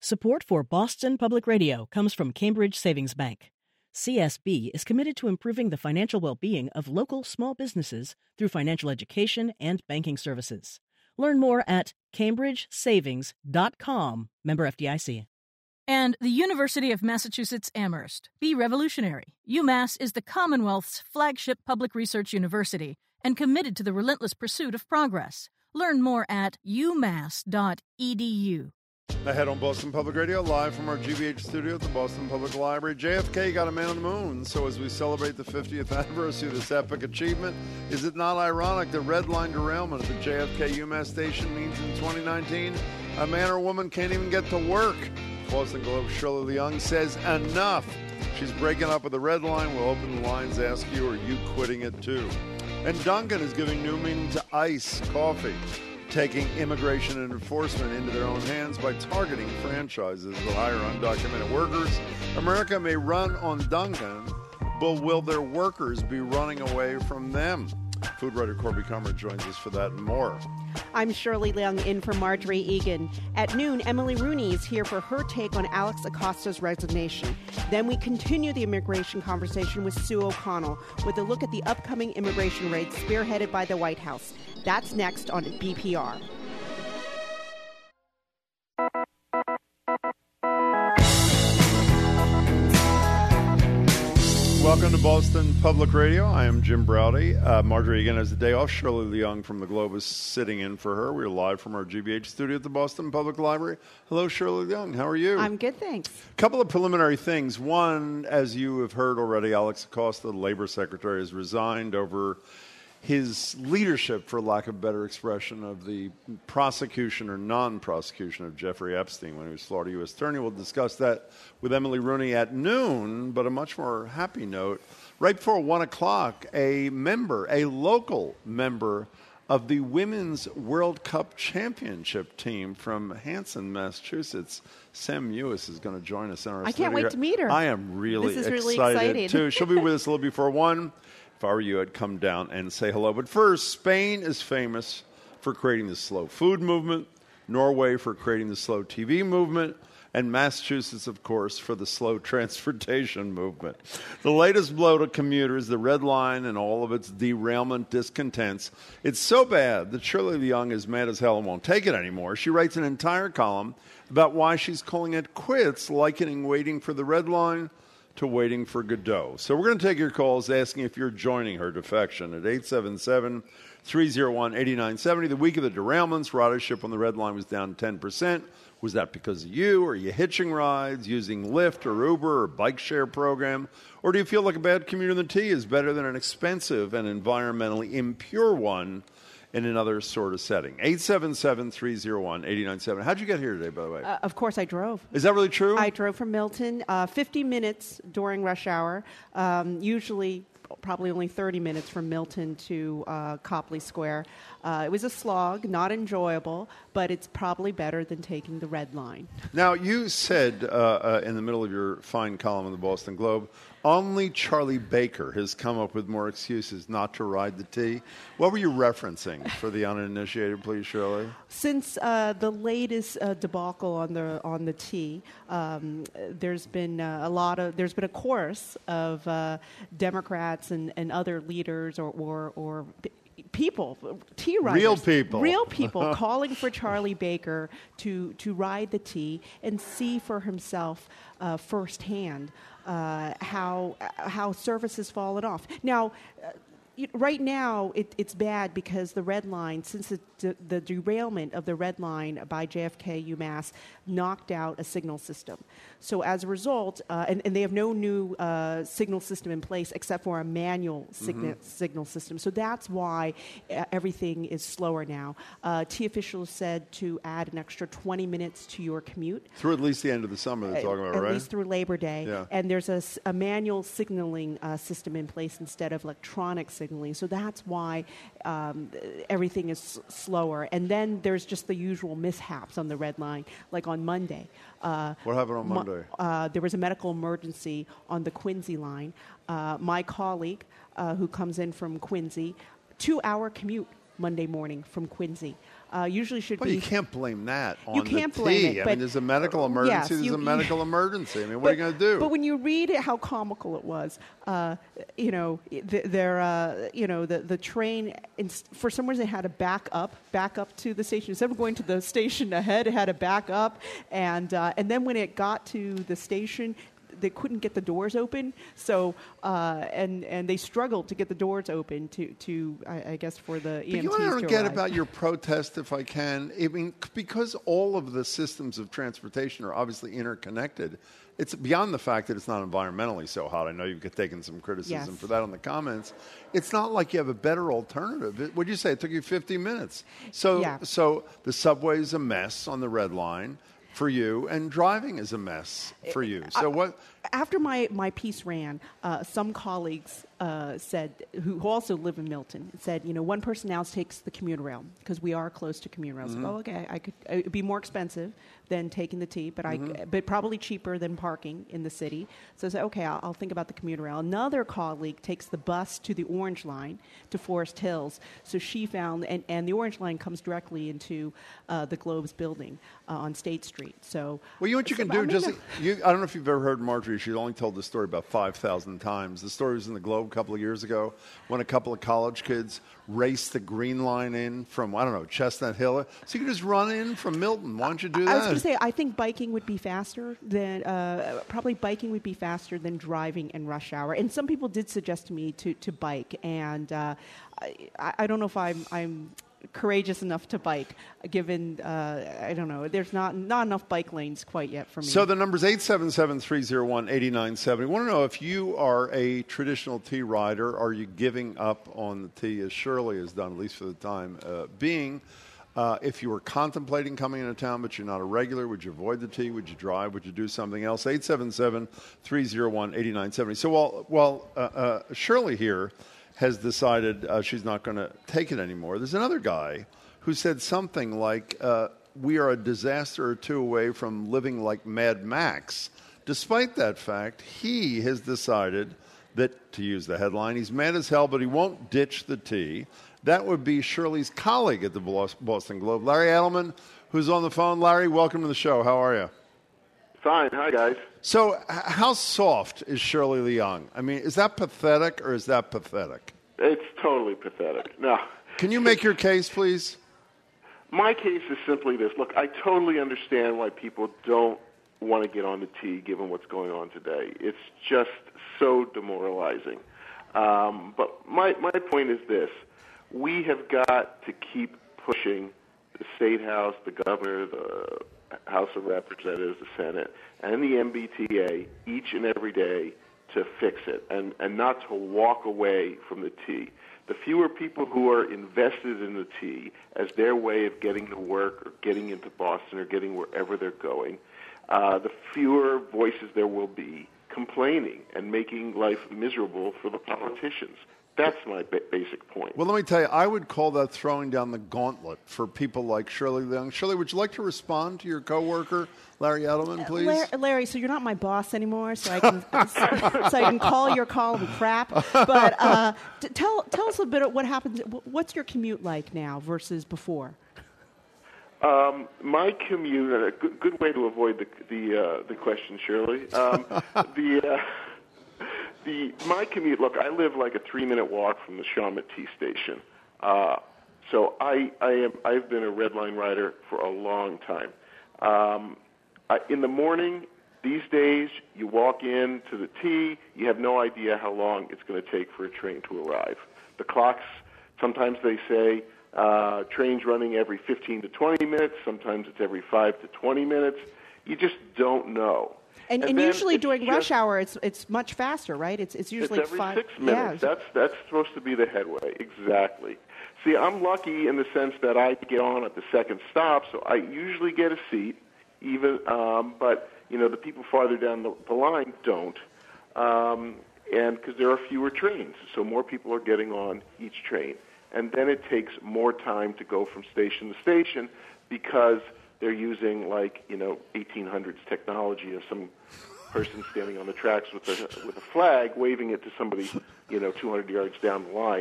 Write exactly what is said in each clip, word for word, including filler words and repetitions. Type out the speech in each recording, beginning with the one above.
Support for Boston Public Radio comes from Cambridge Savings Bank. C S B is committed to improving the financial well-being of local small businesses through financial education and banking services. Learn more at cambridge savings dot com, member F D I C. And the University of Massachusetts Amherst. Be revolutionary. UMass is the Commonwealth's flagship public research university and committed to the relentless pursuit of progress. Learn more at u mass dot e d u. Ahead on Boston Public Radio, live from our G B H studio at the Boston Public Library. J F K got a man on the moon, so as we celebrate the fiftieth anniversary of this epic achievement, is it not ironic that red line derailment at the J F K UMass station means in twenty nineteen a man or woman can't even get to work? Boston Globe Shirley Leung says enough. She's breaking up with the red line. We'll open the lines, ask you, are you quitting it too? And Dunkin' is giving new meaning to ice coffee, taking immigration and enforcement into their own hands by targeting franchises that hire undocumented workers. America may run on Dunkin', but will their workers be running away from them? Food writer Corby Kummer joins us for that and more. I'm Shirley Leung in for Marjorie Egan. At noon, Emily Rooney is here for her take on Alex Acosta's resignation. Then we continue the immigration conversation with Sue O'Connell with a look at the upcoming immigration raids spearheaded by the White House. That's next on B P R. Welcome to Boston Public Radio. I am Jim Browdy. Uh, Marjorie Egan has the day off. Shirley Leung from the Globe is sitting in for her. We're live from our G B H studio at the Boston Public Library. Hello, Shirley Leung. How are you? I'm good, thanks. A couple of preliminary things. One, as you have heard already, Alex Acosta, the Labor Secretary, has resigned over his leadership, for lack of a better expression, of the prosecution or non-prosecution of Jeffrey Epstein when he was Florida U S Attorney. We'll discuss that with Emily Rooney at noon, but a much more happy note. Right before one o'clock, a member, a local member of the Women's World Cup Championship team from Hanson, Massachusetts, Sam Mewis, is going to join us in our I studio. can't wait to meet her. I am really this is excited, really exciting. too. She'll be with us a little before one. If I were you, I'd come down and say hello. But first, Spain is famous for creating the slow food movement, Norway for creating the slow T V movement, and Massachusetts, of course, for the slow transportation movement. The latest blow to commuters, the Red Line and all of its derailment discontents. It's so bad that Shirley Leung is mad as hell and won't take it anymore. She writes an entire column about why she's calling it quits, likening waiting for the Red Line to waiting for Godot. So we're going to take your calls asking if you're joining her defection at eight seven seven, three oh one, eight nine seven oh. The week of the derailments, ridership on the Red Line was down ten percent. Was that because of you? Are you hitching rides, using Lyft or Uber or bike share program? Or do you feel like a bad commute on the T is better than an expensive and environmentally impure one in another sort of setting? eight seven seven, three oh one, eight nine seven oh. How'd you get here today, by the way? Uh, of course, I drove. Is that really true? I drove from Milton, uh, fifty minutes during rush hour, um, usually probably only thirty minutes from Milton to uh, Copley Square. Uh, it was a slog, not enjoyable, but it's probably better than taking the Red Line. Now, you said uh, uh, in the middle of your fine column in the Boston Globe, only Charlie Baker has come up with more excuses not to ride the T. What were you referencing for the uninitiated, please, Shirley? Since uh, the latest uh, debacle on the on the T, um, there's been uh, a lot of there's been a chorus of uh, Democrats and, and other leaders or or, or people, T riders, real people, real people calling for Charlie Baker to to ride the T and see for himself uh, firsthand uh, how how service has fallen off. Now. Uh, Right now, it, it's bad because the Red Line, since the, the, the derailment of the Red Line by J F K UMass, knocked out a signal system. So as a result, uh, and, and they have no new uh, signal system in place except for a manual signa- mm-hmm. signal system. So that's why uh, everything is slower now. Uh, T officials said to add an extra twenty minutes to your commute. Through at least the end of the summer, they're talking about, at right? At least through Labor Day. Yeah. And there's a, a manual signaling uh, system in place instead of electronic signaling. So that's why um, everything is s- slower. And then there's just the usual mishaps on the Red Line, like on Monday. Uh, what happened on Monday? Mo- uh, there was a medical emergency on the Quincy line. Uh, my colleague, uh, who comes in from Quincy, two-hour commute Monday morning from Quincy. Uh, usually should But be. you can't blame that on You can't the blame tea. it, I but- mean, there's a medical emergency. Yes, there's you- a medical emergency. I mean, what but, are you going to do? But when you read how comical it was, uh, you know, th- there, uh, you know, the the train, in, for some reason, it had to back up, back up to the station. Instead of going to the station ahead, it had to back up, and uh, and then when it got to the station, they couldn't get the doors open. So uh, and and they struggled to get the doors open to to I, I guess for the E M Ts But you want to to get arrive. about your protest, if I can. I mean, c- because all of the systems of transportation are obviously interconnected. It's beyond the fact that it's not environmentally so hot. I know you've taken some criticism Yes. for that on the comments. It's not like you have a better alternative. It, what'd you say? It took you fifty minutes. So, Yeah. so the subway is a mess on the Red Line for you, and driving is a mess for you. So what? After my, my piece ran, uh, some colleagues uh, said, who, who also live in Milton, said, you know, one person now takes the commuter rail because we are close to commuter rails. Mm-hmm. Oh, okay, I could. It'd be more expensive than taking the T, but Mm-hmm. I, but probably cheaper than parking in the city. So I said, okay, I'll, I'll think about the commuter rail. Another colleague takes the bus to the Orange Line to Forest Hills. So she found, and, and the Orange Line comes directly into uh, the Globe's building uh, on State Street. So Well, you know what you so, can I do? mean, Just uh, you, I don't know if you've ever heard Marjorie. She's only told this story about five thousand times. The story was in the Globe a couple of years ago when a couple of college kids raced the Green Line in from, I don't know, Chestnut Hill. So you can just run in from Milton. Why don't you do that? I was going to say, I think biking would be faster than, uh, probably biking would be faster than driving in rush hour. And some people did suggest to me to, to bike. And uh, I, I don't know if I'm, I'm courageous enough to bike, given, uh, I don't know, there's not, not enough bike lanes quite yet for me. So the number's eight seven seven, three oh one, eight nine seven oh. I want to know if you are a traditional tea rider, are you giving up on the tea as Shirley has done, at least for the time uh, being? Uh, if you were contemplating coming into town but you're not a regular, would you avoid the tea? Would you drive? Would you do something else? eight seven seven, three oh one, eight nine seven oh. So while, while uh, uh, Shirley here has decided uh, she's not going to take it anymore, there's another guy who said something like, uh, we are a disaster or two away from living like Mad Max. Despite that fact, he has decided that, to use the headline, he's mad as hell, but he won't ditch the tea. That would be Shirley's colleague at the Boston Globe, Larry Edelman, who's on the phone. Larry, welcome to the show. How are you? Fine. Hi, guys. So h- how soft is Shirley Leung? I mean, is that pathetic or is that pathetic? It's totally pathetic. No. Can you make your case, please? My case is simply this. Look, I totally understand why people don't want to get on the tee given what's going on today. It's just so demoralizing. Um, but my, my point is this. We have got to keep pushing the State House, the governor, the House of Representatives, the Senate, and the M B T A each and every day to fix it and, and not to walk away from the T. The fewer people who are invested in the T as their way of getting to work or getting into Boston or getting wherever they're going, uh, the fewer voices there will be complaining and making life miserable for the politicians. That's my ba- basic point. Well, let me tell you, I would call that throwing down the gauntlet for people like Shirley Leung. Shirley, would you like to respond to your coworker, Larry Edelman, please? Larry, Larry, so you're not my boss anymore, so I can so, so I can call your column crap. But uh, t- tell tell us a bit of what happens. What's your commute like now versus before? Um, my commute, and a good, good way to avoid the the, uh, the question, Shirley. Um, the uh, the my commute. Look, I live like a three minute walk from the Shawmut T station, uh, so I I am I've been a Red Line rider for a long time. Um, I, in the morning, these days, you walk in to the T, you have no idea how long it's going to take for a train to arrive. The clocks, sometimes they say uh, trains running every fifteen to twenty minutes, sometimes it's every five to twenty minutes. You just don't know. And, and, And then usually it's during just- rush hour, it's it's much faster, right? It's it's usually it's every five. six minutes. Yeah. That's that's supposed to be the headway. Exactly. See, I'm lucky in the sense that I get on at the second stop, so I usually get a seat. Even, um, but you know, the people farther down the, the line don't, um, and because there are fewer trains, so more people are getting on each train, and then it takes more time to go from station to station because they're using like you know eighteen hundreds technology of some person standing on the tracks with a with a flag waving it to somebody you know two hundred yards down the line,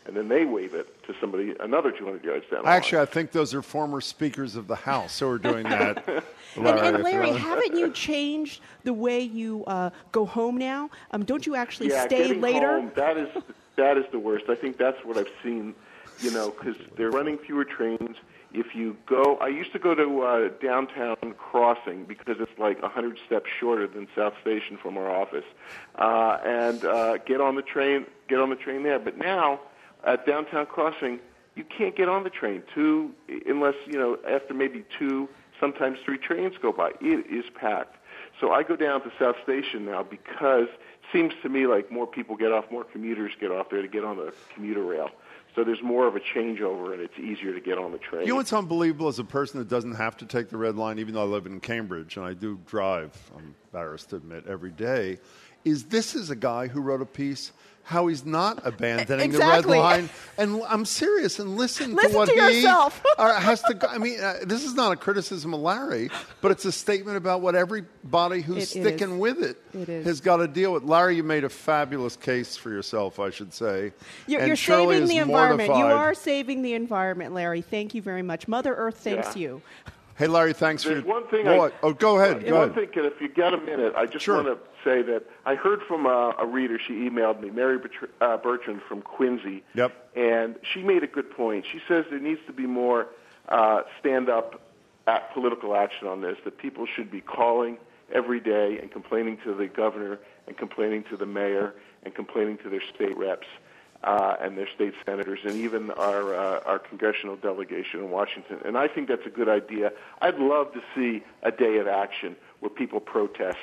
and then they wave it to somebody another two hundred yards down the Actually, line. I think those are former speakers of the House who are doing that. And, and Larry, haven't you changed the way you uh, go home now? Um, don't you actually yeah, stay getting later? Home, that is that is the worst. I think that's what I've seen, you know, because they're running fewer trains. If you go, I used to go to uh, downtown Crossing because it's like one hundred steps shorter than South Station from our office, uh, and uh, get on the train, get on the train there. But now at downtown Crossing, you can't get on the train two unless you know after maybe two, sometimes three trains go by. It is packed. So I go down to South Station now because it seems to me like more people get off, more commuters get off there to get on the commuter rail. So there's more of a changeover, and it's easier to get on the train. You know what's unbelievable as a person that doesn't have to take the red line, even though I live in Cambridge, and I do drive, I'm embarrassed to admit, every day, is this is a guy who wrote a piece how he's not abandoning Exactly. the red line. And I'm serious, and listen, Listen to what to he yourself. uh, has to go. I mean, uh, this is not a criticism of Larry, but it's a statement about what everybody who's It sticking is. with it, It is. has got to deal with. Larry, you made a fabulous case for yourself, I should say. You're, and you're Shirley saving is the environment. You mortified. are saving the environment, Larry. Thank you very much. Mother Earth thanks Yeah. you. Hey, Larry, thanks There's for one thing. What? I, oh, go ahead. Go one ahead. thing, if you got a minute, I just Sure. want to say that I heard from a, a reader. She emailed me, Mary Bertr- uh, Bertrand from Quincy. Yep. And she made a good point. She says there needs to be more uh, stand-up at political action on this, that people should be calling every day and complaining to the governor and complaining to the mayor and complaining to their state reps. Uh, and their state senators, and even our uh, our congressional delegation in Washington. And I think that's a good idea. I'd love to see a day of action where people protest,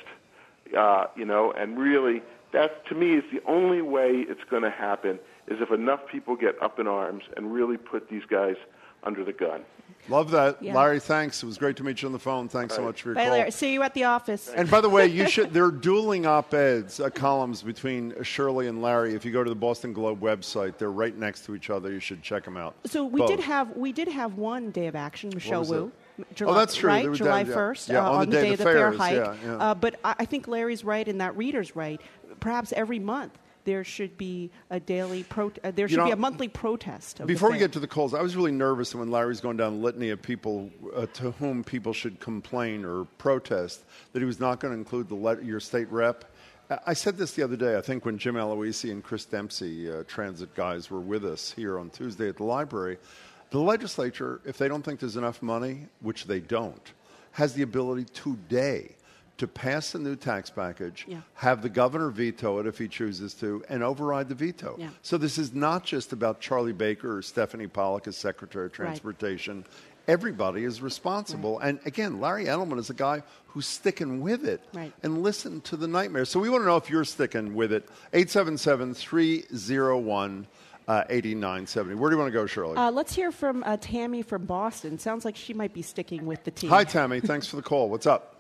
uh, you know, and really, that to me is the only way it's going to happen, is if enough people get up in arms and really put these guys under the gun. Love that. Yeah. Larry, thanks. It was great to meet you on the phone. Thanks so much for your Bye, call. Larry. See you at the office. And by the way, you should. There are dueling op-eds, uh, columns between Shirley and Larry. If you go to the Boston Globe website, they're right next to each other. You should check them out. So we Both. did have we did have one day of action, Michelle was Wu. it? July, Oh, that's true. Right, They were July down- yeah. first, Yeah, uh, on the day day of of the the fair fairs, hike. yeah, yeah. Uh, but I, I think Larry's right, and that reader's right. Perhaps every month there should be a daily pro- uh, there should know, be a monthly protest. Of the Before we fair. get to the calls, I was really nervous when Larry's going down the litany of people uh, to whom people should complain or protest that he was not going to include the le- your state rep. I- I said this the other day, I think, when Jim Aloisi and Chris Dempsey, uh, transit guys, were with us here on Tuesday at the library. The legislature, if they don't think there's enough money, which they don't, has the ability today to pass a new tax package, Yeah. have the governor veto it if he chooses to, and override the veto. Yeah. So this is not just about Charlie Baker or Stephanie Pollack as Secretary of Transportation. Everybody is responsible. Right. And again, Larry Edelman is a guy who's sticking with it. Right. And listen to the nightmare. So we want to know if you're sticking with it. eight seven seven, three oh one, eight nine seven oh. Where do you want to go, Shirley? Uh, let's hear from uh, Tammy from Boston. Sounds like she might be sticking with the team. Hi, Tammy. Thanks for the call. What's up?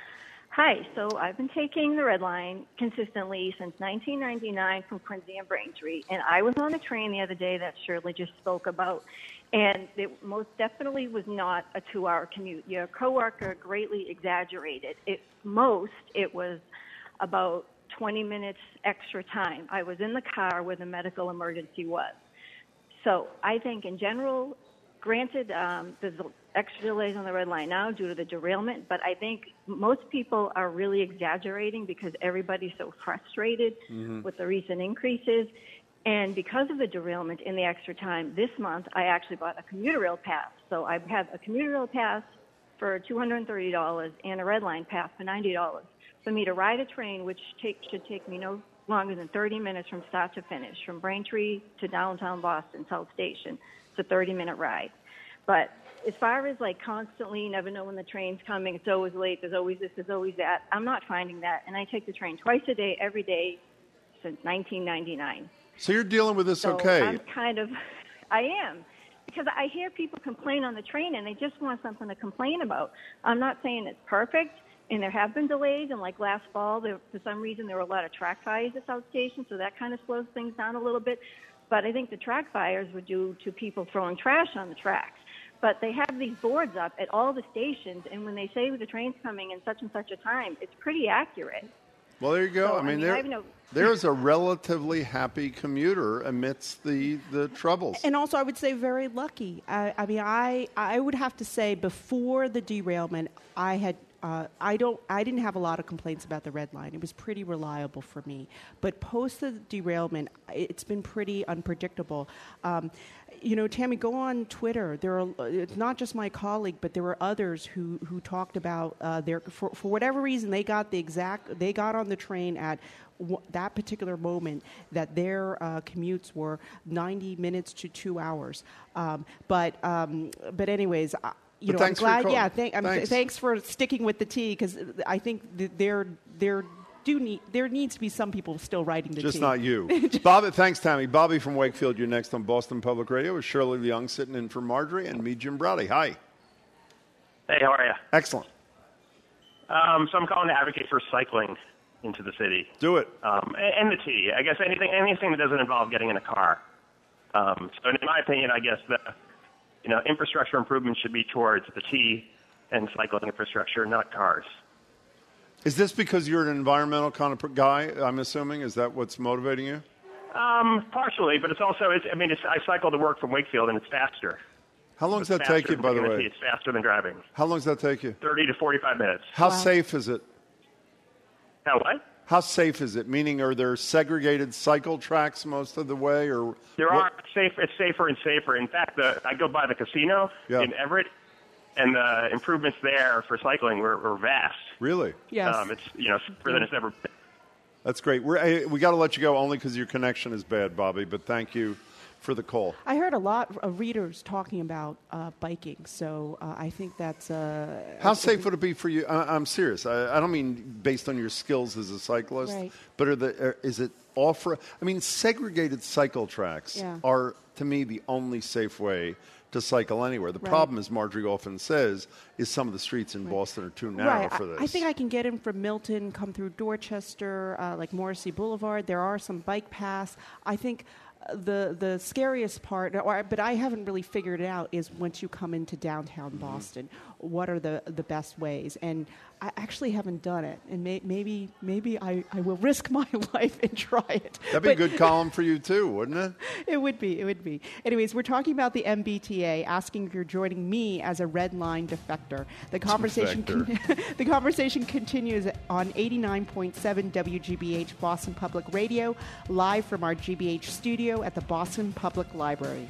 Hi. So I've been taking the Red Line consistently since nineteen ninety-nine from Quincy and Braintree. And I was on a train the other day that Shirley just spoke about. And it most definitely was not a two-hour commute. Your coworker greatly exaggerated. It most, it was about twenty minutes extra time. I was in the car where the medical emergency was. So I think in general, granted, um, there's extra delays on the Red Line now due to the derailment, but I think most people are really exaggerating because everybody's so frustrated mm-hmm. with the recent increases. And because of the derailment and the extra time, this month I actually bought a commuter rail pass. So I have a commuter rail pass for two hundred thirty dollars and a Red Line pass for ninety dollars for me to ride a train, which take, should take me no longer than thirty minutes from start to finish, from Braintree to downtown Boston, South Station. It's a thirty-minute ride. But as far as like constantly, you never know when the train's coming, it's always late, there's always this, there's always that, I'm not finding that. And I take the train twice a day, every day, since nineteen ninety-nine. So you're dealing with this so okay? I'm kind of, I am. Because I hear people complain on the train and they just want something to complain about. I'm not saying it's perfect, and there have been delays, and like last fall, there, for some reason, there were a lot of track fires at South Station, so that kind of slows things down a little bit. But I think the track fires were due to people throwing trash on the tracks. But they have these boards up at all the stations, and when they say the train's coming in such and such a time, it's pretty accurate. Well, there you go. So, I mean, I mean there, I have no- there's a relatively happy commuter amidst the, the troubles. And also, I would say very lucky. I, I mean, I I would have to say before the derailment, I had uh, I don't I didn't have a lot of complaints about the red line. It was pretty reliable for me. But post the derailment, it's been pretty unpredictable. Um, You know, Tammy, go on Twitter. There are it's not just my colleague, but there were others who, who talked about uh, their for for whatever reason they got the exact they got on the train at w- that particular moment that their uh, commutes were ninety minutes to two hours. Um, but um, but anyways. I, You But know, I'm thanks for your glad. call. Yeah, thank, I'm, Thanks. thanks for sticking with the T because I think th- there there do need there needs to be some people still writing the Just T. not you. Bobby, thanks, Tammy. Bobby from Wakefield, you're next on Boston Public Radio with Shirley Young sitting in for Marjorie and me, Jim Browdy. Hi. Hey, how are you? Excellent. Um, so I'm calling to advocate for cycling into the city. Do it. Um, and, and the T. I guess anything anything that doesn't involve getting in a car. Um, so in my opinion, I guess the you know infrastructure improvements should be towards the T and cycling infrastructure, not cars. Is this because you're an environmental kind of guy, I'm assuming? Is that what's motivating you? Um, partially, but it's also, it's, I mean, it's, I cycle to work from Wakefield, and it's faster. How long does It's that faster take you, than by the taking T. way? It's faster than driving. How long does that take you? thirty to forty-five minutes. How Wow. safe is it? How what? How safe is it? Meaning, are there segregated cycle tracks most of the way, or There what- are safe. It's safer and safer. In fact, the, I go by the casino Yeah. in Everett, and the improvements there for cycling were, were vast. Really? Yes. Um, it's you know safer than it's ever been. That's great. We're, hey, we got to let you go only because your connection is bad, Bobby. But thank you for the call. I heard a lot of readers talking about uh, biking, so uh, I think that's. Uh, How safe would it be for you? I, I'm serious. I, I don't mean based on your skills as a cyclist, Right. but are the, are, is it off? I mean, segregated cycle tracks Yeah. are, to me, the only safe way to cycle anywhere. The Right. problem, as Marjorie often says, is some of the streets in Boston are too narrow right. for I- this. I think I can get in from Milton, come through Dorchester, uh, like Morrissey Boulevard. There are some bike paths. I think uh, the the scariest part, or, but I haven't really figured it out, is once you come into downtown Mm-hmm. Boston, what are the, the best ways? And I actually haven't done it. And may, maybe maybe I, I will risk my life and try it. That'd be a But- good column for you, too, wouldn't it? It would be. It would be. Anyways, we're talking about the M B T A, asking if you're joining me as a red line defector. The conversation, Defector. the conversation continues on eighty-nine point seven W G B H Boston Public Radio, live from our G B H studio at the Boston Public Library.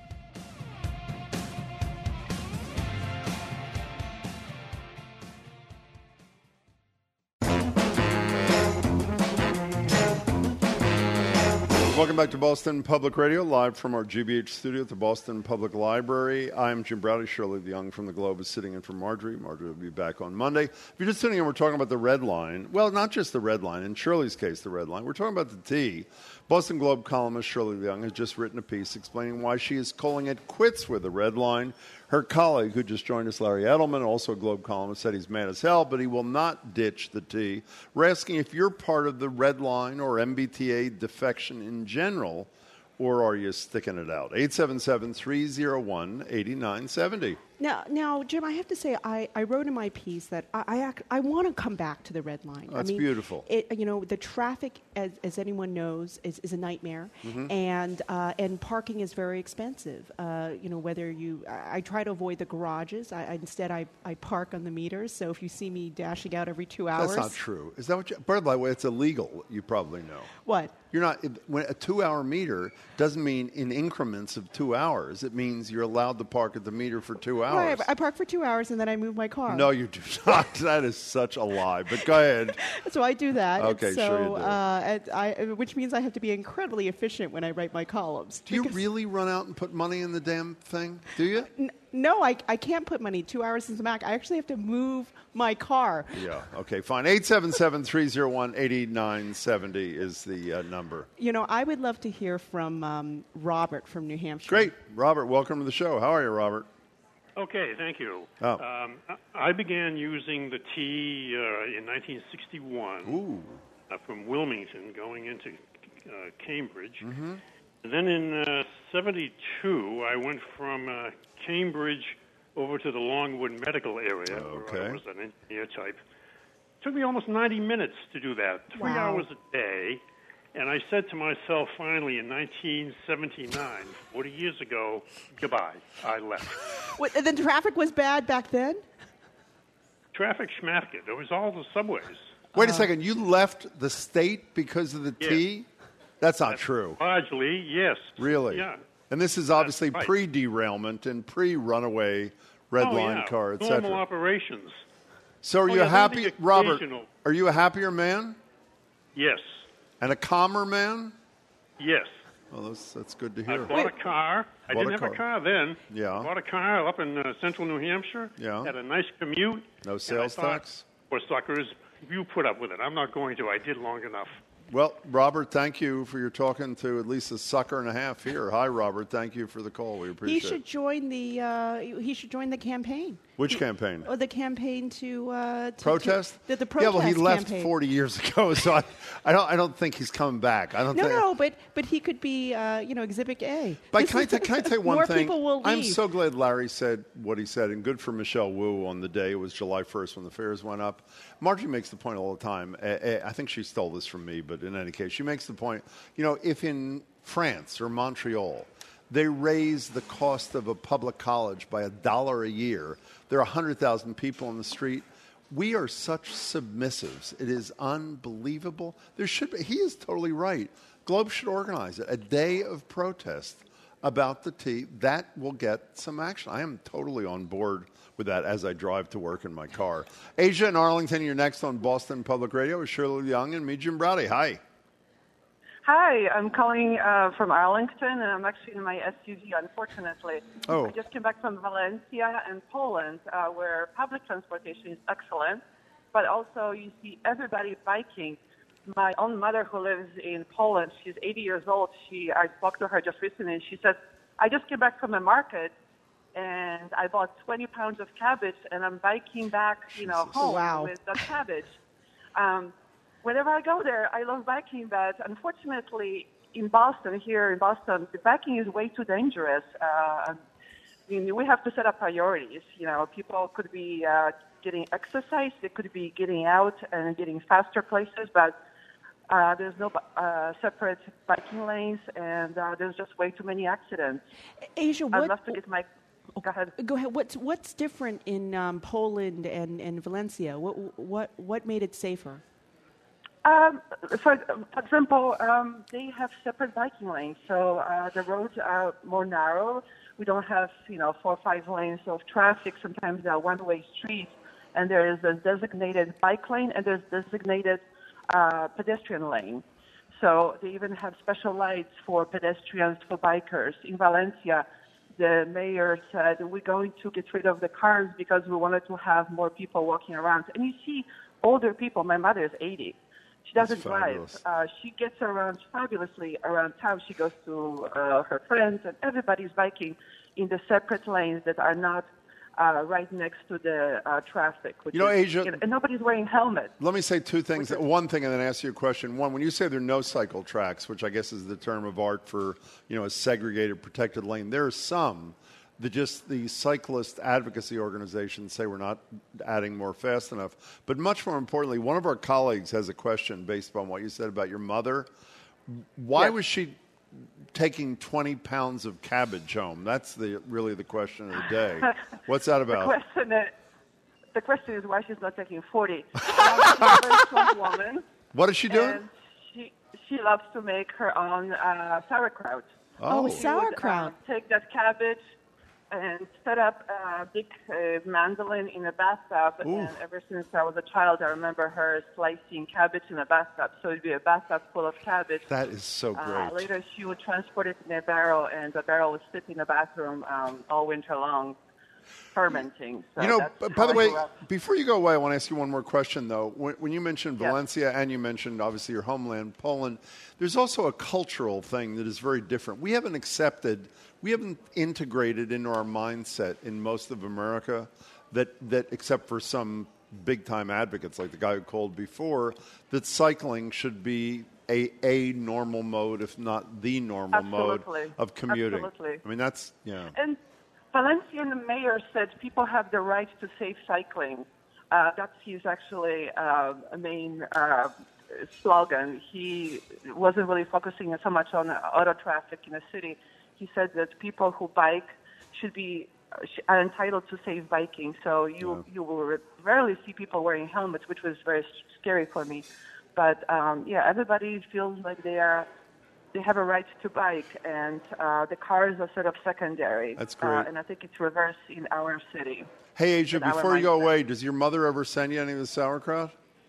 Welcome back to Boston Public Radio, live from our G B H studio at the Boston Public Library. I'm Jim Browdy. Shirley Young from the Globe is sitting in for Marjorie. Marjorie will be back on Monday. If you're just tuning in, we're talking about the red line. Well, not just the red line. In Shirley's case, the red line. We're talking about the T. Boston Globe columnist Shirley Young has just written a piece explaining why she is calling it quits with the red line. Her colleague, who just joined us, Larry Edelman, also a Globe columnist, said he's mad as hell, but he will not ditch the T. We're asking if you're part of the red line or M B T A defection in general, or are you sticking it out? eight seven seven, three oh one, eight nine seven oh. Now, now, Jim, I have to say, I, I wrote in my piece that I I, act, I want to come back to the red line. That's I mean, beautiful. It, you know, the traffic, as, as anyone knows, is, is a nightmare, Mm-hmm. and uh, and parking is very expensive. Uh, you know, whether you, I, I try to avoid the garages. I, I instead I, I park on the meters. So if you see me dashing out every two hours, That's not true. Is that what you... By the way, it's illegal, you probably know. What? You're not... When a two-hour meter doesn't mean in increments of two hours. It means you're allowed to park at the meter for two hours. Right, I park for two hours and then I move my car. No, you do not. That is such a lie. But go ahead. So I do that. and Okay, so, sure you do. Uh, and I, which means I have to be incredibly efficient when I write my columns. Do you because- really run out and put money in the damn thing? Do you? N- no, I, I can't put money. Two hours is the max. I actually have to move my car. Yeah. Okay, fine. eight seven seven, three oh one, eight nine seven oh is the uh, number. You know, I would love to hear from um, Robert from New Hampshire. Great. Robert, welcome to the show. How are you, Robert? Okay, thank you. Oh. Um, I I began using the T uh, in nineteen sixty-one Ooh. uh, from Wilmington going into uh, Cambridge. Mm-hmm. And then in uh, seventy-two, I went from uh, Cambridge over to the Longwood Medical area, where Okay. I was an engineer type, took me almost ninety minutes to do that, three Wow. hours a day. And I said to myself finally in nineteen seventy-nine, forty years ago, goodbye. I left. What, and then traffic was bad back then? Traffic schmaffic. There was all the subways. Wait a second. You left the state because of the Yeah. tea? That's not true. Largely, yes. Really? Yeah. And this is obviously right. pre-derailment and pre-runaway red oh, line yeah. car, et Normal cetera. operations. So are Oh, you yeah, happy, there'll be Robert? occasional- Are you a happier man Yes. and a calmer man? Yes. Well, that's, that's good to I hear. bought a car. I Bought didn't a have car. a car then. Yeah. Bought a car up in uh, central New Hampshire. Yeah. Had a nice commute. No and I sales thought, tax? For suckers, you put up with it. I'm not going to. I did long enough. Well, Robert, thank you for your talking to at least a sucker and a half here. Hi, Robert. Thank you for the call. We He appreciate should it. join the uh, he should join the campaign. Which campaign? Or the campaign to, uh, to Protest? To, the, the yeah, protest well, he left campaign. forty years ago, so I, I don't. I don't think he's coming back. I don't No, think. no, but but he could be, uh, you know, Exhibit A. But This can I, is- ta- can I tell you one more thing? people will leave. I'm so glad Larry said what he said, and good for Michelle Wu on the day. It was July first when the fares went up. Margie makes the point all the time. Uh, uh, I think she stole this from me, but in any case, she makes the point, you know, if in France or Montreal they raise the cost of a public college by a dollar a year, there are one hundred thousand people on the street. We are such submissives. It is unbelievable. There should be, he is totally right. Globe should organize it, a day of protest about the tea. That will get some action. I am totally on board with that as I drive to work in my car. Asia in Arlington, you're next on Boston Public Radio with Shirley Young and me, Jim Browdy. Hi. Hi, I'm calling uh, from Arlington, and I'm actually in my S U V, unfortunately. Oh. I just came back from Valencia and Poland, uh, where public transportation is excellent, but also you see everybody biking. My own mother, who lives in Poland, she's eighty years old. She, I spoke to her just recently, and she said, I just came back from the market, and I bought twenty pounds of cabbage, and I'm biking back, you know, home Wow. with the cabbage. Um, Whenever I go there, I love biking, but unfortunately, in Boston, here in Boston, the biking is way too dangerous. Uh, I mean, we have to set up priorities. You know, people could be uh, getting exercise, they could be getting out and getting faster places, but uh, there's no uh, separate biking lanes, and uh, there's just way too many accidents. Asia, I'd what, love to get my. Go ahead. Go ahead. What's what's different in um, Poland and, and Valencia? What what what made it safer? Um, for, for example, um, they have separate biking lanes, so uh, the roads are more narrow. We don't have, you know, four or five lanes of traffic. Sometimes there are one-way streets, and there is a designated bike lane and there's designated uh, pedestrian lane. So they even have special lights for pedestrians, for bikers. In Valencia, the mayor said, we're going to get rid of the cars because we wanted to have more people walking around. And you see older people. My mother is eighty. She doesn't That's drive. fabulous. Uh, she gets around fabulously around town. She goes to uh, her friends, and everybody's biking in the separate lanes that are not uh, right next to the uh, traffic. Which You know, is, Asia- you know, and nobody's wearing helmets. Let me say two things. One thing, and then ask you a question. One, when you say there are no cycle tracks, which I guess is the term of art for, you know, a segregated, protected lane, there are some that just the cyclist advocacy organizations say we're not adding more fast enough. But much more importantly, one of our colleagues has a question based upon what you said about your mother. Why Yes. was she taking twenty pounds of cabbage home? That's the really the question of the day. What's that The about? question, is, the question is why she's not taking forty. Um, she's a very strong woman. What is she doing? And she, she loves to make her own uh, sauerkraut. Oh, Oh. She would, sauerkraut. uh, take that cabbage and set up a big uh, mandolin in a bathtub. Ooh. And ever since I was a child, I remember her slicing cabbage in a bathtub. So it'd be a bathtub full of cabbage. That is so Uh, great. later, she would transport it in a barrel, and the barrel would sit in the bathroom um, all winter long, fermenting. So You know, that's b- how by the I way, grew up. before you go away, I want to ask you one more question, though. When, when you mentioned Yes. Valencia and you mentioned, obviously, your homeland, Poland, there's also a cultural thing that is very different. We haven't accepted, we haven't integrated into our mindset in most of America that, that except for some big-time advocates like the guy who called before, that cycling should be a, a normal mode, if not the normal Absolutely. mode of commuting. Absolutely. I mean, that's, yeah. And Valencian mayor said people have the right to safe cycling. Uh, that's his actually uh, main uh, slogan. He wasn't really focusing so much on auto traffic in the city. He said that people who bike should be are entitled to safe biking. So you yeah. you will rarely see people wearing helmets, which was very scary for me. But um, yeah, everybody feels like they are they have a right to bike, and uh, the cars are sort of secondary. That's great. Uh, and I think it's reversed in our city. Hey, Asia, before you go away, does your mother ever send you any of the sauerkraut?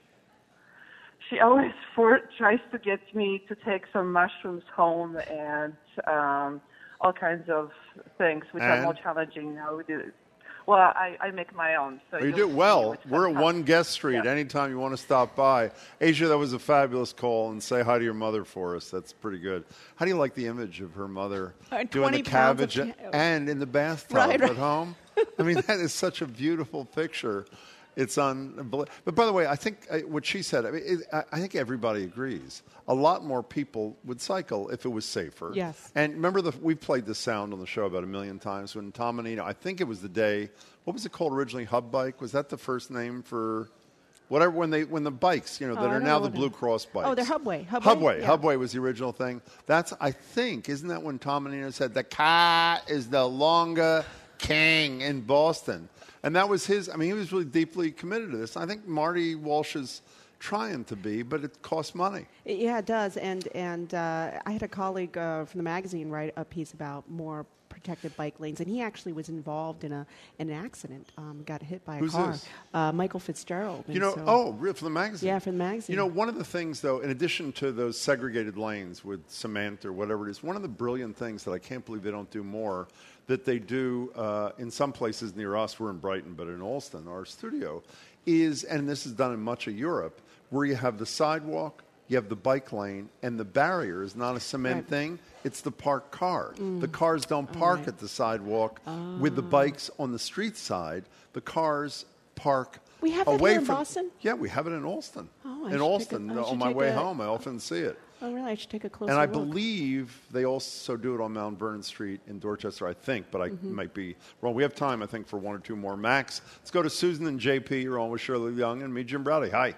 She always for, tries to get me to take some mushrooms home and um, all kinds of things, which and? are more challenging now. We do. Well, I, I make my own. So you do well. We're at One Guest Street. Yeah. Anytime you want to stop by. Asia, that was a fabulous call, and say hi to your mother for us. That's pretty good. How do you like the image of her mother uh, doing the cabbage of, and in the bathtub right, right. at home? I mean, that is such a beautiful picture. It's unbelievable. But by the way, I think uh, what she said, I mean, it, I, I think everybody agrees. A lot more people would cycle if it was safer. Yes. And remember, the, we've played this sound on the show about a million times when Tom and Nina, I think it was the day, what was it called originally, Hub Bike? Was that the first name for whatever, when they when the bikes, you know, that oh, are now the Blue Cross bikes. Oh, they're Hubway. Hubway, Hubway. yeah. Hubway was the original thing. That's, I think, isn't that when Tom and Nina said, the car is the longer king in Boston? And that was his, I mean, he was really deeply committed to this. I think Marty Walsh is trying to be, but it costs money. Yeah, it does. And and uh, I had a colleague uh, from the magazine write a piece about more protected bike lanes, and he actually was involved in a in an accident, um, got hit by a Who's car. this? Uh, Michael Fitzgerald. You know, so, oh, really, for the magazine? Yeah, for the magazine. You know, one of the things, though, in addition to those segregated lanes with cement or whatever it is, one of the brilliant things that I can't believe they don't do more that they do uh, in some places near us, we're in Brighton, but in Alston, our studio, is, and this is done in much of Europe, where you have the sidewalk, you have the bike lane, and the barrier is not a cement right. thing, it's the parked car. Mm. The cars don't park right. at the sidewalk oh. with the bikes on the street side. The cars park we have away that here in from, Boston? Yeah, we have it in Alston. Oh, I in Alston, a, on my way a, home, I often see it. Oh, really? I should take a closer And I look. believe they also do it on Mount Vernon Street in Dorchester, I think, but I mm-hmm. might be wrong. We have time, I think, for one or two more. Max, let's go to Susan and J P. You're on with Shirley Young and me, Jim Browdy. Hi.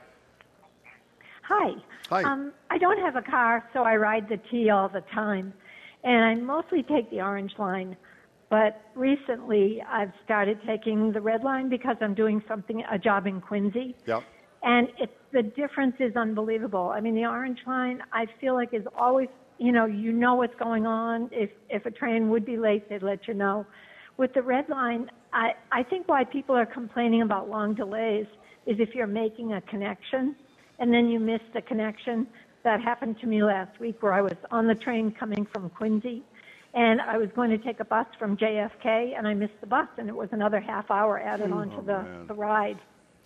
Hi. Hi. Um, I don't have a car, so I ride the T all the time. And I mostly take the Orange Line. But recently, I've started taking the Red Line because I'm doing something, a job in Quincy. Yep. And it, the difference is unbelievable. I mean, the Orange Line, I feel like is always, you know, you know what's going on. If if a train would be late, they'd let you know. With the Red Line, I, I think why people are complaining about long delays is if you're making a connection and then you miss the connection. That happened to me last week where I was on the train coming from Quincy, and I was going to take a bus from J F K, and I missed the bus, and it was another half hour added oh, onto the, man. the ride.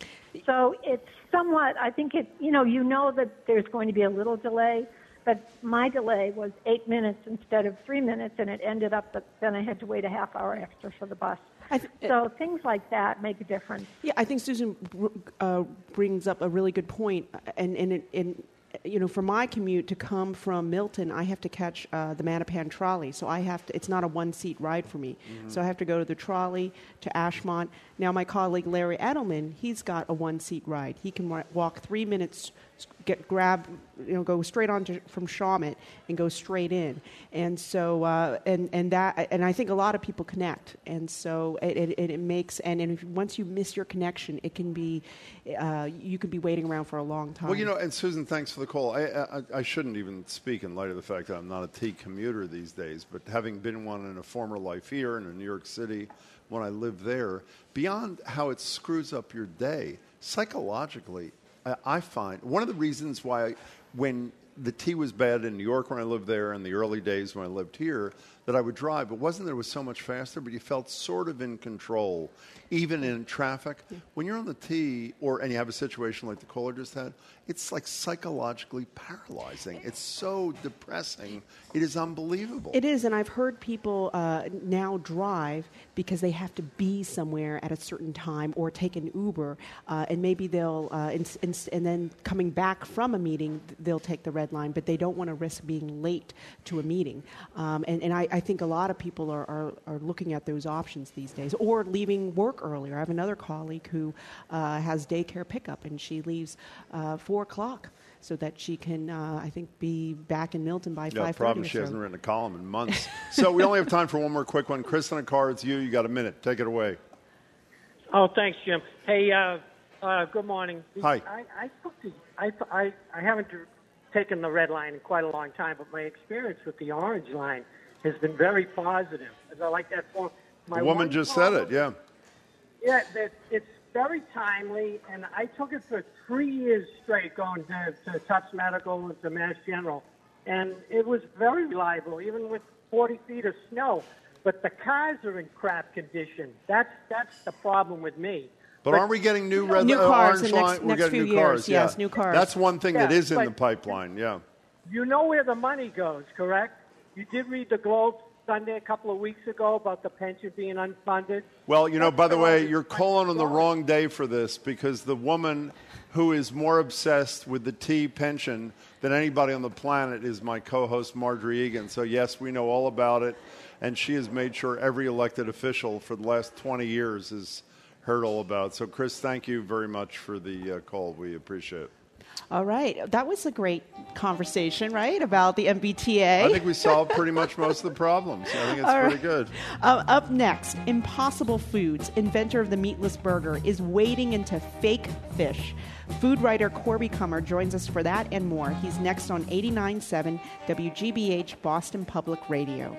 So it's somewhat, I think it, you know, you know that there's going to be a little delay, but my delay was eight minutes instead of three minutes, and it ended up that then I had to wait a half hour extra for the bus. I th- so things like that make a difference. Yeah, I think Susan uh, brings up a really good point, and and it, and you know, for my commute to come from Milton, I have to catch uh, the Mattapan trolley. So I have to, it's not a one-seat ride for me. Mm-hmm. So I have to go to the trolley to Ashmont. Now my colleague Larry Edelman, he's got a one-seat ride. He can wa- walk three minutes, get grab, you know, go straight on to, from Shawmut and go straight in. And so, uh, and and that, and I think a lot of people connect. And so it it, it makes, and, and if, once you miss your connection, it can be, uh, you could be waiting around for a long time. Well, you know, and Susan, thanks for the call. I, I, I shouldn't even speak in light of the fact that I'm not a T commuter these days, but having been one in a former life here in New York City, when I lived there, beyond how it screws up your day, psychologically, I, I find one of the reasons why I, when the T was bad in New York when I lived there in the early days when I lived here, that I would drive. It wasn't that it was so much faster, but you felt sort of in control, even in traffic. Yeah. When you're on the T, or and you have a situation like the caller just had, it's like psychologically paralyzing. It's so depressing. It is unbelievable. It is, and I've heard people uh, now drive because they have to be somewhere at a certain time or take an Uber, uh, and maybe they'll, uh, ins- ins- and then coming back from a meeting, they'll take the Red Line, but they don't want to risk being late to a meeting. Um, and, and I, I think a lot of people are, are, are looking at those options these days, or leaving work earlier. I have another colleague who uh, has daycare pickup, and she leaves uh, four o'clock so that she can, uh, I think, be back in Milton by yeah, five thirty. Probably she so. hasn't written a column in months. So we only have time for one more quick one. Chris in a car, it's you. You got a minute. Take it away. Oh, thanks, Jim. Hey, uh, uh, good morning. Hi. I, I, I, I, I haven't taken the red line in quite a long time, but my experience with the orange line has been very positive. I like that form. My the woman just said it, yeah. Yeah, that it's very timely, and I took it for three years straight going to, to Tufts Medical and to Mass General, and it was very reliable, even with forty feet of snow. But the cars are in crap condition. That's that's the problem with me. But, but aren't we getting new red new uh, cars orange in line? next, We're next getting few new years. cars. Yes, yeah. new cars. That's one thing yeah, that is in but the pipeline. Yeah. You know where the money goes, correct? You did read the Globe Sunday a couple of weeks ago about the pension being unfunded. Well, you know, by the way, you're calling on the wrong day for this, because the woman who is more obsessed with the T pension than anybody on the planet is my co-host, Marjorie Egan. So, yes, we know all about it, and she has made sure every elected official for the last twenty years has heard all about it. So, Chris, thank you very much for the uh, call. We appreciate it. All right. That was a great conversation, right, about the M B T A? I think we solved pretty much most of the problems. I think it's All pretty right. good. Uh, up next, Impossible Foods, inventor of the meatless burger, is wading into fake fish. Food writer Corby Kummer joins us for that and more. He's next on eighty-nine point seven W G B H Boston Public Radio.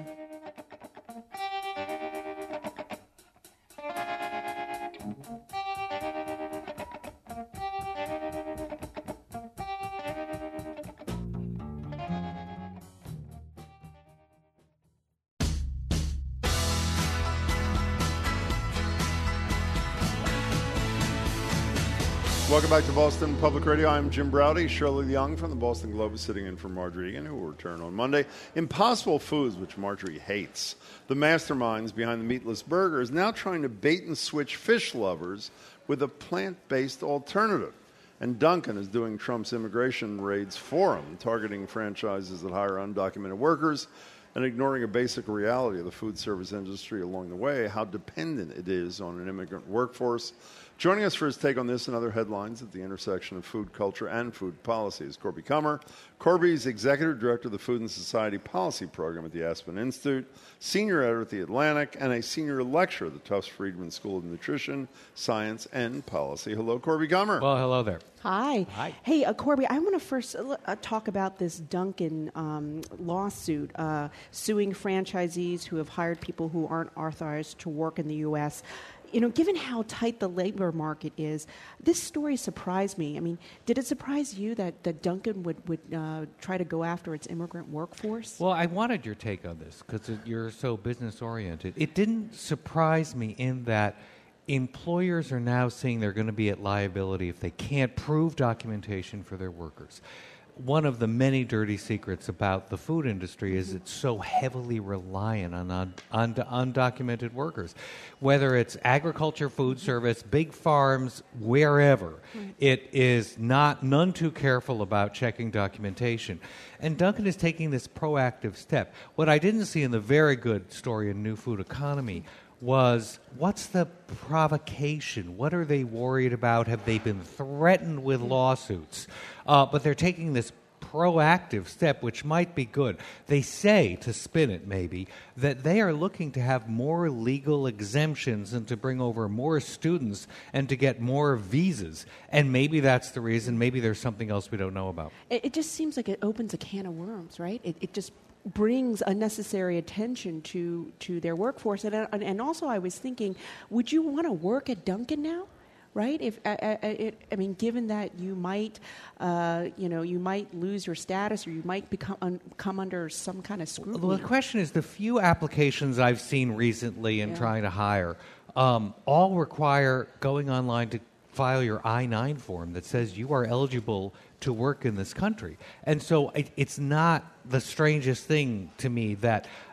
Welcome back to Boston Public Radio. I'm Jim Browdy. Shirley Young from the Boston Globe is sitting in for Marjorie Egan, who will return on Monday. Impossible Foods, which Marjorie hates, the masterminds behind the meatless burger, is now trying to bait and switch fish lovers with a plant-based alternative. And Dunkin' is doing Trump's immigration raids for him, targeting franchises that hire undocumented workers and ignoring a basic reality of the food service industry along the way, how dependent it is on an immigrant workforce. Joining us for his take on this and other headlines at the intersection of food culture and food policy is Corby Kummer. Corby is Executive Director of the Food and Society Policy Program at the Aspen Institute, Senior Editor at The Atlantic, and a Senior Lecturer at the Tufts Friedman School of Nutrition, Science, and Policy. Hello, Corby Kummer. Well, hello there. Hi. Hi. Hey, uh, Corby, I want to first uh, talk about this Dunkin' um, lawsuit uh, suing franchisees who have hired people who aren't authorized to work in the U S You know, given how tight the labor market is, this story surprised me. I mean, did it surprise you that, that Dunkin' would, would uh, try to go after its immigrant workforce? Well, I wanted your take on this because you're so business-oriented. It didn't surprise me in that employers are now saying they're going to be at liability if they can't prove documentation for their workers. One of the many dirty secrets about the food industry is it's so heavily reliant on, on, on undocumented workers. Whether it's agriculture, food service, big farms, wherever, it is not none too careful about checking documentation. And Dunkin' is taking this proactive step. What I didn't see in the very good story in New Food Economy was what's the provocation? What are they worried about? Have they been threatened with lawsuits? Uh, but they're taking this proactive step, which might be good. They say, to spin it maybe, that they are looking to have more legal exemptions and to bring over more students and to get more visas. And maybe that's the reason. Maybe there's something else we don't know about. It, it just seems like it opens a can of worms, right? It, it just brings unnecessary attention to, to their workforce. And, and and also I was thinking, would you want to work at Dunkin' now? Right? If I, I, it, I mean, given that you might, uh, you know, you might lose your status, or you might become un, come under some kind of scrutiny. Well, the question is, the few applications I've seen recently in Yeah. trying to hire um, all require going online to file your I nine form that says you are eligible to work in this country. And so it, it's not the strangest thing to me that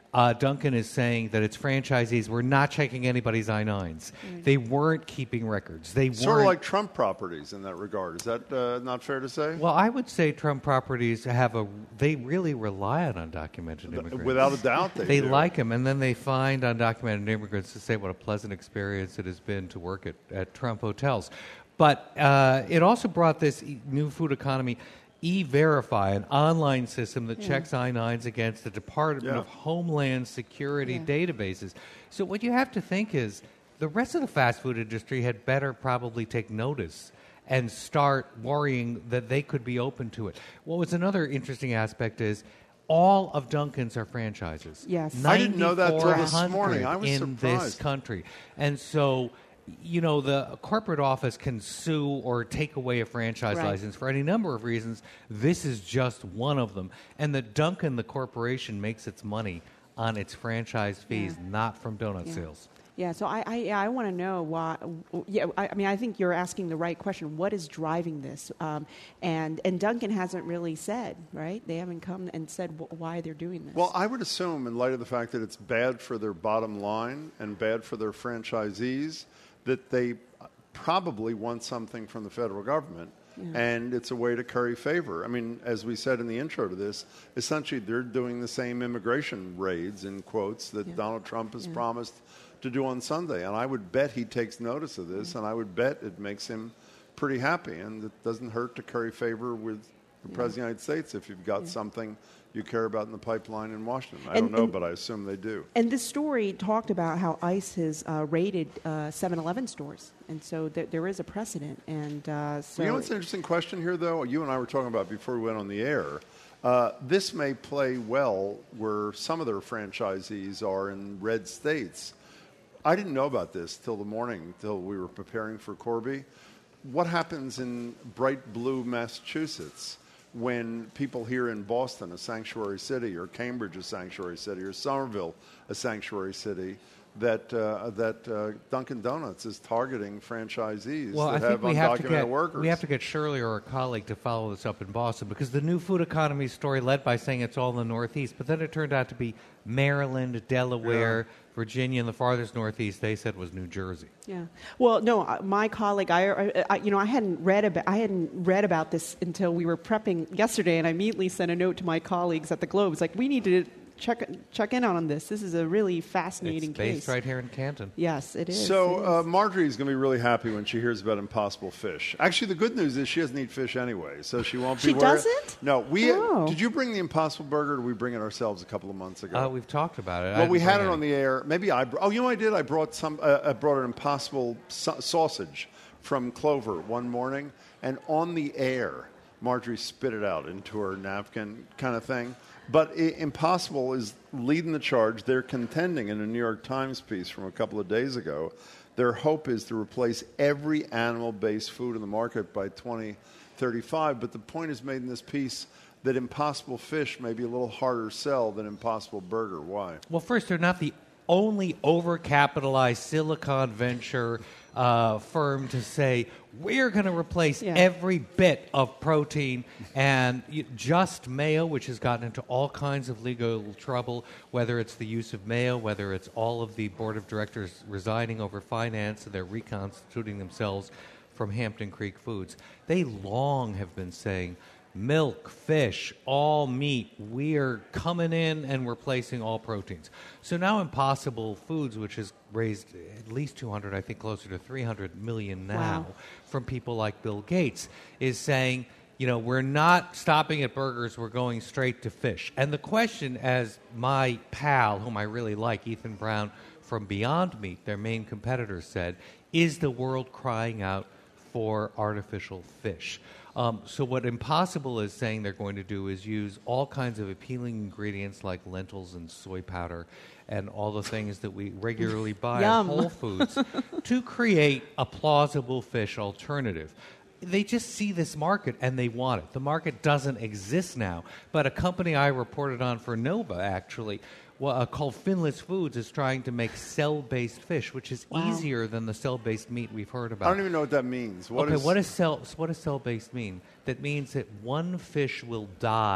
Uh, Dunkin' is saying that its franchisees were not checking anybody's I nines. Mm-hmm. They weren't keeping records. They sort weren't of like Trump properties in that regard. Is that uh, not fair to say? Well, I would say Trump properties have a. They really rely on undocumented immigrants. Without a doubt, they They do. like them, and then they find undocumented immigrants to say what a pleasant experience it has been to work at, at Trump hotels. But uh, it also brought this e- new food economy. E-Verify, an online system that Yeah. checks I nines against the Department Yeah. of Homeland Security Yeah. databases. So what you have to think is the rest of the fast food industry had better probably take notice and start worrying that they could be open to it. What was another interesting aspect is all of Dunkin's are franchises. Yes. I didn't know that till this ninety-four hundred morning. I was in surprised. this country. And so, you know, the corporate office can sue or take away a franchise Right. license for any number of reasons. This is just one of them. And the Dunkin', the corporation, makes its money on its franchise fees, Yeah. not from donut Yeah. sales. Yeah, so I, I, yeah, I want to know why. Yeah, I, I mean, I think you're asking the right question. What is driving this? Um, and and Dunkin' hasn't really said, right? They haven't come and said wh- why they're doing this. Well, I would assume, in light of the fact that it's bad for their bottom line and bad for their franchisees, that they probably want something from the federal government. Yeah. And it's a way to curry favor. I mean, as we said in the intro to this, essentially they're doing the same immigration raids, in quotes, that Yeah. Donald Trump has Yeah. promised to do on Sunday. And I would bet he takes notice of this, and I would bet it makes him pretty happy. And it doesn't hurt to curry favor with the Yeah. President of the United States if you've got Yeah. something you care about in the pipeline in Washington. I And- don't know, and- but I assume they do. And this story talked about how ICE has uh, raided uh, seven eleven stores, and so th- there is a precedent. And uh, so, You know what's an interesting question here, though? You and I were talking about before we went on the air. Uh, this may play well where some of their franchisees are in red states. I didn't know about this till the morning, till we were preparing for Corby. What happens in bright blue Massachusetts when people here in Boston, a sanctuary city, or Cambridge, a sanctuary city, or Somerville, a sanctuary city, that uh, that uh, Dunkin' Donuts is targeting franchisees Well, that I think have we undocumented have to get workers? we have to get Shirley or a colleague to follow this up in Boston, because the new food economy story led by saying it's all in the Northeast, but then it turned out to be Maryland, Delaware, Virginia, and the farthest Northeast they said was New Jersey. Yeah. Well, no, uh, my colleague, I, I, you know, I hadn't read about, I hadn't read about this until we were prepping yesterday, and I immediately sent a note to my colleagues at the Globe. It's like, we need to check check in on this. This is a really fascinating It's based case. right here in Canton. Yes, it is. So It uh, is. Marjorie is going to be really happy when she hears about Impossible Fish. Actually, the good news is she doesn't eat fish anyway, so she won't be She worried. doesn't? No. We Oh. did you bring the Impossible Burger, or did we bring it ourselves a couple of months ago? Uh, we've talked about it. I well, we didn't had bring it any. on the air. Maybe I. Br- oh, you know what I did? I brought some. Uh, I brought an Impossible sa- sausage from Clover one morning, and on the air, Marjorie spit it out into her napkin, kind of thing. But I- Impossible is leading the charge. They're contending in a New York Times piece from a couple of days ago. Their hope is to replace every animal-based food in the market by twenty thirty-five. But the point is made in this piece that Impossible Fish may be a little harder sell than Impossible Burger. Why? Well, first, they're not the only overcapitalized Silicon venture uh, firm to say, we're going to replace Yeah. every bit of protein. And y- Just Mayo, which has gotten into all kinds of legal trouble, whether it's the use of mayo, whether it's all of the board of directors resigning over finance, and they're reconstituting themselves from Hampton Creek Foods. They long have been saying, milk, fish, all meat, we are coming in and replacing all proteins. So now Impossible Foods, which has raised at least two hundred, I think closer to three hundred million now Wow. from people like Bill Gates, is saying, you know, we're not stopping at burgers, we're going straight to fish. And the question, as my pal, whom I really like, Ethan Brown from Beyond Meat, their main competitor, said, is the world crying out for artificial fish? Um, so what Impossible is saying they're going to do is use all kinds of appealing ingredients like lentils and soy powder and all the things that we regularly buy at Yum. Whole Foods to create a plausible fish alternative. They just see this market and they want it. The market doesn't exist now, but a company I reported on for Nova, actually, well, uh, called Finless Foods, is trying to make cell-based fish, which is Wow. easier than the cell-based meat we've heard about. I don't even know what that means. What okay, is- what, is cell, what does cell-based mean? That means that one fish will die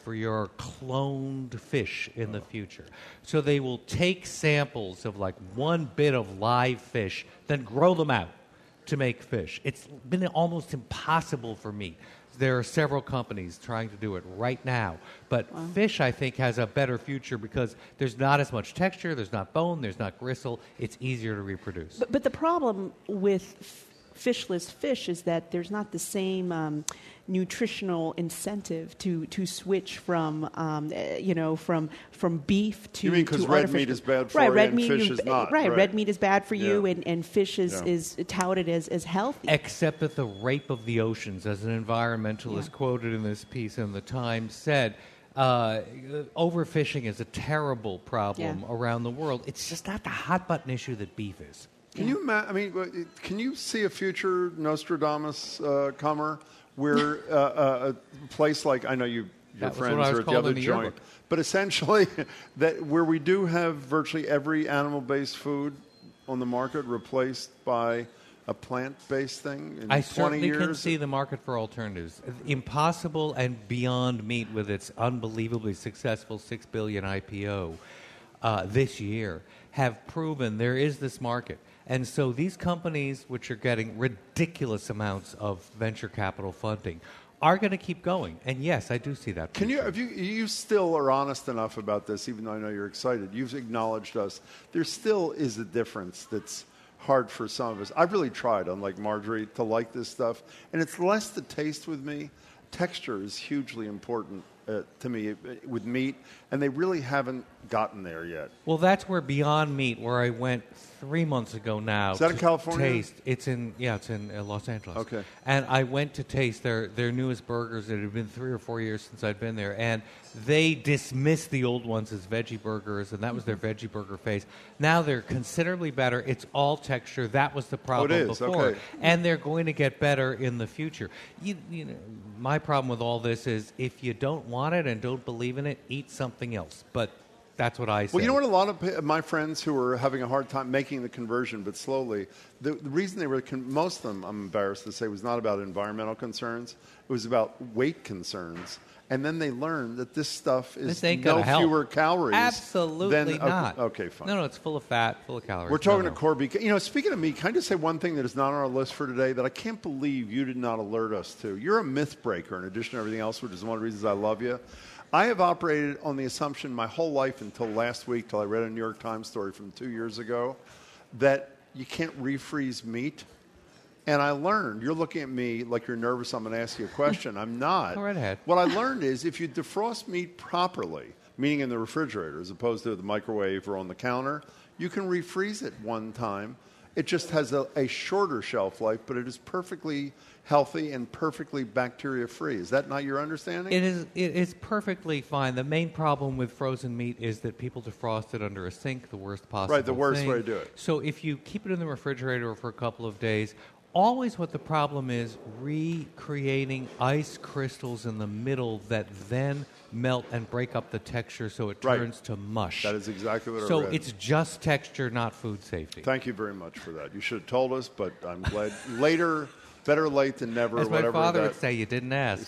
for your cloned fish in the future. So they will take samples of like one bit of live fish, then grow them out to make fish. It's been almost impossible for meat. There are several companies trying to do it right now. But wow. fish, I think, has a better future because there's not as much texture, there's not bone, there's not gristle. It's easier to reproduce. But, but the problem with f- fishless fish is that there's not the same um, nutritional incentive to, to switch from um, uh, you know from from beef to you mean because red meat is bad for right, you red and meat fish you, is not right, right red meat is bad for you yeah. and, and fish is, yeah. is touted as, as healthy, except that the rape of the oceans, as an environmentalist yeah. quoted in this piece in the Times said, Uh, overfishing is a terrible problem yeah. around the world. It's just not the hot button issue that beef is. Can yeah. you? Ma- I mean, can you see a future Nostradamus uh, comer where uh, uh, a place like I know you, your that friends are at the other the joint, yearbook. But essentially that where we do have virtually every animal-based food on the market replaced by a plant-based thing in I twenty certainly years? can see the market for alternatives. Impossible and Beyond Meat, with its unbelievably successful six billion dollars I P O uh, this year, have proven there is this market. And so these companies, which are getting ridiculous amounts of venture capital funding, are going to keep going. And yes, I do see that. Can you, if you, you still are honest enough about this, even though I know you're excited, you've acknowledged us, there still is a difference that's hard for some of us. I've really tried, unlike Marjorie, to like this stuff. And it's less the taste with me. Texture is hugely important uh, to me with meat, and they really haven't gotten there yet. Well, that's where Beyond Meat, where I went three months ago now. Is that to in California? Taste. It's in, yeah, it's in uh, Los Angeles. Okay. And I went to taste their, their newest burgers. It had been three or four years since I'd been there. And they dismissed the old ones as veggie burgers, and that was their veggie burger phase. Now they're considerably better. It's all texture. That was the problem oh, it is. before. Okay. And they're going to get better in the future. You, you know, my problem with all this is if you don't want it and don't believe in it, eat something else. But that's what I say. Well, you know what? A lot of my friends who are having a hard time making the conversion, but slowly, the, the reason they were, con- most of them, I'm embarrassed to say, was not about environmental concerns. It was about weight concerns. And then they learned that this stuff is this ain't no gonna help. fewer calories. Absolutely than, not. Okay, fine. No, no, it's full of fat, full of calories. We're talking no, to no. Corby. You know, speaking of meat, can I just say one thing that is not on our list for today that I can't believe you did not alert us to? You're a myth breaker in addition to everything else, which is one of the reasons I love you. I have operated on the assumption my whole life until last week, till I read a New York Times story from two years ago, that you can't refreeze meat. And I learned, you're looking at me like you're nervous I'm going to ask you a question. I'm not. Go right ahead. What I learned is if you defrost meat properly, meaning in the refrigerator as opposed to the microwave or on the counter, you can refreeze it one time. It just has a, a shorter shelf life, but it is perfectly healthy and perfectly bacteria-free. Is that not your understanding? It is. It is perfectly fine. The main problem with frozen meat is that people defrost it under a sink, the worst possible Right, the worst thing. way to do it. So if you keep it in the refrigerator for a couple of days, always what the problem is, recreating ice crystals in the middle that then melt and break up the texture so it Right. turns to mush. That is exactly what I So read. it's just texture, not food safety. Thank you very much for that. You should have told us, but I'm glad. Later, better late than never. As my whatever father that. would say, you didn't ask.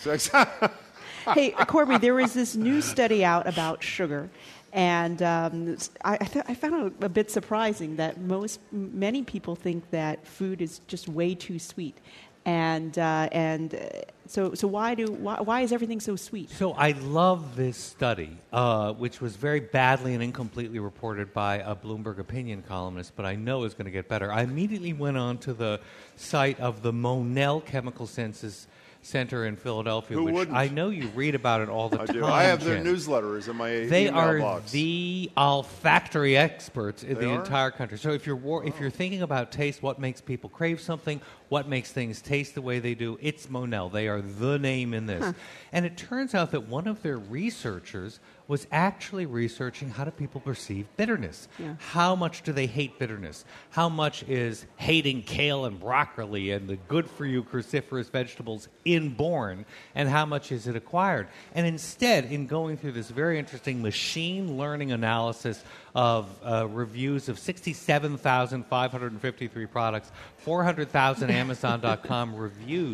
Hey, Corby, there was this new study out about sugar. And um, I, I, th- I found it a bit surprising that most, many people think that food is just way too sweet, and uh, and uh, so so why do why, why is everything so sweet? So I love this study, uh, which was very badly and incompletely reported by a Bloomberg opinion columnist, but I know is going to get better. I immediately went on to the site of the Monell Chemical Senses Center in Philadelphia, Who which wouldn't? I know you read about it all the I time. do. I have their Jim. newsletters in my They email are box. the olfactory experts in They the are? entire country. So if you're war- Oh. if you're thinking about taste, what makes people crave something, what makes things taste the way they do, it's Monell. They are the name in this. Huh. And it turns out that one of their researchers was actually researching how do people perceive bitterness. Yeah. How much do they hate bitterness? How much is hating kale and broccoli and the good-for-you cruciferous vegetables inborn, and how much is it acquired? And instead, in going through this very interesting machine learning analysis of uh, reviews of sixty-seven thousand five hundred fifty-three products, four hundred thousand Amazon dot com reviews,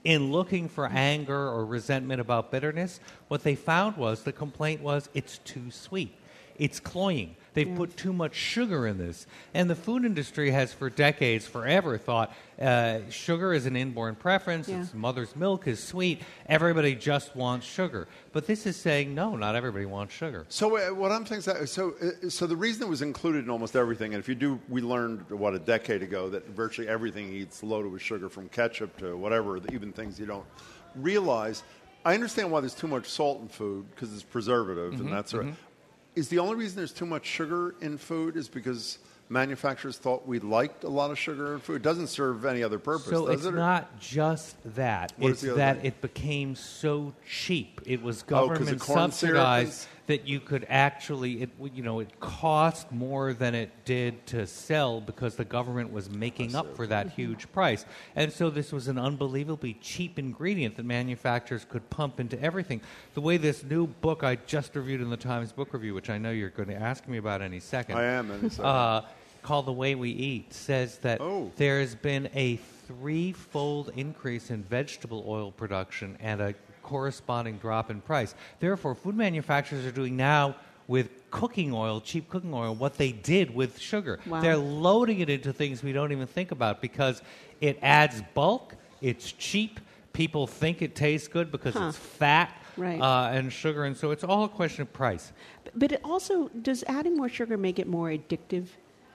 in looking for anger or resentment about bitterness, what they found was the complaint was it's too sweet. It's cloying. They've Yeah. put too much sugar in this. And the food industry has for decades, forever, thought uh, sugar is an inborn preference. Yeah. It's mother's milk is sweet. Everybody just wants sugar. But this is saying, no, not everybody wants sugar. So uh, what I'm thinking is, so uh, so the reason it was included in almost everything, and if you do, we learned, what, a decade ago that virtually everything you eat's loaded with sugar, from ketchup to whatever, even things you don't realize. I understand why there's too much salt in food, because it's preservative, Mm-hmm, and that's right. mm-hmm. Is the only reason there's too much sugar in food is because manufacturers thought we liked a lot of sugar in food? It doesn't serve any other purpose, So does it's it? not just that. What is It's the other that thing? it became so cheap. It was Oh, 'cause the government corn syrup subsidized is- that you could actually, it you know, it cost more than it did to sell because the government was making up for that huge price. And so this was an unbelievably cheap ingredient that manufacturers could pump into everything. The way this new book I just reviewed in the Times Book Review, which I know you're going to ask me about any second. I am any second. Uh, called The Way We Eat, says that Oh. there has been a threefold increase in vegetable oil production and a corresponding drop in price. Therefore, food manufacturers are doing now with cooking oil, cheap cooking oil, what they did with sugar. Wow. They're loading it into things we don't even think about because it adds bulk, it's cheap, people think it tastes good because Huh. it's fat Right. uh, and sugar, and so it's all a question of price. But it also, does adding more sugar make it more addictive?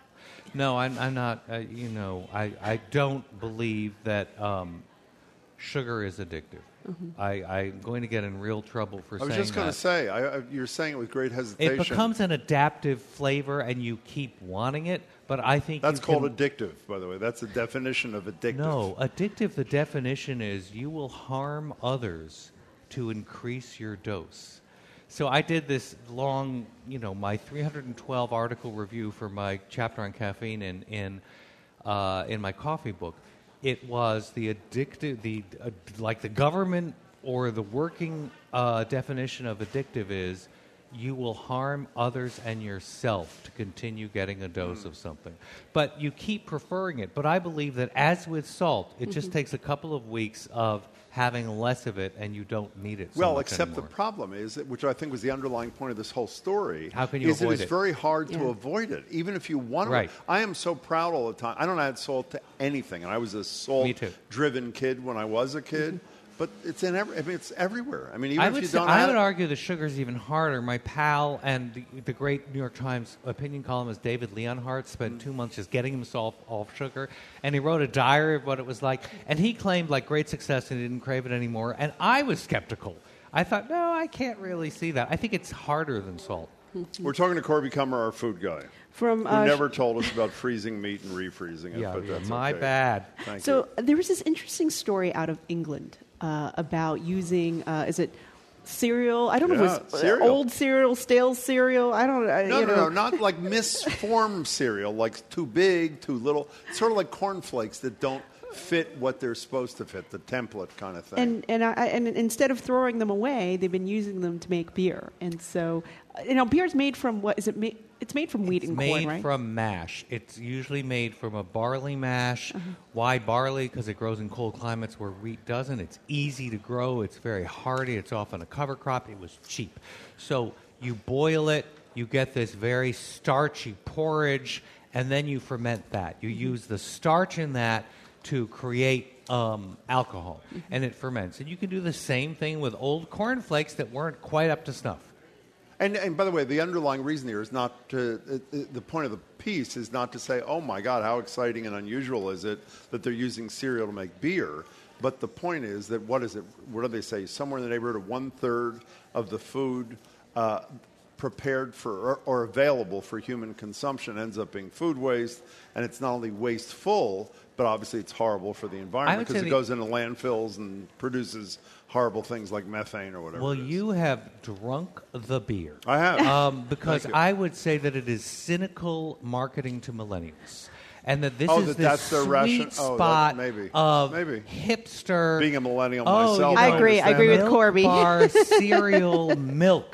No, I'm, I'm not, uh, you know, I, I don't believe that um, sugar is addictive. Mm-hmm. I, I'm going to get in real trouble for I was saying just going that. to say, I, I, you're saying it with great hesitation. It becomes an adaptive flavor, and you keep wanting it, but I think That's you called can, addictive, by the way. That's the definition of addictive. No, addictive, the definition is you will harm others to increase your dose. So I did this long, you know, my three hundred twelve article review for my chapter on caffeine in in, uh, in my coffee book. It was the addictive, the uh, like the government or the working uh, definition of addictive is you will harm others and yourself to continue getting a dose of something. But you keep preferring it. But I believe that as with salt, it just takes a couple of weeks of having less of it and you don't need it so Well, much except anymore. the problem is, that, which I think was the underlying point of this whole story, How can you is avoid it is it? very hard Yeah. to avoid it, even if you want Right. to. I am so proud all the time. I don't add salt to anything, and I was a Me too. salt-driven kid when I was a kid. But it's in every, I mean, it's everywhere. I mean, even I if would, you say, don't I add would it, argue the sugar's even harder. My pal and the, the great New York Times opinion columnist David Leonhardt spent Mm. two months just getting himself off sugar, and he wrote a diary of what it was like. And he claimed like great success and he didn't crave it anymore. And I was skeptical. I thought, no, I can't really see that. I think it's harder than salt. we're talking to Corby Kummer, our food guy, From who uh, never told us about freezing meat and refreezing it. Yeah, but yeah, that's my okay. bad. Thank So you. uh, there was this interesting story out of England uh, about using, uh, is it cereal? I don't know Yeah, if it was cereal. Uh, old cereal, stale cereal. I don't know. No, you no, know. no, not like misformed cereal, like too big, too little. It's sort of like cornflakes that don't fit what they're supposed to fit, the template kind of thing. And and I, and instead of throwing them away, they've been using them to make beer. And so, uh, you know, beer is made from what is it? Ma- it's made from wheat It's and made corn, right? from mash. It's usually made from a barley mash. Uh-huh. Why barley? Because it grows in cold climates where wheat doesn't. It's easy to grow. It's very hardy. It's often a cover crop. It was cheap. So you boil it. You get this very starchy porridge, and then you ferment that. You Mm-hmm. use the starch in that to create um, alcohol, Mm-hmm. and it ferments. And you can do the same thing with old cornflakes that weren't quite up to snuff. And, and by the way, the underlying reason here is not to, uh, uh, the point of the piece is not to say, oh my God, how exciting and unusual is it that they're using cereal to make beer. But the point is that, what is it, what do they say, somewhere in the neighborhood of one-third of the food uh, prepared for or, or available for human consumption ends up being food waste. And it's not only wasteful, but obviously it's horrible for the environment would because say it the- goes into landfills and produces horrible things like methane or whatever. Well, it is. you have drunk the beer. I have. Um, because Thank you. I would say that it is cynical marketing to millennials. And that this Oh, is that this that's their sweet ration- oh, that- spot maybe. of Maybe. hipster. Being a millennial oh, myself, you I know, agree. I agree with milk Corby. bar cereal milk.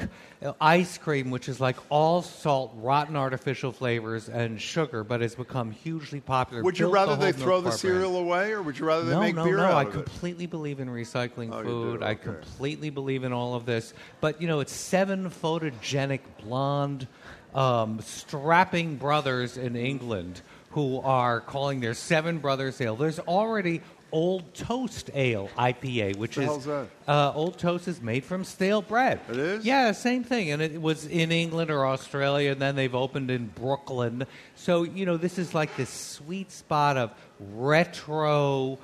uh, ice cream, which is like all salt, rotten artificial flavors, and sugar, but has become hugely popular. Would you Built rather the they whole throw Milk the Bar cereal brand. away, or would you rather they no, make no, beer no, out I of it? completely believe in recycling Oh, you food. do? I Okay. completely believe in all of this. But, you know, it's seven photogenic, blonde, um, strapping brothers in England who are calling their Seven Brothers Ale. There's already Old Toast Ale I P A, which The is hell's that? Uh, Old Toast is made from stale bread. It is? Yeah, same thing. And it was in England or Australia, and then they've opened in Brooklyn. So, you know, this is like this sweet spot of retro,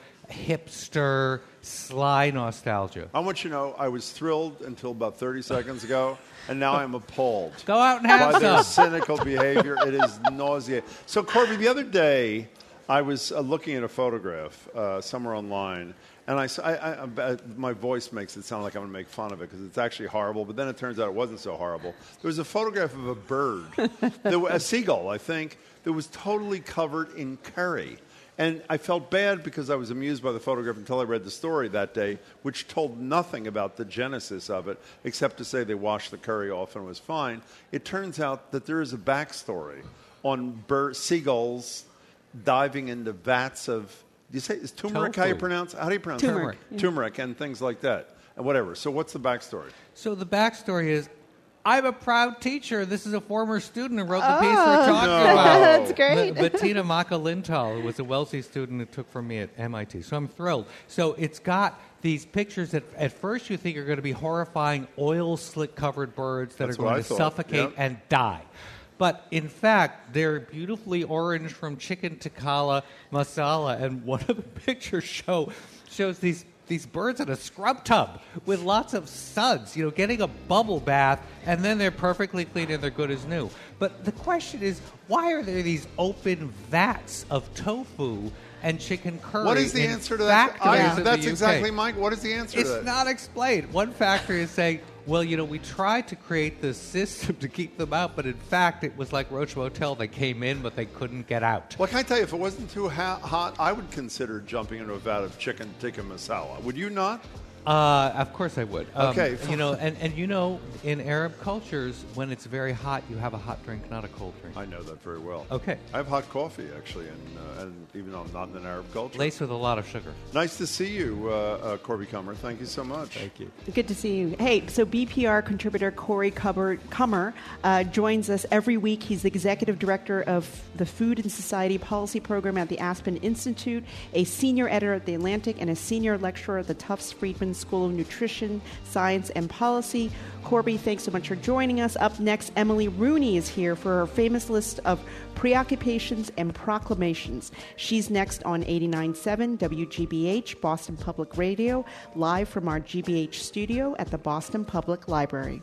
hipster, sly nostalgia. I want you to know I was thrilled until about thirty seconds ago, and now I'm appalled. Go out and have by their some. cynical behavior. It is nauseating. So, Corby, the other day, I was uh, looking at a photograph uh, somewhere online, and I, s- I- I- I- my voice makes it sound like I'm going to make fun of it because it's actually horrible, but then it turns out it wasn't so horrible. There was a photograph of a bird, that, wa- a seagull, I think, that was totally covered in curry. And I felt bad because I was amused by the photograph until I read the story that day, which told nothing about the genesis of it, except to say they washed the curry off and it was fine. It turns out that there is a backstory on bir- seagulls diving into vats of, do you say, is turmeric how you Tofu. pronounce How do you pronounce Turmeric. it? Turmeric and things like that. And whatever. So what's the backstory? So the backstory is, I'm a proud teacher. This is a former student who wrote the piece we're talking No. about. That's great. But Bettina Maka-Lintal, who was a Wellesley student who took from me at M I T. So I'm thrilled. So it's got these pictures that at first you think are going to be horrifying oil slick-covered birds that That's are what going I to thought. suffocate Yep. and die. But in fact, they're beautifully orange from chicken tikka masala, and one of the pictures show shows these these birds in a scrub tub with lots of suds, you know, getting a bubble bath, and then they're perfectly clean and they're good as new. But the question is, why are there these open vats of tofu and chicken curry? What is the in answer to that? factories I- in the that's U K? exactly Mike. What is the answer to It's that? not explained. One factory is saying, well, you know, we tried to create this system to keep them out, but in fact, it was like Roach Motel. They came in, but they couldn't get out. Well, can I tell you, if it wasn't too ha- hot, I would consider jumping into a vat of chicken tikka masala. Would you not? Uh, of course I would. Um, Okay. You know, and, and you know, in Arab cultures, when it's very hot, you have a hot drink, not a cold drink. I know that very well. Okay. I have hot coffee, actually, and, uh, and even though I'm not in an Arab culture. Laced with a lot of sugar. Nice to see you, uh, uh, Corby Kummer. Thank you so much. Thank you. Good to see you. Hey, so B P R contributor Corey Cupboard- Kummer uh, joins us every week. He's the executive director of the Food and Society Policy Program at the Aspen Institute, a senior editor at The Atlantic, and a senior lecturer at the Tufts Friedman School of Nutrition, Science, and Policy. Corby, thanks so much for joining us. Up next, Emily Rooney is here for her famous list of preoccupations and proclamations. She's next on eighty-nine point seven W G B H, Boston Public Radio, live from our G B H studio at the Boston Public Library.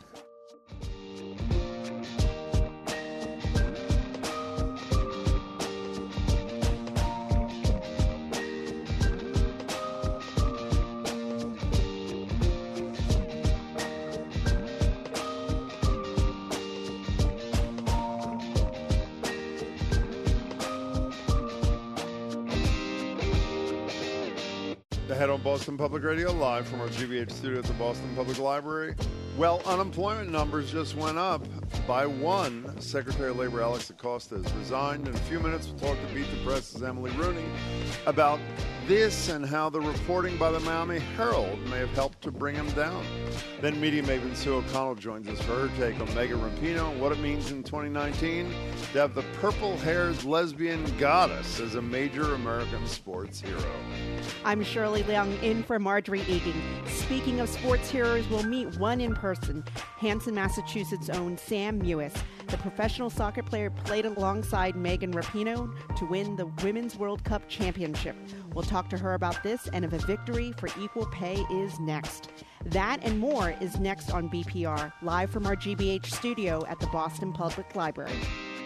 Ahead on Boston Public Radio, live from our G B H studio at the Boston Public Library. Well, unemployment numbers just went up by one. Secretary of Labor Alex Acosta has resigned. In a few minutes, we'll talk to Beat the Press's Emily Rooney about this and how the reporting by the Miami Herald may have helped to bring him down. Then media maven Sue O'Connell joins us for her take on Megan Rapinoe and what it means in twenty nineteen to have the purple-haired lesbian goddess as a major American sports hero. I'm Shirley Leung in for Marjorie Egan. Speaking of sports heroes, we'll meet one in person. Hanson, Massachusetts' own Sam Mewis. The professional soccer player played alongside Megan Rapinoe to win the Women's World Cup Championship. We'll talk to her about this and if a victory for equal pay is next. That and more is next on B P R, live from our G B H studio at the Boston Public Library.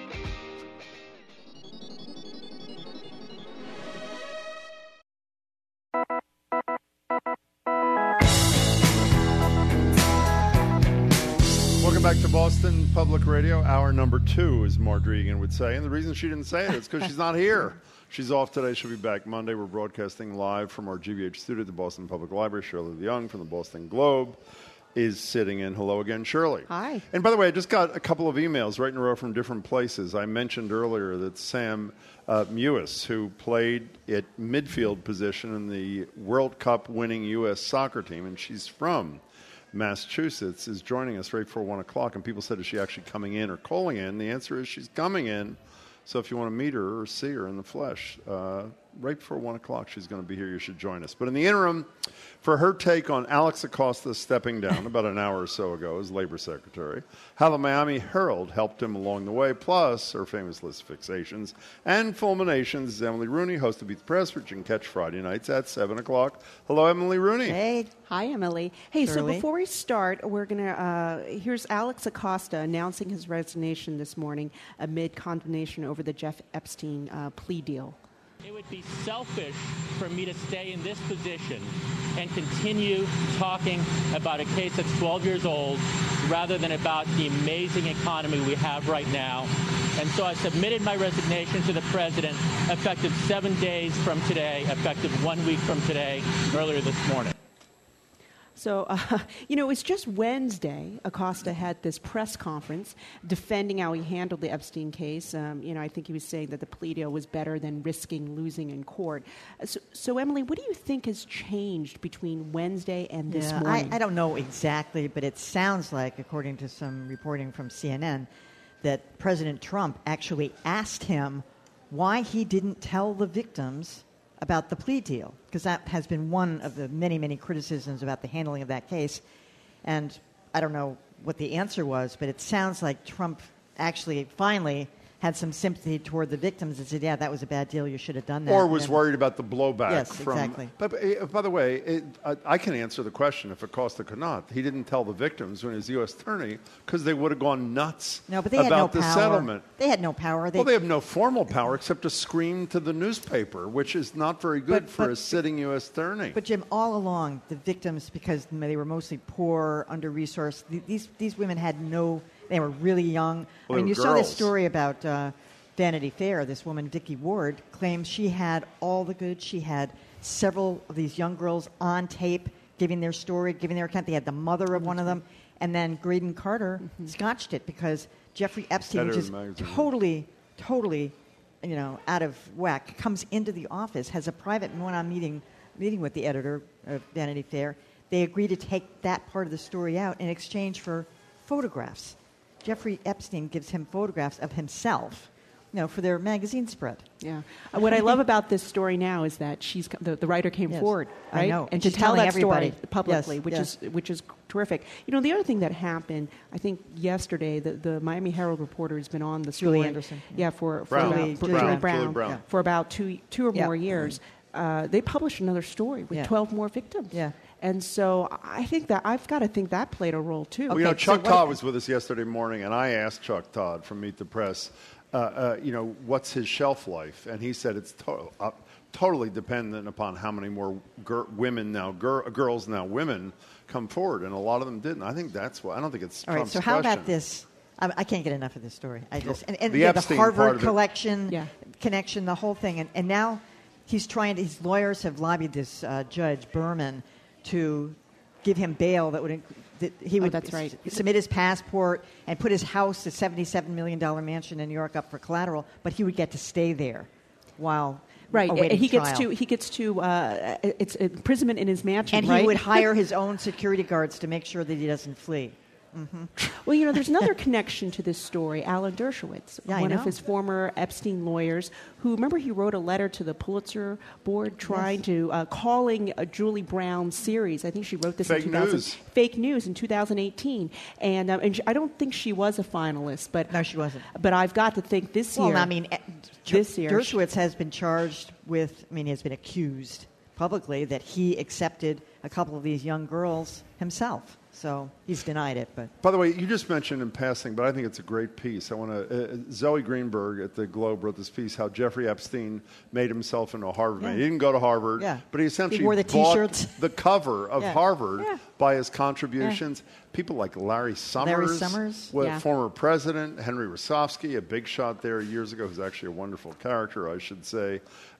Welcome back to Boston Public Radio. Hour number two, as Marjorie Egan would say. And the reason she didn't say it is because she's not here. She's off today. She'll be back Monday. We're broadcasting live from our G B H studio at the Boston Public Library. Shirley Leung from the Boston Globe. is sitting in. Hello again, Shirley. Hi. And by the way, I just got a couple of emails right in a row from different places. I mentioned earlier that Sam uh, Mewis, who played at midfield position in the World Cup winning U S soccer team, and she's from Massachusetts, is joining us right before one o'clock. And people said, is she actually coming in or calling in? The answer is she's coming in. So if you want to meet her or see her in the flesh, uh, right before one o'clock, she's going to be here. You should join us. But in the interim, for her take on Alex Acosta stepping down about an hour or so ago as Labor Secretary, how the Miami Herald helped him along the way, plus her famous list of fixations and fulminations, is Emily Rooney, host of Beat the Press, which you can catch Friday nights at seven o'clock. Hello, Emily Rooney. Hey. Hi, Emily. Hey, Shirley. So before we start, we're going to, uh, here's Alex Acosta announcing his resignation this morning amid condemnation over the Jeff Epstein uh, plea deal. It would be selfish for me to stay in this position and continue talking about a case that's twelve years old rather than about the amazing economy we have right now. And so I submitted my resignation to the president effective seven days from today, effective one week from today, earlier this morning. So, uh, you know, it was just Wednesday, Acosta had this press conference defending how he handled the Epstein case. Um, you know, I think he was saying that the plea deal was better than risking losing in court. So, so Emily, what do you think has changed between Wednesday and this yeah, morning? I, I don't know exactly, but it sounds like, according to some reporting from C N N, that President Trump actually asked him why he didn't tell the victims about the plea deal, because that has been one of the many, many criticisms about the handling of that case. And I don't know what the answer was, but it sounds like Trump actually finally had some sympathy toward the victims and said, yeah, that was a bad deal, you should have done that. Or was and worried about the blowback. Yes, from, exactly. But uh, by the way, it, I, I can answer the question if Acosta could not. He didn't tell the victims when he was U S attorney because they would have gone nuts no, but they about had no the power. settlement. They had no power. They, well, they have no formal power except to scream to the newspaper, which is not very good But- for but- a sitting U S attorney. But Jim, all along, the victims, because they were mostly poor, under-resourced, th- these these women had no. They were really young. Well, I mean, they you were saw this girls. story about uh, Vanity Fair. This woman, Dickie Ward, claims she had all the goods. She had several of these young girls on tape giving their story, giving their account. They had the mother of one of them, and then Graydon Carter Mm-hmm. scotched it because Jeffrey Epstein, Editor which of the is magazine. totally, totally, you know, out of whack, comes into the office, has a private one-on meeting meeting with the editor of Vanity Fair. They agree to take that part of the story out in exchange for photographs. Jeffrey Epstein gives him photographs of himself, you know, for their magazine spread. Yeah. Uh, What I love about this story now is that she's the, the writer came Yes, forward, I right? know. And, And to she's tell telling that story everybody. publicly, Yes, which yes. is which is terrific. You know, the other thing that happened, I think yesterday, the, the Miami Herald reporter has been on the story. Julie Anderson. Yeah, for, for Brown. about, Julie for Brown. Julie Julie Brown, Brown. Yeah. for about two two or Yeah. more years. Uh, they published another story with Yeah. twelve more victims. Yeah. And so I think that I've got to think that played a role too. Well, you know, Okay, so Chuck what- Todd was with us yesterday morning, and I asked Chuck Todd from Meet the Press, uh, uh, you know, what's his shelf life? And he said it's to- uh, totally dependent upon how many more gir- women now, gir- girls now, women come forward, and a lot of them didn't. I think that's why. I don't think it's All right, Trump's so how question. about this? I, I can't get enough of this story. I just and, and The yeah, the Epstein part Harvard of it. collection Yeah. connection, the whole thing, and, and now he's trying to. His lawyers have lobbied this uh, judge Berman to give him bail that would inc- that he Oh, would that's right. s- submit his passport and put his house, a seventy-seven million dollars mansion in New York, up for collateral, but he would get to stay there while Right, awaiting and he trial. gets to he gets to uh, it's imprisonment in his mansion, and right? he would hire his own security guards to make sure that he doesn't flee. Mm-hmm. Well, you know, there's another connection to this story. Alan Dershowitz, Yeah, I one of know. his former Epstein lawyers, who, remember, he wrote a letter to the Pulitzer Board trying Yes. to, uh, calling a Julie Brown series. I think she wrote this Fake in two thousand. news. Fake news in two thousand eighteen. And, um, and she, I don't think she was a finalist, but No, she wasn't. But I've got to think this Well, year. I mean, eh, this year, Dershowitz has been charged with, I mean, he has been accused publicly that he accepted a couple of these young girls himself. So he's denied it, but By the way, you just mentioned in passing, but I think it's a great piece. I want to. Uh, Zoe Greenberg at the Globe wrote this piece how Jeffrey Epstein made himself into a Harvard man. Yeah. He didn't go to Harvard, Yeah. but he essentially He wore the bought T-shirts. the cover of Yeah. Harvard Yeah. by his contributions. People like Larry Summers, Larry Summers, wa- yeah. former president Henry Rosofsky, a big shot there years ago, who's actually a wonderful character, I should say.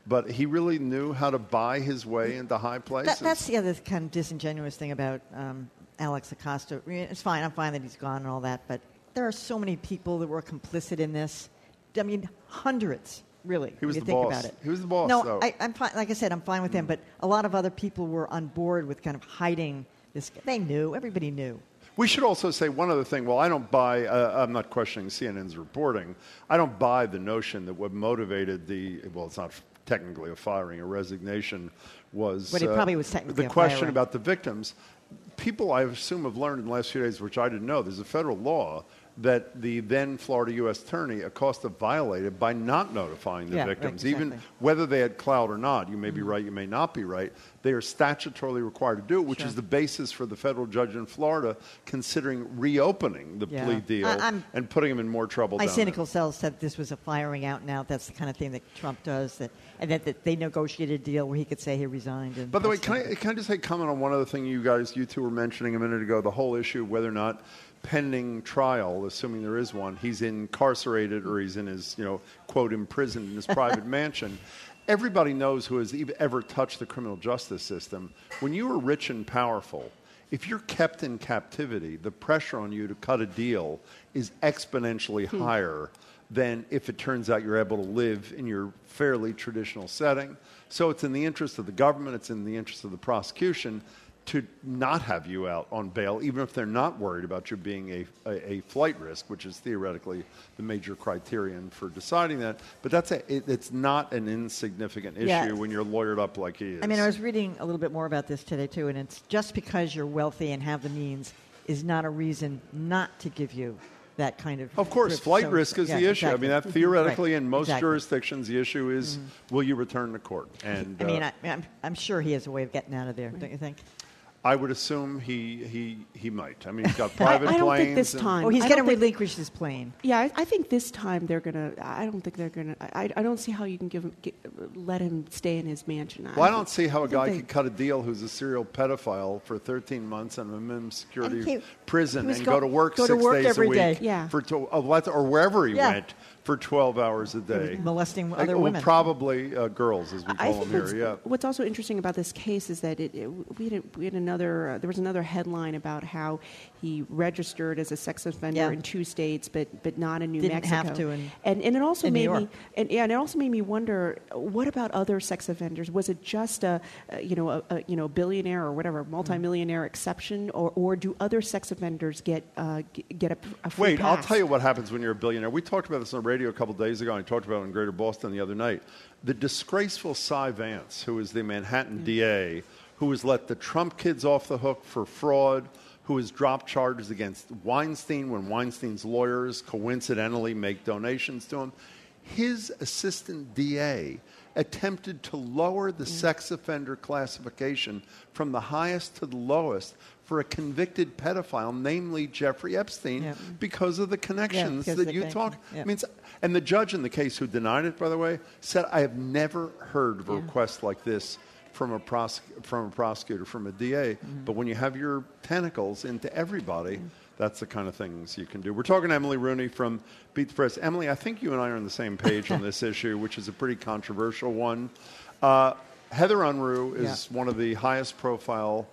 but he really knew how to buy his way into high places. That, that's the other kind of disingenuous thing about um, Alex Acosta. I mean, it's fine. I'm fine that he's gone and all that, but there are so many people that were complicit in this. I mean, hundreds, really. He was when you the think boss. about it. He was the boss, No, though. I, I'm fine. Like I said, I'm fine with him, but a lot of other people were on board with kind of hiding this. They knew. Everybody knew. We should also say one other thing. Well, I don't buy, uh, I'm not questioning C N N's reporting. I don't buy the notion that what motivated the, well, it's not technically a firing, a resignation was But it uh, probably was technically the a question firing. about the victims. People, I assume, have learned in the last few days, which I didn't know, there's a federal law that the then Florida U S Attorney Acosta violated by not notifying the Yeah, right, victims, exactly. even whether they had clout or not. You may be Mm-hmm. right, you may not be right. They are statutorily required to do it, which Sure. is the basis for the federal judge in Florida considering reopening the Yeah. plea deal I- I'm- and putting him in more trouble. My down cynical self said this was a firing out and out. That's the kind of thing that Trump does, that, and that, that they negotiated a deal where he could say he resigned. And By the way, that's can I, the- can I just say comment on one other thing you guys, you two were mentioning a minute ago, the whole issue of whether or not pending trial, assuming there is one, he's incarcerated or he's in his, you know, quote, imprisoned in his private mansion. Everybody knows who has ev- ever touched the criminal justice system. When you are rich and powerful, if you're kept in captivity, the pressure on you to cut a deal is exponentially Hmm. higher than if it turns out you're able to live in your fairly traditional setting. So it's in the interest of the government, it's in the interest of the prosecution to not have you out on bail, even if they're not worried about you being a, a, a flight risk, which is theoretically the major criterion for deciding that. But that's a, it, it's not an insignificant issue Yeah. when you're lawyered up like he is. I mean, I was reading a little bit more about this today, too, and it's just because you're wealthy and have the means is not a reason not to give you that kind of... Of course, privilege. flight So- risk is yeah, the issue. exactly. I mean, that Mhm. theoretically, Right. in most Exactly. jurisdictions, the issue is, Mhm. will you return to court? And I mean, uh, I, I'm, I'm sure he has a way of getting out of there, don't you think? I would assume he he he might. I mean, he's got private I, I don't planes. think this and- time. Oh, he's I going to don't think- relinquish his plane. Yeah, I, I think this time they're gonna. I don't think they're gonna. I, I don't see how you can give him, get, let him stay in his mansion. Well, I don't see how a think guy they- could cut a deal who's a serial pedophile for thirteen months in a minimum security And he- prison he was and go- go to work go to six work days every a week day. Yeah. for tw- uh, let's- or wherever he Yeah. went for twelve hours a day, molesting Uh, other well, women. probably uh, girls, as we I call think them what's, here. Yeah. what's also interesting about this case is that it, it, we, had a, we had another. Uh, there was another headline about how he registered as a sex offender Yeah. in two states, but but not in New Didn't Mexico. have to in- and and it also in New made me York. and yeah, and it also made me wonder what about other sex offenders? Was it just a, a you know a, a you know billionaire or whatever multimillionaire exception, or or do other sex offenders get uh, g- get a, a free Wait, I'll pass? tell you what happens when you're a billionaire. We talked about this on the radio a couple of days ago, and I talked about it in Greater Boston the other night. The disgraceful Cy Vance, who is the Manhattan D A, who has let the Trump kids off the hook for fraud, who has dropped charges against Weinstein when Weinstein's lawyers coincidentally make donations to him. His assistant D A attempted to lower the sex offender classification from the highest to the lowest for a convicted pedophile, namely Jeffrey Epstein, Yep. because of the connections because that the you connection- talk. yep. I mean, it's- and the judge in the case who denied it, by the way, said, "I have never heard of a request like this from a prosec- from a prosecutor, from a D A. Mm-hmm. But when you have your tentacles into everybody." That's the kind of things you can do. We're talking to Emily Rooney from Beat the Press. Emily, I think you and I are on the same page on this issue, which is a pretty controversial one. Uh, Heather Unruh is one of the highest profile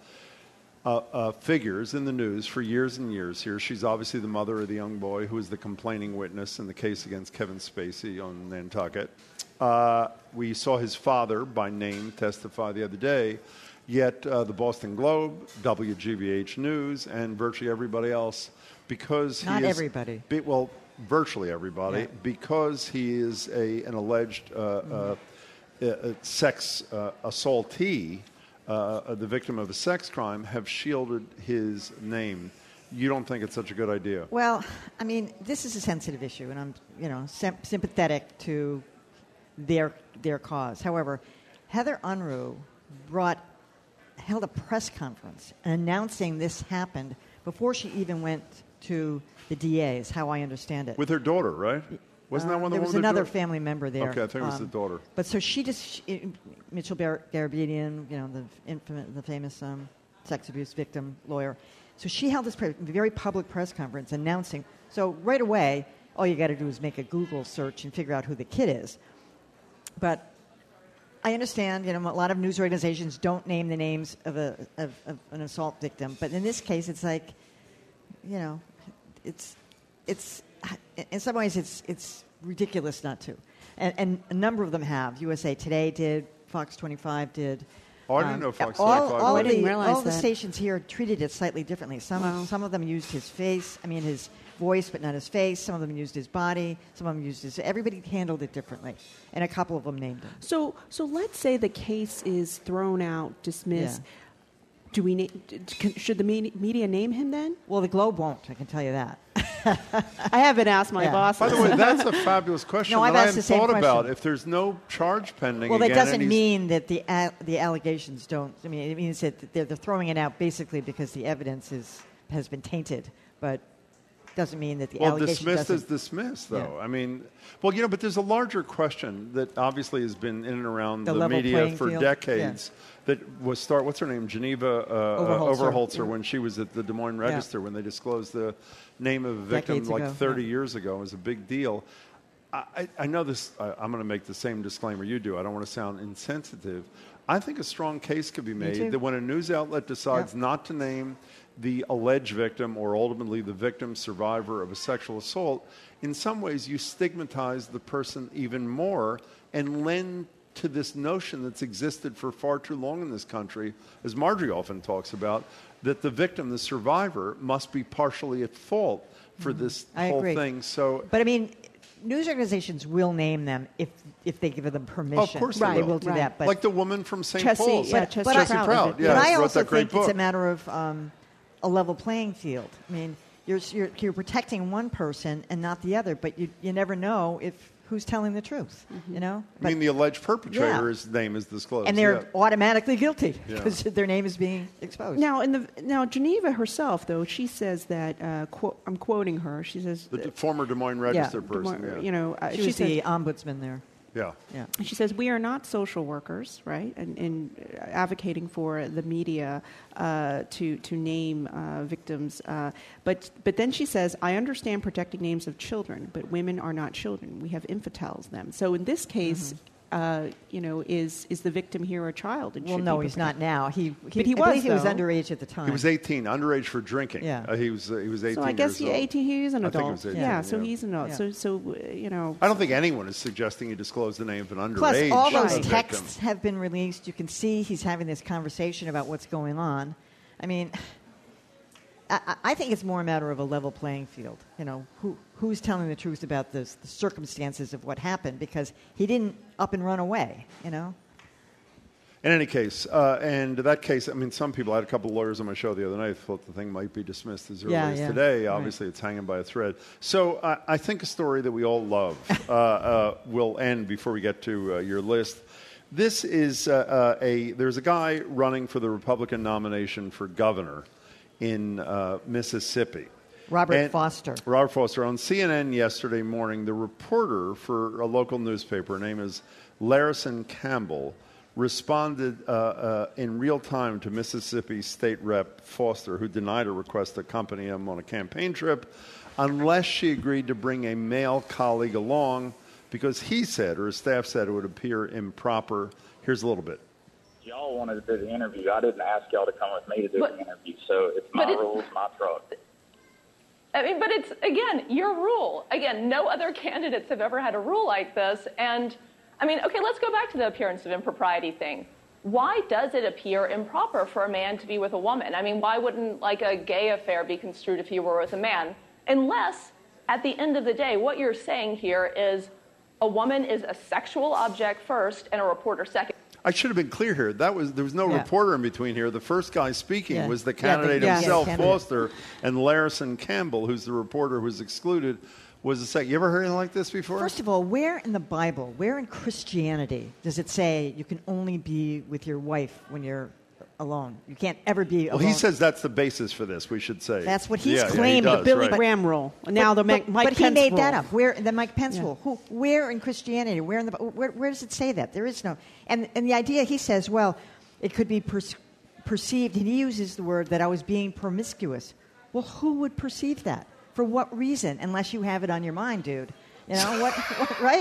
uh, uh, figures in the news for years and years here. She's obviously the mother of the young boy who is the complaining witness in the case against Kevin Spacey on Nantucket. Uh, we saw his father by name testify the other day. Yet uh, the Boston Globe, W G B H News, and virtually everybody else, because he Not is... everybody. Be, well, virtually everybody, Yeah. because he is a, an alleged uh, uh, uh, uh, sex uh, assaultee, uh, the victim of a sex crime, have shielded his name. You don't think it's such a good idea? Well, I mean, this is a sensitive issue, and I'm, you know, sim- sympathetic to their their cause. However, Heather Unruh brought held a press conference announcing this happened before she even went to the D A, is how I understand it. With her daughter, right? Wasn't that Uh, one of the there one was with her another daughter? family member there. Okay, I think it was Um, the daughter. But so she just, she, Mitchell Bar- Garabedian, you know, the infamous, the famous um, sex abuse victim lawyer. So she held this pre- very public press conference announcing. So right away, all you got to do is make a Google search and figure out who the kid is. But I understand, you know, a lot of news organizations don't name the names of a of, of an assault victim, but in this case, it's like, you know, it's it's in some ways it's it's ridiculous not to, and, and a number of them have. U S A Today did, Fox twenty-five did. Oh, I didn't um, know Fox all, twenty-five. all I of didn't the, realize all the that. stations here treated it slightly differently. Some Wow. some of them used his face. I mean, his voice, but not his face. Some of them used his body. Some of them used his. Everybody handled it differently, and a couple of them named him. So, so let's say the case is thrown out, dismissed. Yeah. Do we na- d- can, should the me- media name him then? Well, the Globe won't. I can tell you that. I haven't asked my Yeah. boss. By the way, that's a fabulous question No, I've that I asked the hadn't same thought about. question. If there's no charge pending Well, that again, doesn't and he's- mean that the a- the allegations don't. I mean, it means that they're, they're throwing it out basically because the evidence is has been tainted, but doesn't mean that the well, allegation dismissed doesn't. is dismissed, though. Yeah. I mean, well, you know, but there's a larger question that obviously has been in and around The the, level media playing for field? decades. That was start. What's her name? Geneva uh, Overholtzer. uh, Overholtzer Yeah. when she was at the Des Moines Register when they disclosed the name of a victim Decades like ago, thirty yeah. years ago. It was a big deal. I, I, I know this. I, I'm going to make the same disclaimer you do. I don't want to sound insensitive. I think a strong case could be too. made that when a news outlet decides Yeah. not to name the alleged victim or ultimately the victim survivor of a sexual assault, in some ways you stigmatize the person even more and lend to this notion that's existed for far too long in this country, as Marjorie often talks about, that the victim, the survivor, must be partially at fault for this I whole agree. thing. So, But I mean, news organizations will name them if if they give them permission. of course, Right, they they will. will do right. that. But Like the woman from Saint Chessie, Paul's, yeah, But- Chessie but Chessie I- Proud. Yeah, but I wrote also that great think book. it's a matter of um, a level playing field. I mean, you're, you're you're protecting one person and not the other, but you you never know if who's telling the truth. You know, I mean, the alleged perpetrator's Yeah. name is disclosed. and they're yeah. automatically guilty Yeah. because their name is being exposed. Now, in the now Geneva herself, though, she says that uh, qu- I'm quoting her. She says, the d- former Des Moines Register Des person. Moines- yeah. you know, uh, she she was says, the ombudsman there. yeah. Yeah. She says, we are not social workers, right? And, and advocating for the media uh, to, to name uh, victims. Uh, but, but then she says, I understand protecting names of children, but women are not children. We have infantils them. So in this case, uh, you know, is, is the victim here a child? And Well, should no, be he's prepared? not now. He, he, But he I was, believe he was though. underage at the time. He was eighteen, underage for drinking. Yeah. Uh, he was uh, he was eighteen So I guess years he, old. eighteen, he is an I think he adult. was eighteen, yeah, so yeah. he's an adult. Yeah. So, so uh, you know. I don't think anyone is suggesting you disclose the name of an underage Plus, all those victim. texts have been released. You can see he's having this conversation about what's going on. I mean, I, I think it's more a matter of a level playing field. You know, who who's telling the truth about this, the circumstances of what happened, because he didn't up and run away, you know? In any case, uh, and that case, I mean, some people, I had a couple of lawyers on my show the other night thought the thing might be dismissed as early Yeah, as yeah. today. Right. Obviously, it's hanging by a thread. So I, I think a story that we all love uh, uh, will end before we get to uh, your list. This is uh, uh, a, there's a guy running for the Republican nomination for governor in uh, Mississippi. Robert And- Foster. Robert Foster. On C N N yesterday morning, the reporter for a local newspaper, her name is Larison Campbell, responded uh, uh, in real time to Mississippi State Rep Foster, who denied a request to accompany him on a campaign trip unless she agreed to bring a male colleague along because he said, or his staff said, it would appear improper. Here's a little bit. Y'all wanted to do the interview. I didn't ask y'all to come with me to do But- the interview, so it's my but it- rules, my truck. I mean, but it's, again, your rule. Again, no other candidates have ever had a rule like this. And, I mean, okay, let's go back to the appearance of impropriety thing. Why does it appear improper for a man to be with a woman? I mean, why wouldn't, like, a gay affair be construed if he were with a man? Unless, at the end of the day, what you're saying here is a woman is a sexual object first and a reporter second. I should have been clear here. That was there was no Yeah. reporter in between here. The first guy speaking Yeah. was the Yeah, the- candidate yeah, himself, the candidate. Foster, and Larison Campbell, who's the reporter who was excluded, was the second. You ever heard anything like this before? First of all, where in the Bible, where in Christianity does it say you can only be with your wife when you're alone? You can't ever be well, alone. he says that's the basis for this. We should say That's what he's Yeah, yeah, he claimed. does, the Billy right. Graham rule. Now the but, Mike, but, Mike but he Pence made rule. that up. Where the Mike Pence Yeah. rule? Who? Where in Christianity? Where in the? Where, where does it say that? There is no. And and the idea he says, well, it could be per, perceived, and he uses the word that I was being promiscuous. Well, who would perceive that? For what reason? Unless you have it on your mind, dude. You know what? what right?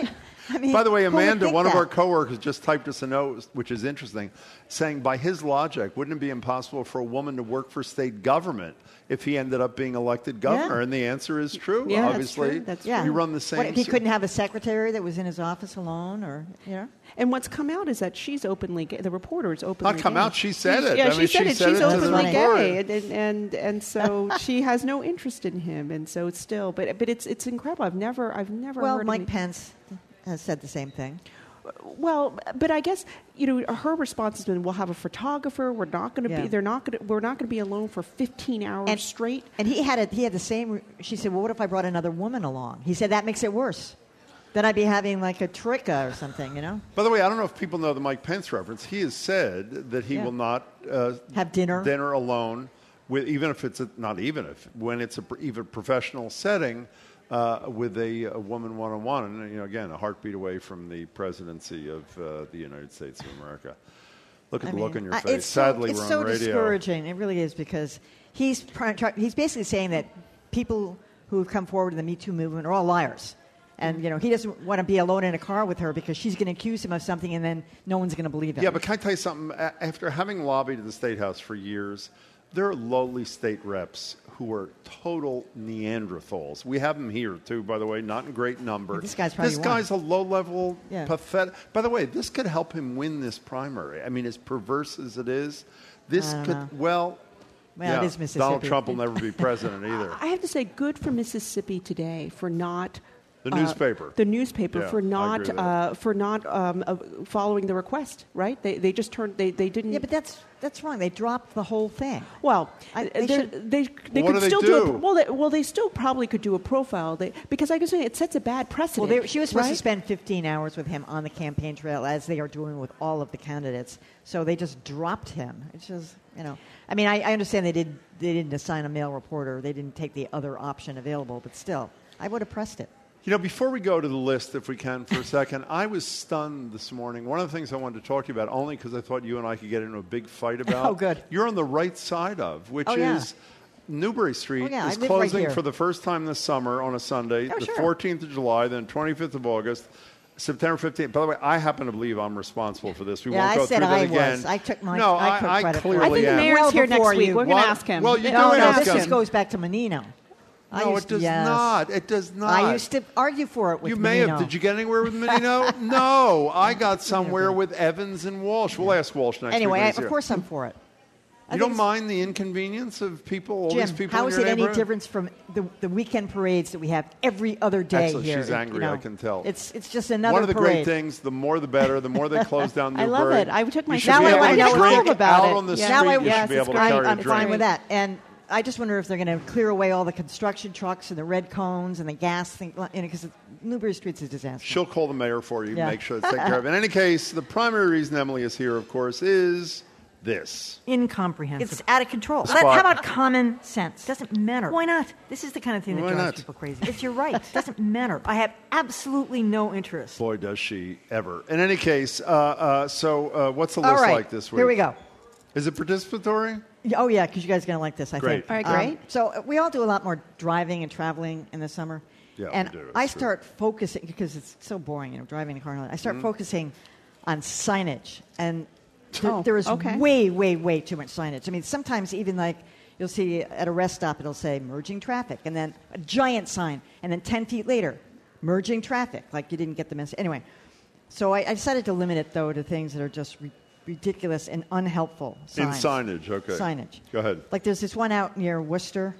I mean, by the way, who would Amanda, think one of that? our coworkers just typed us a note, which is interesting, saying by his logic, wouldn't it be impossible for a woman to work for state government if he ended up being elected governor? Yeah. And the answer is true. Yeah, that's Obviously, true. That's we true. run the same. What, if he couldn't have a secretary that was in his office alone, or you know? And what's come out is that she's openly gay. The reporter is openly Not come gay. out, she said it. Yeah, I she mean, said she it. said she's it to the openly reporter. gay, and, and and and so she has no interest in him, and so it's still. But but it's it's incredible. I've never I've never Well, heard Mike any- Pence has said the same thing. Well, but I guess you know her response has been, "We'll have a photographer. We're not going to Yeah. be. They're not going to. We're not going to be alone for fifteen hours And- straight." And he had a, he had the same. She said, "Well, what if I brought another woman along?" He said that makes it worse. Then I'd be having like a tricka or something, you know. By the way, I don't know if people know the Mike Pence reference. He has said that he Yeah. will not uh, Have dinner. dinner alone, with even if it's a, not even if when it's a pr- even professional setting uh, with a, a woman one on one, and you know again a heartbeat away from the presidency of uh, the United States of America. Look at I the mean, look on your I- face. It's so, Sadly, it's we're so on radio. discouraging. It really is because he's try, try, he's basically saying that people who have come forward in the Me Too movement are all liars. And, you know, he doesn't want to be alone in a car with her because she's going to accuse him of something and then no one's going to believe him. Yeah, but can I tell you something? A- After having lobbied at the State House for years, there are lowly state reps who are total Neanderthals. We have them here, too, by the way, not in great number. Yeah, this guy's probably This one. guy's a low-level, Yeah. pathetic... By the way, this could help him win this primary. I mean, as perverse as it is, this I don't could... know. Well, Well, yeah, it is Mississippi. Donald Trump will never be president either. I have to say, good for Mississippi today for not. The uh, newspaper. the newspaper Yeah, for I not agree with uh, for not um, uh, following the request. Right? They they just turned. They, they didn't. Yeah, but that's that's wrong. They dropped the whole thing. Well, I- they they they, should- they, they What could do they still do? a well. They, well, they still probably could do a profile. They, because I guess it sets a bad Well, precedent. they, she was supposed right? to spend fifteen hours with him on the campaign trail, as they are doing with all of the candidates. So they just dropped him. It's just, you know, I mean, I, I understand they did they didn't assign a male reporter. They didn't take the other option available, but still, I would have pressed it. You know, before we go to the list, if we can, for a second, I was stunned this morning. One of the things I wanted to talk to you about, only because I thought you and I could get into a big fight about. Oh, good. You're on the right side of, which Oh, yeah. is Newbury Street Oh, yeah, I is live right closing here. for the first time this summer on a Sunday, Oh, the sure. fourteenth of July, then twenty-fifth of August, September fifteenth. By the way, I happen to believe I'm responsible for this. We Yeah, won't I go said through that I again. was. I took my- No, I I, took I credit for it. clearly I think the am. mayor's Well here next before week. you. We're going Well- to ask him. well, you No, do no, ask this him. just goes back to Menino. I No, used it does yes. not. It does not. I used to argue for it with You may Menino. have. Did you get anywhere with Menino? No. I got somewhere with Evans and Walsh. We'll ask Walsh next Anyway, week. when I, he's of here. course I'm for it. I You think don't mind the inconvenience of people, all Jim, these people how in is your it any neighborhood? different from the, the weekend parades that we have every other day Excellent. here? She's You angry, know, I can tell. It's it's just another One of the parade. great things, the more the better, the more they close down I Newbury. love it. I took my you should Now be I able wanna to know drink all about out it. on the Yeah. street. Now I- you yes, should be it's able to great. carry a I'm drink. fine with that. And I just wonder if they're going to clear away all the construction trucks and the red cones and the gas thing, you know, because Newbury Street's a disaster. She'll call the mayor for you, Yeah. make sure it's taken care of. In any case, the primary reason Emily is here, of course, is this. Incomprehensible. It's out of control. Let- Spot. how about common sense? Doesn't matter. Why not? This is the kind of thing that Why drives not? people crazy. If you're right, it doesn't matter. I have absolutely no interest. Boy, does she ever. In any case, uh, uh, so uh, what's the All list right, like this week? here we go. Is it participatory? Oh, yeah, because you guys are going to like this, I Great. think. All right, Um, great. so uh, we all do a lot more driving and traveling in the summer. Yeah, we and do, it's I true. start focusing, because it's so boring, you know, driving a car. I start Mm-hmm. focusing on signage. And there, Oh, there is okay. way, way, way too much signage. I mean, sometimes even like you'll see at a rest stop, it'll say merging traffic, and then a giant sign, and then ten feet later, merging traffic, like you didn't get the message. Anyway, so I, I decided to limit it, though, to things that are just re- ridiculous and unhelpful In signs. signage, okay. Signage. Go ahead. Like there's this one out near Worcester,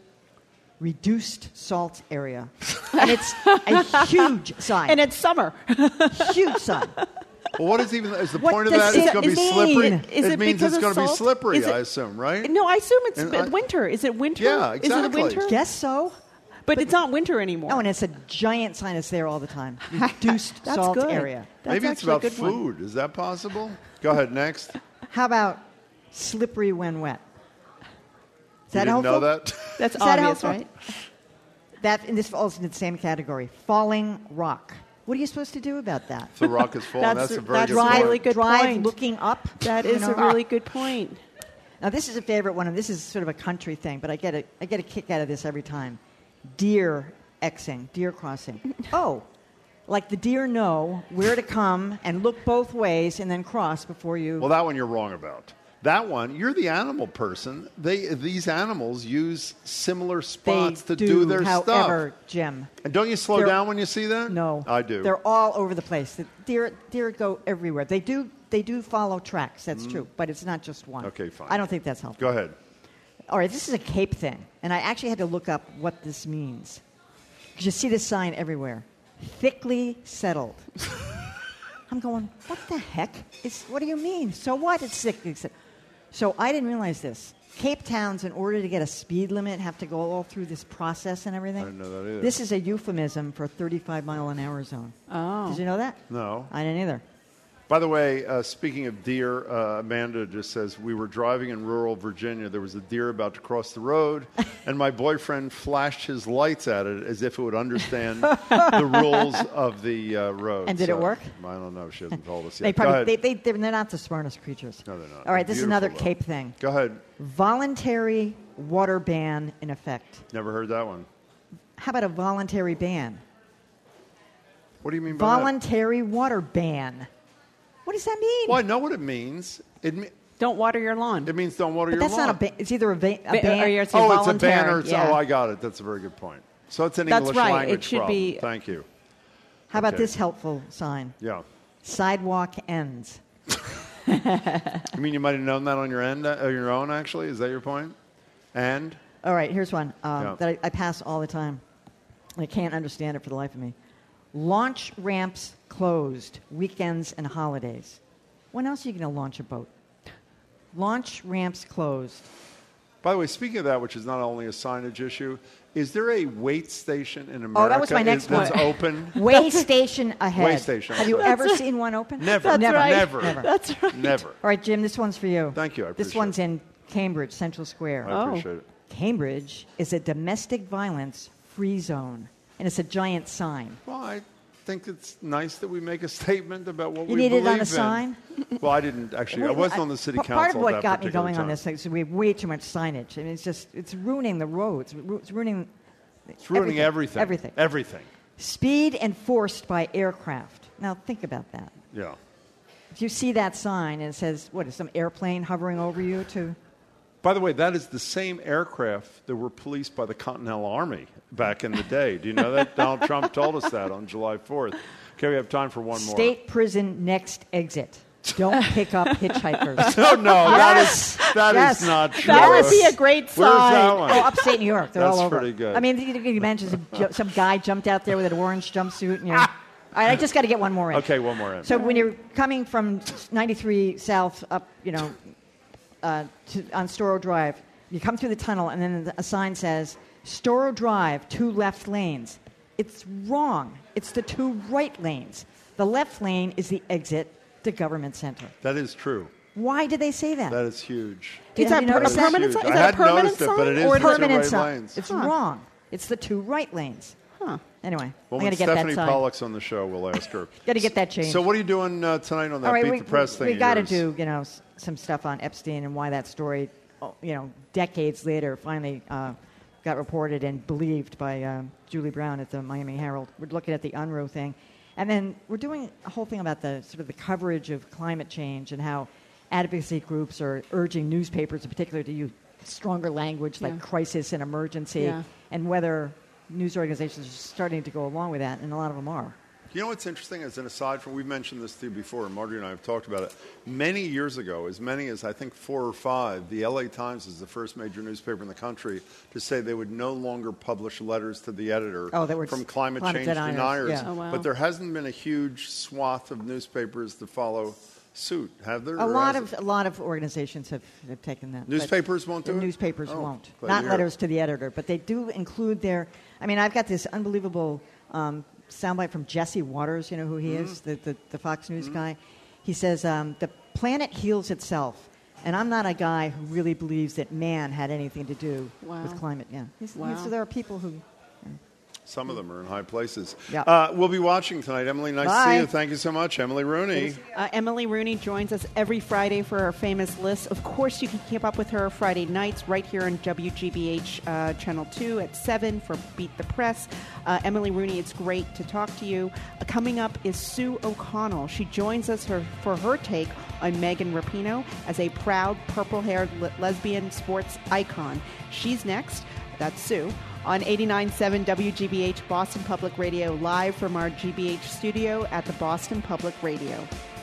reduced salt area. And it's a huge sign. And it's summer. huge sign. Well, what is even is the What point of does that? It's it going to be mean? slippery. Is it means because it's of going to be salt? slippery, Is it- I assume, right? No, I assume it's And b- I- winter. Is it winter? Yeah, Is exactly. it winter? Guess so. But, it's not winter anymore. Oh, and it's a giant sign that's there all the time. Reduced That's salt good. area. That's Maybe it's actually a about good one. food. Is that possible? Go ahead, next. How about slippery when wet? Is You that didn't helpful? know that? That's Is that obvious, helpful? right? That, and this falls into the same category. Falling rock. What are you supposed to do about that? If the rock is falling, that's, That's- a very that's good drive, point. really good drive point. looking up. That you is know? a really good point. Now, this is a favorite one, and this is sort of a country thing, but I get a, I get a kick out of this every time. Deer Xing, deer crossing. Oh, like the deer know where to come and look both ways and then cross before you. Well, that one you're wrong about. That one, you're the animal person. They These animals use similar spots they to do, do their however, stuff. Jim. And don't you slow They're- down when you see that? No. I do. They're all over the place. The deer, deer go everywhere. They do They do follow tracks, that's Mm. true, but it's not just one. Okay, fine. I don't think that's helpful. Go ahead. All right, this is a Cape thing, and I actually had to look up what this means. Because you see this sign everywhere. Thickly settled. I'm going, what the heck? It's, what do you mean? So what? It's thickly settled. So I didn't realize this. Cape Towns, in order to get a speed limit, have to go all through this process and everything. I didn't know that either. This is a euphemism for a thirty-five mile an hour zone. Oh. Did you know that? No. I didn't either. By the way, uh, speaking of deer, uh, Amanda just says, we were driving in rural Virginia. There was a deer about to cross the road, and my boyfriend flashed his lights at it as if it would understand the rules of the uh, road. And did So, it work? I don't know. She hasn't told us yet. They Go probably, ahead. they, they, they're they're not the smartest creatures. No, they're not. All right, this is another Beautiful, though. Cape thing. Go ahead. Voluntary water ban in effect. Never heard that one. How about a voluntary ban? What do you mean by that? Voluntary water ban. What does that mean? Well, I know what it means. It me- Don't water your lawn. It means don't water But your that's lawn. not a ban. It's either a, ba- a Ba- ban or you're- it's oh, it's a voluntary, ban or it's, yeah. oh, I got it. That's a very good point. So it's an That's English right. It language should problem. be- Thank you. How about Okay. this helpful sign? Yeah. Sidewalk ends. You mean you might have known that on your end, uh, your own, actually? Is that your point? And? All right, here's one um, Yeah. that I, I pass all the time. I can't understand it for the life of me. Launch ramps closed, weekends and holidays. When else are you going to launch a boat? Launch ramps closed. By the way, speaking of that, which is not only a signage issue, is there a wait station in America Oh, that was my next is- that's one. open? Way station ahead. Way station. Have you That's ever right. seen one open? Never. Never. That's right. Never. Never. That's right. Never. All right, Jim, this one's for you. Thank you. I This appreciate one's it. in Cambridge, Central Square. I appreciate it. Cambridge is a domestic violence free zone, and it's a giant sign. Well, I think it's nice that we make a statement about what You we need it believe on a in. sign? Well, I didn't actually. I Wait, wasn't I- on the city p- council. Part of what at that got me particular going on time. this thing is we have way too much signage. I mean, it's just it's ruining the roads. It's ruining. It's ruining everything. Everything. Everything. Speed enforced by aircraft. Now think about that. Yeah. If you see that sign and it says, "What is some airplane hovering over you?" To By the way, that is the same aircraft that were policed by the Continental Army back in the day. Do you know that? Donald Trump told us that on July fourth. Okay, we have time for one more. state prison next exit. Don't pick up hitchhikers. No, no, that is Yes. that Yes. is not true. That would be a great Where's that sign. one? Oh, upstate New York. They're That's all over. pretty good. I mean, you can imagine some, ju- some guy jumped out there with an orange jumpsuit. And you're, all right, I just got to get one more in. Okay, one more in. So when you're coming from ninety-three South up, you know, uh, to, on Storrow Drive, you come through the tunnel, and then a sign says, Storrow Drive, two left lanes. It's wrong. It's the two right lanes. The left lane is the exit to Government Center. That is true. Why did they say that? That is huge. Is Have that you per- a noticed that? permanent Huge. sign? Is I that a hadn't permanent noticed it, sign? but it is Or the two permanent right sign. lanes. It's Huh. wrong. It's the two right lanes. Huh. Anyway, Well, I'm when going to get that Stephanie sign. Pollock's on the show, we'll ask her. Got to get that changed. So what are you doing uh, tonight on that All right, Beat we, the Press thing? we of got to yours? do, you know, s- some stuff on Epstein and why that story, oh, you know, decades later finally uh, got reported and believed by uh, Julie Brown at the Miami Herald. We're looking at the UNRWA thing. And then we're doing a whole thing about the sort of the coverage of climate change and how advocacy groups are urging newspapers in particular to use stronger language like Yeah. crisis and emergency, Yeah. and whether news organizations are starting to go along with that, and a lot of them are. You know what's interesting, as an aside from, we've mentioned this to you before, and Marjorie and I have talked about it. Many years ago, as many as I think four or five, the L A Times is the first major newspaper in the country to say they would no longer publish letters to the editor Oh, that were from climate, climate change deniers, deniers. yeah. Oh, wow. But there hasn't been a huge swath of newspapers to follow suit, have there? A Or lot has of it? a lot of organizations have, have taken that. but Newspapers won't do the it? Newspapers Oh, won't. glad Not to hear letters it. to the editor, but they do include their. I mean, I've got this unbelievable um, soundbite from Jesse Waters. You know who he Mm-hmm. is, the, the the Fox News guy. He says um, the planet heals itself, and I'm not a guy who really believes that man had anything to do Wow. with climate. Yeah, He's- Wow. So there are people who. Some of them are in high places. Yeah. Uh, we'll be watching tonight. Emily, nice Bye. to see you. Thank you so much. Emily Rooney. Uh, Emily Rooney joins us every Friday for her famous list. Of course, you can keep up with her Friday nights right here on W G B H uh, Channel two at seven for Beat the Press. Uh, Emily Rooney, it's great to talk to you. Uh, coming up is Sue O'Connell. She joins us her, for her take on Megan Rapinoe as a proud purple-haired le- lesbian sports icon. She's next. That's Sue. On eighty-nine point seven W G B H Boston Public Radio, live from our G B H studio at the Boston Public Radio.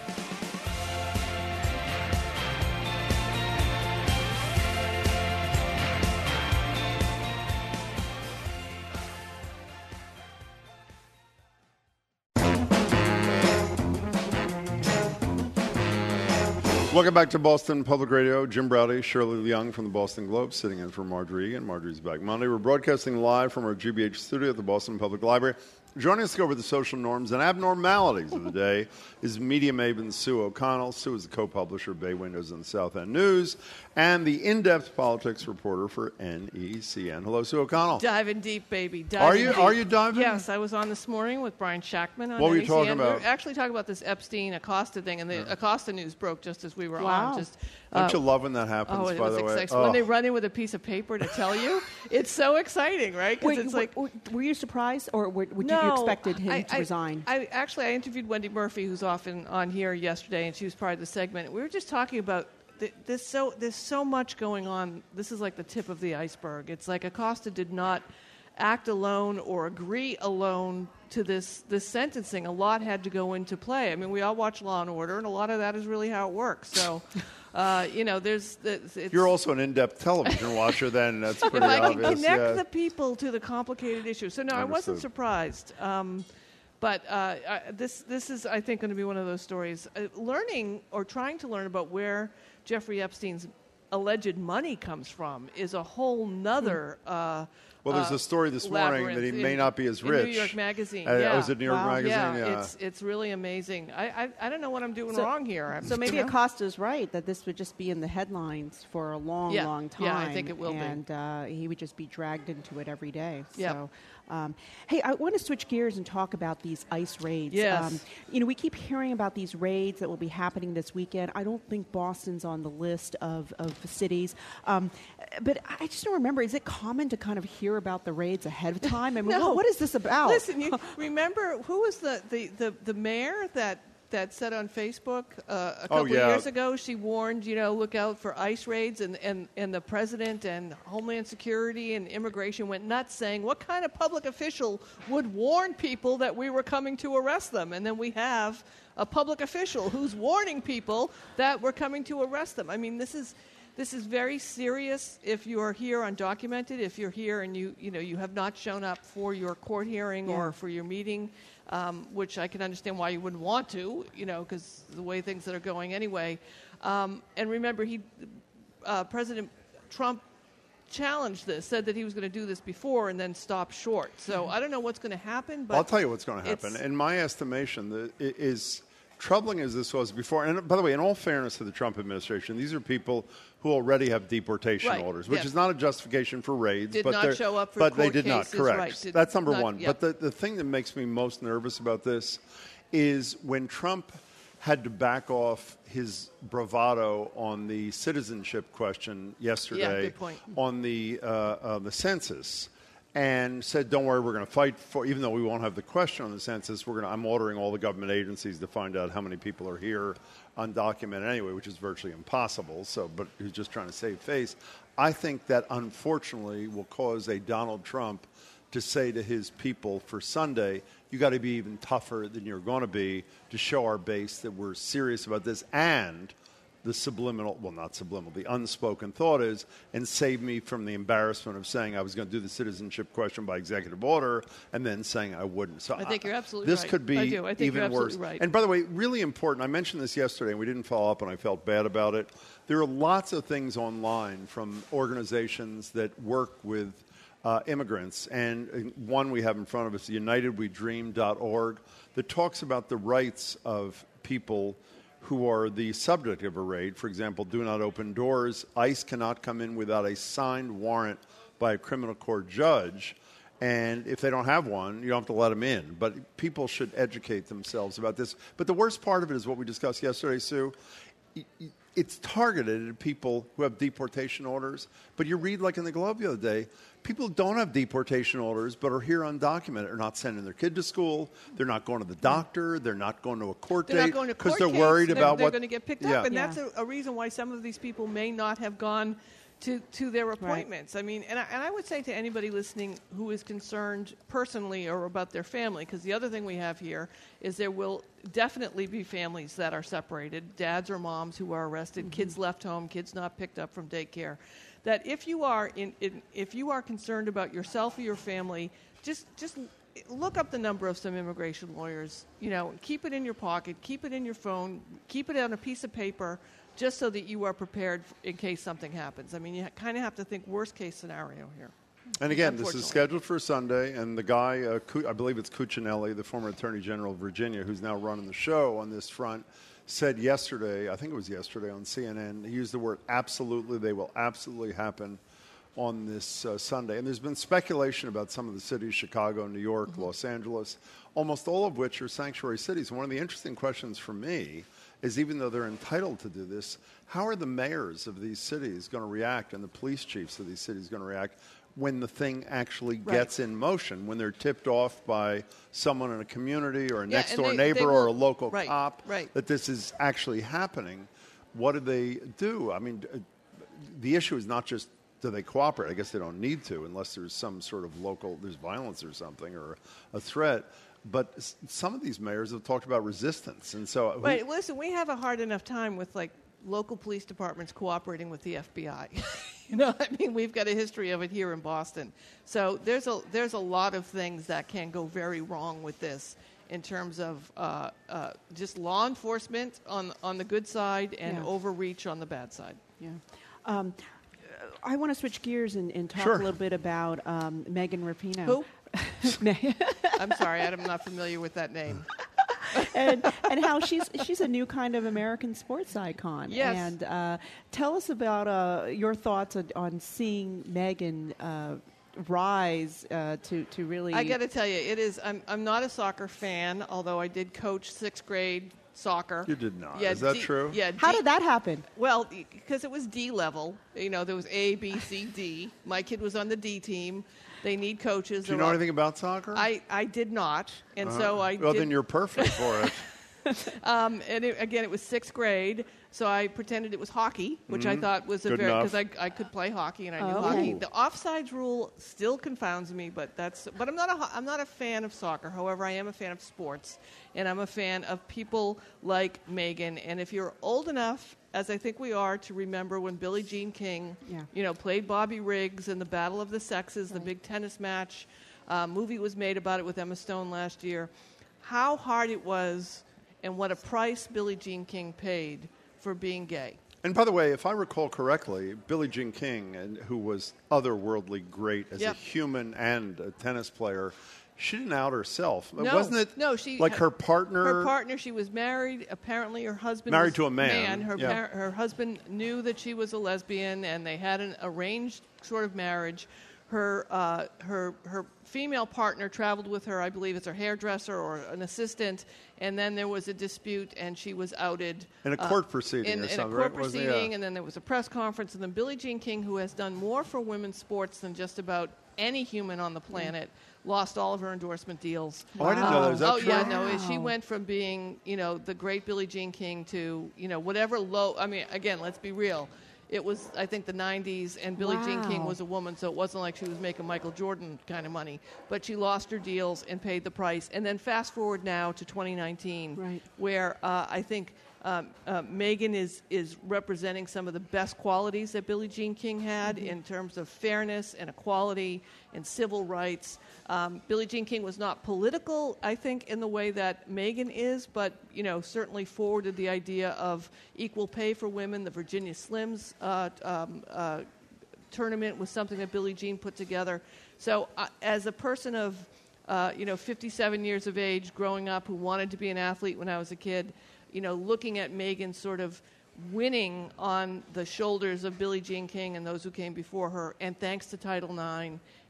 Welcome back to Boston Public Radio. Jim Browdy, Shirley Young from the Boston Globe, sitting in for Marjorie Egan. Marjorie's back Monday. We're broadcasting live from our G B H studio at the Boston Public Library. Joining us to go over the social norms and abnormalities of the day is media maven Sue O'Connell. Sue is the co-publisher of Bay Windows and the South End News and the in-depth politics reporter for N E C N. Hello, Sue O'Connell. Diving deep, baby. Diving Are you- deep. are you diving? Yes, I was on this morning with Brian Shackman on What were you N E C N. talking about? We were actually talking about this Epstein Acosta thing, and the Acosta news broke just as we were Wow. on. Just Don't uh, you love when that happens, Oh, it by was the way? exciting. Oh. When they run in with a piece of paper to tell you, it's so exciting, right? 'Cause Wait, it's w- like w- were you surprised, or were, would no, you expected him I, to I, resign? I actually I interviewed Wendy Murphy, who's often on here yesterday, and she was part of the segment. We were just talking about th- there's so there's so much going on. This is like the tip of the iceberg. It's like Acosta did not act alone or agree alone to this this sentencing. A lot had to go into play. I mean, we all watch Law and Order, and a lot of that is really how it works. So. Uh, you know, there's. It's, it's You're also an in-depth television watcher, then. That's pretty if I can obvious. connect yeah. the people to the complicated issues. So, no, I wasn't Understood. surprised. Um, but uh, I, this, this is, I think, going to be one of those stories. Uh, learning or trying to learn about where Jeffrey Epstein's alleged money comes from is a whole nother. Uh, Well, there's uh, a story this morning that he labyrinth may in- not be as in rich. New York Magazine. Uh, yeah. was it New York Magazine? Yeah, Yeah. it's it's really amazing. I I, I don't know what I'm doing So- wrong here. I'm, So maybe you know? Acosta's right that this would just be in the headlines for a long, Yeah. long time. Yeah, I think it will be. and, uh, he would just be dragged into it every day. Yeah. So, um, hey, I want to switch gears and talk about these ICE raids. Yes. Um, you know, we keep hearing about these raids that will be happening this weekend. I don't think Boston's on the list of, of cities. Um, but I just don't remember, is it common to kind of hear about the raids ahead of time? I mean, No. what, what is this about? Listen, you remember who was the, the, the, the mayor that, that said on Facebook uh, a couple Oh, yeah. of years ago, she warned, you know, look out for ICE raids, and, and, and the president and Homeland Security and immigration went nuts saying, what kind of public official would warn people that we were coming to arrest them? And then we have a public official who's warning people that we're coming to arrest them. I mean, this is... This is very serious if you are here undocumented, if you're here and you, you know, you have not shown up for your court hearing Yeah. or for your meeting, um, which I can understand why you wouldn't want to, you know, because the way things that are going anyway. Um, and remember, he, uh, President Trump challenged this, said that he was going to do this before and then stopped short. So I don't know what's going to happen, but I'll tell you what's going to happen. it's- In my estimation, the, it is troubling as this was before. And by the way, in all fairness to the Trump administration, these are people who already have deportation Right, orders, which yes. is not a justification for raids. Did but not they're- show up for But they court did not, cases, correct. right, did That's number not- one. yeah. But the, the thing that makes me most nervous about this is when Trump had to back off his bravado on the citizenship question yesterday good point. on the uh, uh, the census, and said, "Don't worry, we're going to fight for. Even though we won't have the question on the census, we're going. I'm ordering all the government agencies to find out how many people are here undocumented anyway, which is virtually impossible. So, but he's just trying to save face. I think that unfortunately will cause a Donald Trump to say to his people for Sunday, you got to be even tougher than you're going to be to show our base that we're serious about this. And the subliminal, well, not subliminal, the unspoken thought is, and save me from the embarrassment of saying I was going to do the citizenship question by executive order and then saying I wouldn't. So I think you're absolutely this right. could be I do. I think even you're worse. absolutely right. And by the way, really important, I mentioned this yesterday and we didn't follow up and I felt bad about it. There are lots of things online from organizations that work with Uh, immigrants, and uh, one we have in front of us, united we dream dot org, that talks about the rights of people who are the subject of a raid. For example, do not open doors. ICE cannot come in without a signed warrant by a criminal court judge. And if they don't have one, you don't have to let them in. But people should educate themselves about this. But the worst part of it is what we discussed yesterday, Sue. It's targeted at people who have deportation orders. But you read, like in the Globe the other day, people who don't have deportation orders but are here undocumented are not sending their kid to school. They're not going to the doctor. They're not going to a court They're date not going to court they're case. worried they're, about they're what going to get picked yeah. up. And Yeah. that's a, a reason why some of these people may not have gone to, to their appointments. I mean, and I, and I would say to anybody listening who is concerned personally or about their family, because the other thing we have here is there will definitely be families that are separated, dads or moms who are arrested, mm-hmm. kids left home, kids not picked up from daycare, that if you are in, in if you are concerned about yourself or your family, just just look up the number of some immigration lawyers. You know, keep it in your pocket, keep it in your phone, keep it on a piece of paper, just so that you are prepared in case something happens. I mean, you kind of have to think worst case scenario here. And again, this is scheduled for Sunday, and the guy, uh, I believe it's Cuccinelli, the former Attorney General of Virginia, who's now running the show on this front, said yesterday, I think it was yesterday on C N N, he used the word absolutely, they will absolutely happen on this uh, Sunday. And there's been speculation about some of the cities, Chicago, New York, mm-hmm. Los Angeles, almost all of which are sanctuary cities. One of the interesting questions for me is, even though they're entitled to do this, how are the mayors of these cities going to react and the police chiefs of these cities going to react when the thing actually Right. gets in motion, when they're tipped off by someone in a community or a Yeah, next-door and they- neighbor they or a will- local right, cop right. that this is actually happening? What do they do? I mean, uh, the issue is not just do they cooperate. I guess they don't need to unless there's some sort of local, there's violence or something or a threat. But s- some of these mayors have talked about resistance. And so who- Right. Listen, we have a hard enough time with, like, local police departments cooperating with the F B I. You know, I mean, we've got a history of it here in Boston. So there's a there's a lot of things that can go very wrong with this in terms of uh, uh, just law enforcement on on the good side and Yeah. overreach on the bad side. Yeah. Um, I want to switch gears and, and talk Sure. a little bit about um, Megan Rapinoe. Who? I'm sorry, I'm not familiar with that name. and and how she's she's a new kind of American sports icon. Yes. And uh, tell us about uh, your thoughts on, on seeing Megan uh, rise uh, to to really. I got to tell you, it is. I'm I'm not a soccer fan, although I did coach sixth grade soccer. You did not. Yeah, Is that D- true? Yeah. How D- did that happen? Well, because it was D level. You know, there was A, B, C, D. My kid was on the D team. They need coaches. Do you They're know all- anything about soccer? I, I did not, and Uh, so I. Well, did, then you're perfect for it. um, and it, again, it was sixth grade, so I pretended it was hockey, which I Mhm. thought was a Good very enough. because I, I could play hockey and I knew Oh, hockey. okay. The offsides rule still confounds me, but that's but I'm not a ho- I'm not a fan of soccer. However, I am a fan of sports, and I'm a fan of people like Megan. And if you're old enough, as I think we are, to remember when Billie Jean King, Yeah. you know, played Bobby Riggs in the Battle of the Sexes, the big tennis match. Uh, movie was made about it with Emma Stone last year. How hard it was, and what a price Billie Jean King paid for being gay. And by the way, if I recall correctly, Billie Jean King, and who was otherworldly great as Yep. a human and a tennis player, she didn't out herself. No, Wasn't it no, she like her partner? Her partner. She was married. Apparently, her husband Married was to a man, Her yeah. par- her husband knew that she was a lesbian, and they had an arranged sort of marriage. Her uh, her her female partner traveled with her, I believe, as her hairdresser or an assistant, and then there was a dispute, and she was outed In a uh, court proceeding In, or in a something, court right? Wasn't it? proceeding, Yeah. and then there was a press conference, and then Billie Jean King, who has done more for women's sports than just about any human on the planet, lost all of her endorsement deals. Oh, I didn't know that. Is that oh yeah, true? no, she Wow. went from being, you know, the great Billie Jean King to, you know, whatever low. I mean, again, let's be real. It was, I think, the nineties, and Billie Jean King Wow. was a woman, so it wasn't like she was making Michael Jordan kind of money. But she lost her deals and paid the price. And then fast forward now to twenty nineteen, Right. where uh, I think um, uh, Megan is is representing some of the best qualities that Billie Jean King had in terms of fairness and equality and civil rights. Um, Billie Jean King was not political, I think, in the way that Megan is, but you know, certainly forwarded the idea of equal pay for women. The Virginia Slims uh, um, uh, tournament was something that Billie Jean put together. So, uh, as a person of uh, you know, fifty-seven years of age, growing up, who wanted to be an athlete when I was a kid, you know, looking at Megan sort of winning on the shoulders of Billie Jean King and those who came before her, and thanks to Title nine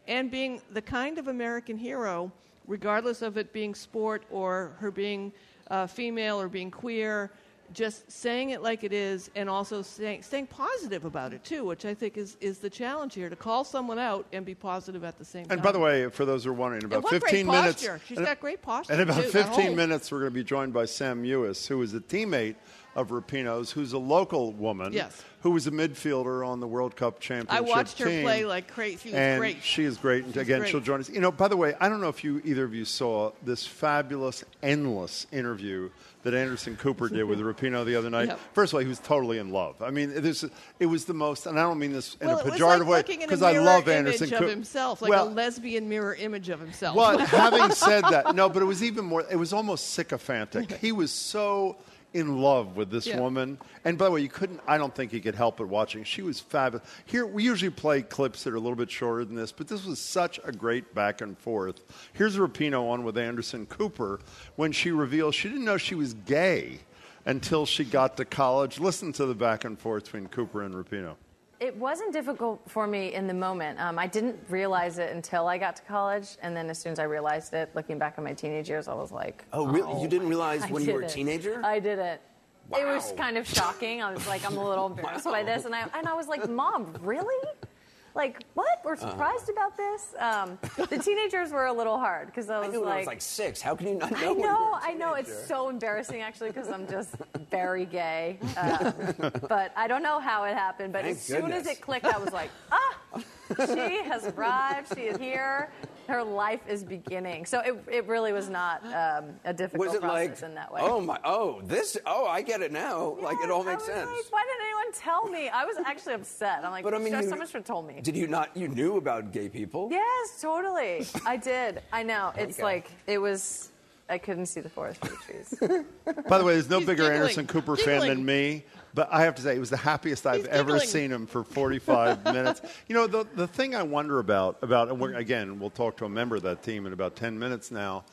and being the kind of American hero, regardless of it being sport or her being uh, female or being queer, just saying it like it is, and also saying, staying positive about it, too, which I think is, is the challenge here, to call someone out and be positive at the same time. And by the way, for those who are wondering, in about And what fifteen great minutes. posture. She's in- got great posture, In about too, that fifteen whole- minutes, we're going to be joined by Sam Ewis, who is a teammate of Rapinoe's, who's a local woman. Yes. Who was a midfielder on the World Cup championship I watched her team. play like crazy. She was and great. she is great. And She's again, great. she'll join us. You know, by the way, I don't know if you either of you saw this fabulous, endless interview that Anderson Cooper did with Rapinoe the other night. Yep. First of all, he was totally in love. I mean, this, it was the most, and I don't mean this in Well, a it was pejorative like way, looking in a because I mirror love image Anderson of Cooper. himself, like well, a lesbian mirror image of himself. Well, having said that, no, but it was even more, it was almost sycophantic. He was so in love with this Yeah. woman. And by the way, you couldn't, I don't think you could help but watching. She was fabulous. Here, we usually play clips that are a little bit shorter than this, but this was such a great back and forth. Here's Rapinoe on with Anderson Cooper when she revealed she didn't know she was gay until she got to college. Listen to the back and forth between Cooper and Rapinoe. It wasn't difficult for me in the moment. Um, I didn't realize it until I got to college, and then as soon as I realized it, looking back on my teenage years, I was like, Oh, really? You didn't realize I when you were a didn't. teenager? I didn't. It was Wow. kind of shocking. I was like, I'm a little embarrassed by this, and I and I was like, Mom, really? Like, what? We're Uh-huh. surprised about this? Um, the teenagers were a little hard because I I was knew when like, I was like six. How can you not know? I when you were know, a I know. It's teenager? so embarrassing, actually, because I'm just very gay. Um, but I don't know how it happened. But Thank as soon as goodness. it clicked, I was like, ah, she has arrived. She is here. Her life is beginning. So it, it really was not um, a difficult Was it process like, in that way. oh my, oh this, oh I get it now. like it all makes sense. Like, why didn't anyone tell me? I was actually upset. I'm like, But I mean, sure, you- someone should have told me. Did you not? You knew about gay people? Yes, totally. I did. I know. It's Okay. like, it was, I couldn't see the forest for the trees. By the way, there's no He's bigger giggling. Anderson Cooper fan Giggling. than me. But I have to say, it was the happiest I've ever giggling. seen him for forty-five minutes. You know, the the thing I wonder about, about and we're, again, we'll talk to a member of that team in about ten minutes now,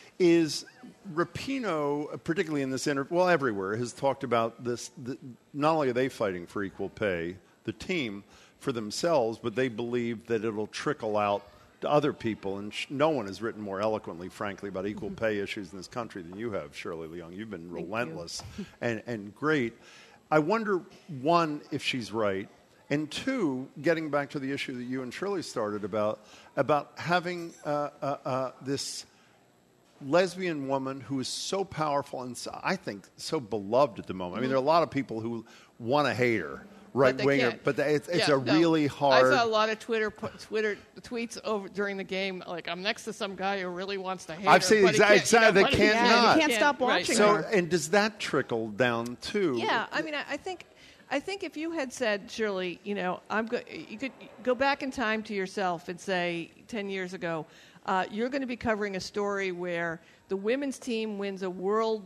is Rapinoe, particularly in this interview, well, everywhere, has talked about this. The, not only are they fighting for equal pay, the team, for themselves, but they believe that it'll trickle out to other people. And sh- no one has written more eloquently, frankly, about equal pay issues in this country than you have, Shirley Leung. You've been relentless and, and great. I wonder, one, if she's right, and two, getting back to the issue that you and Shirley started about, about having uh, uh, uh, this lesbian woman who is so powerful and so, I think so beloved at the moment. I mean, there are a lot of people who want to hate her, right But they winger, can't. but it's, it's Yeah, a no. really hard. I saw a lot of Twitter pu- Twitter tweets over during the game. Like, I'm next to some guy who really wants to hate I've her, seen but he exactly. can't, you know, Exactly, but they he can't can't- not. he can't stop watching So, her. and does that trickle down too? Yeah, I mean, I, I think, I think if you had said, Shirley, you know, I'm go- you could go back in time to yourself and say, ten years ago, uh, you're going to be covering a story where the women's team wins a World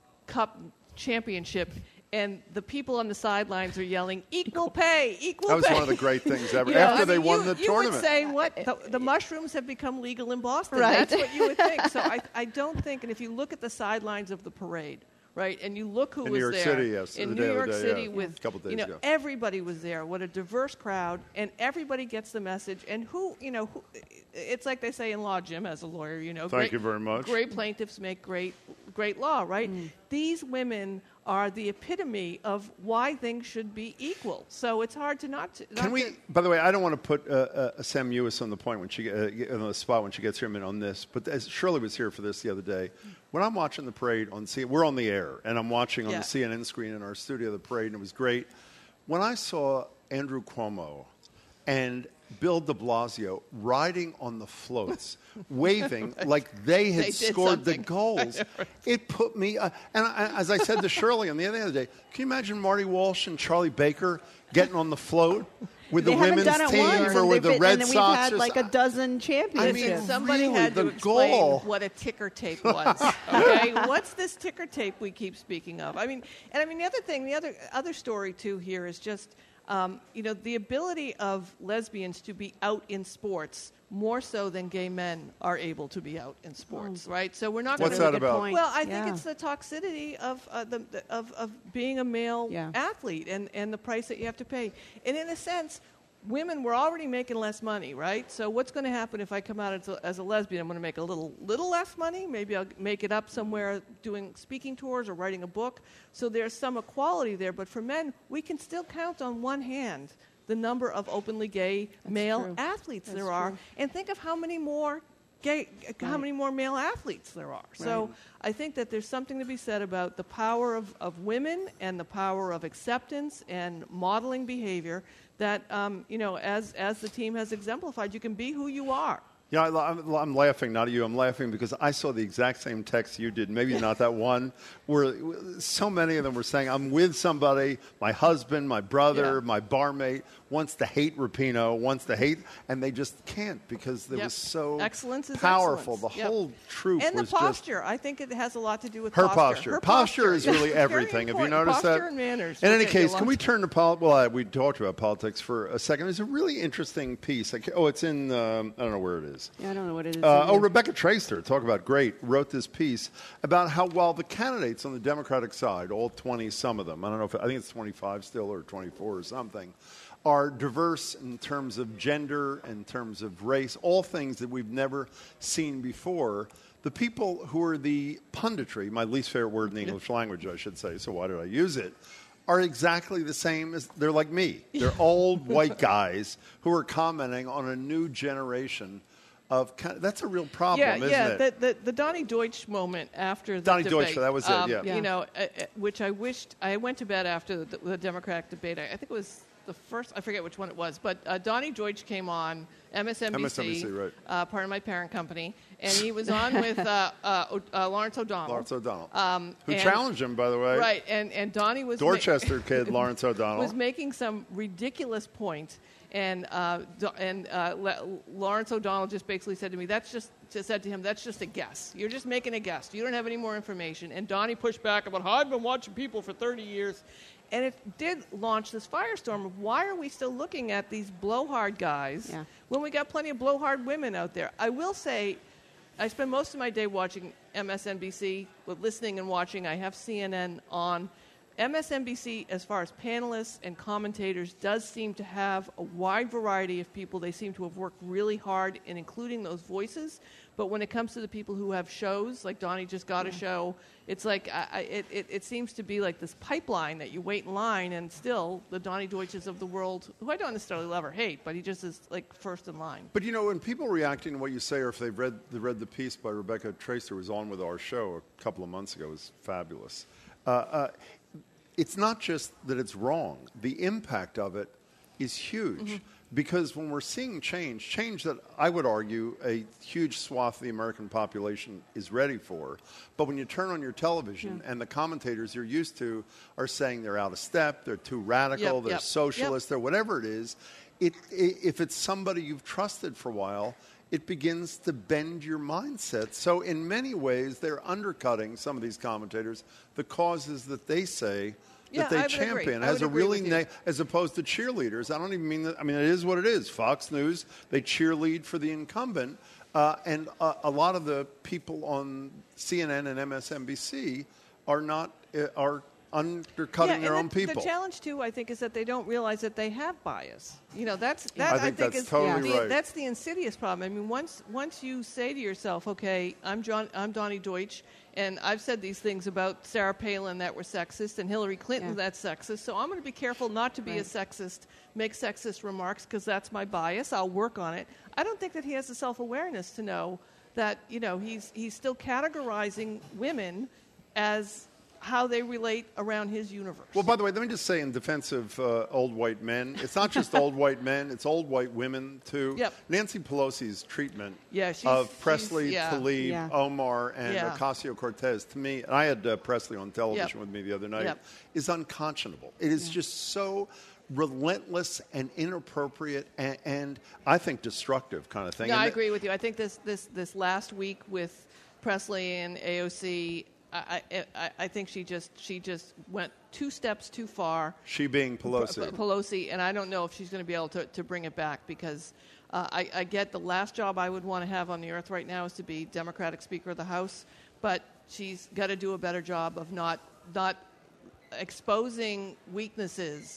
Cup championship. And the people on the sidelines are yelling, equal pay, equal pay. That was one of the great things ever. You know, After I they mean, won you, the you tournament. would say, what? The, the mushrooms have become legal in Boston. Right. That's what you would think. So I, I don't think, and if you look at the sidelines of the parade, right, and you look who In was New York there. City, yes, In the New day- the York day, City yeah, with, a couple days you know, ago. everybody was there. What a diverse crowd, and everybody gets the message. And who, you know, who, it's like they say in law, Jim as a lawyer, you know. Thank great, you very much. Great plaintiffs make great, great law, right? These women are the epitome of why things should be equal. So it's hard to not to. Not Can we? to, By the way, I don't want to put uh, uh, Sam Ewis on the point when she uh, on the spot when she gets here a minute on this. But as Shirley was here for this the other day, when I'm watching the parade on C, we're on the air, and I'm watching on Yeah. the C N N screen in our studio the parade, and it was great. When I saw Andrew Cuomo and Bill de Blasio riding on the floats, waving like they had They did scored the something. goals, it put me. Uh, and I, as I said to Shirley on the other day, can you imagine Marty Walsh and Charlie Baker getting on the float with They the haven't women's done it team once, or and with they've the been- Red and then Sox? we've had or like so- a dozen championships. Listen, somebody really, had to the explain goal. what a ticker tape was. Okay, what's this ticker tape we keep speaking of? I mean, and I mean the other thing, the other other story too here is just um, you know the ability of lesbians to be out in sports more so than gay men are able to be out in sports, right? So we're not. What's gonna, that about? Well, I think Yeah. it's the toxicity of uh, the, the of of being a male Yeah. athlete and and the price that you have to pay. And in a sense, women were already making less money, right? So what's going to happen if I come out as a, as a lesbian? I'm going to make a little little less money. Maybe I'll make it up somewhere doing speaking tours or writing a book. So there's some equality there. But for men, we can still count on one hand the number of openly gay That's male true. athletes That's there are. true. And think of how many more gay, how Right. many more male athletes there are. So Right. I think that there's something to be said about the power of, of women and the power of acceptance and modeling behavior that, um, you know, as, as the team has exemplified, you can be who you are. Yeah, I, I'm, I'm laughing, not at you. I'm laughing because I saw the exact same text you did. Maybe not that one, where so many of them were saying, I'm with somebody, my husband, my brother, Yeah. my barmate, wants to hate Rapinoe, wants to hate, and they just can't because it Yep. was so Excellence is powerful. excellence. The Yep. whole troop And the was just... posture. I think it has a lot to do with Her posture. posture. Her posture is yes. really Very everything. Have you important. noticed posture that? and manners. In any Okay, case, a can we lot- turn to politics? Well, uh, we talked about politics for a second. There's a really interesting piece. Like, oh, it's in, um, I don't know where it is. Yeah, I don't know what it is. Uh, oh, either. Rebecca Traister, talk about great, wrote this piece about how while the candidates on the Democratic side, all twenty, some of them, I don't know if, I think it's twenty-five still or twenty-four or something, are diverse in terms of gender, in terms of race, all things that we've never seen before. The people who are the punditry, my least favorite word in the English language, I should say, so why did I use it, are exactly the same as, they're like me. They're old white guys who are commenting on a new generation of, kind of, that's a real problem, yeah, isn't yeah, it? The, the, the Donnie Deutsch moment after the Donnie debate. Deutsch, that was it, um, yeah. Yeah. You know, uh, uh, which I wished, I went to bed after the, the Democratic debate. I, I think it was the first, I forget which one it was, but uh, Donnie Deutsch came on M S N B C, M S N B C, right. uh, part of my parent company, and he was on with uh, uh, o- uh, Lawrence O'Donnell. Lawrence O'Donnell, Um, who and- chawenged him, by the way. Right, and, and Donnie was... ma- Dorchester kid, Lawrence O'Donnell. was making some ridiculous point, and uh, Do- and uh, La- Lawrence O'Donnell just basically said to me, "That's just," just said to him, "That's just a guess. You're just making a guess. You don't have any more information." And Donnie pushed back about how I've been watching people for thirty years, and it did launch this firestorm of why are we still looking at these blowhard guys Yeah. when we got plenty of blowhard women out there? I will say, I spend most of my day watching M S N B C, with listening and watching. I have C N N on. M S N B C, as far as panelists and commentators, does seem to have a wide variety of people. They seem to have worked really hard in including those voices. But when it comes to the people who have shows, like Donnie just got a show, it's like I, I, it, it, it seems to be like this pipeline that you wait in line, and still the Donnie Deutsches of the world, who I don't necessarily love or hate, but he just is like first in line. But you know, when people reacting to what you say, or if they've read they read the piece by Rebecca Traister, who was on with our show a couple of months ago, it was fabulous. Uh, uh, it's not just that it's wrong; the impact of it is huge. Mm-hmm. Because when we're seeing change, change that I would argue a huge swath of the American population is ready for, but when you turn on your television and the commentators you're used to are saying they're out of step, they're too radical, Yep, they're yep, socialist, yep. they're whatever it is, it, i if it's somebody you've trusted for a while, it begins to bend your mindset. So in many ways, they're undercutting, some of these commentators, the causes that they say Yeah, that they I would agree. champion I as would a agree really with you. na- as opposed to cheerleaders. I don't even mean that. I mean, it is what it is. Fox News, they cheerlead for the incumbent, uh, and uh, a lot of the people on C N N and M S N B C are not uh, are undercutting yeah, their and own the, people. The challenge too, I think, is that they don't realize that they have bias. You know, that's Yeah. that I think that's is totally the, right. that's the insidious problem. I mean, once once you say to yourself, okay, I'm John, I'm Donnie Deutsch, and I've said these things about Sarah Palin that were sexist and Hillary Clinton Yeah. that's sexist, so I'm going to be careful not to be a Right. sexist, make sexist remarks because that's my bias. I'll work on it. I don't think that he has the self-awareness to know that, you know, he's he's still categorizing women as how they relate around his universe. Well, by the way, let me just say in defense of uh, old white men, it's not just old white men, it's old white women, too. Yep. Nancy Pelosi's treatment Yeah, she's- of she's- Presley, yeah. Tlaib, Yeah. Omar, and Yeah. Ocasio-Cortez, to me, and I had uh, Presley on television Yep. with me the other night, Yep. is unconscionable. It is just so relentless and inappropriate and, and I think destructive kind of thing. No, And I th- agree with you. I think this, this, this last week with Presley and A O C, I, I, I- I think she just she just went two steps too far. She being Pelosi. P- Pelosi, and I don't know if she's going to be able to, to bring it back because uh, I, I get the last job I would want to have on the earth right now is to be Democratic Speaker of the House, but she's got to do a better job of not not exposing weaknesses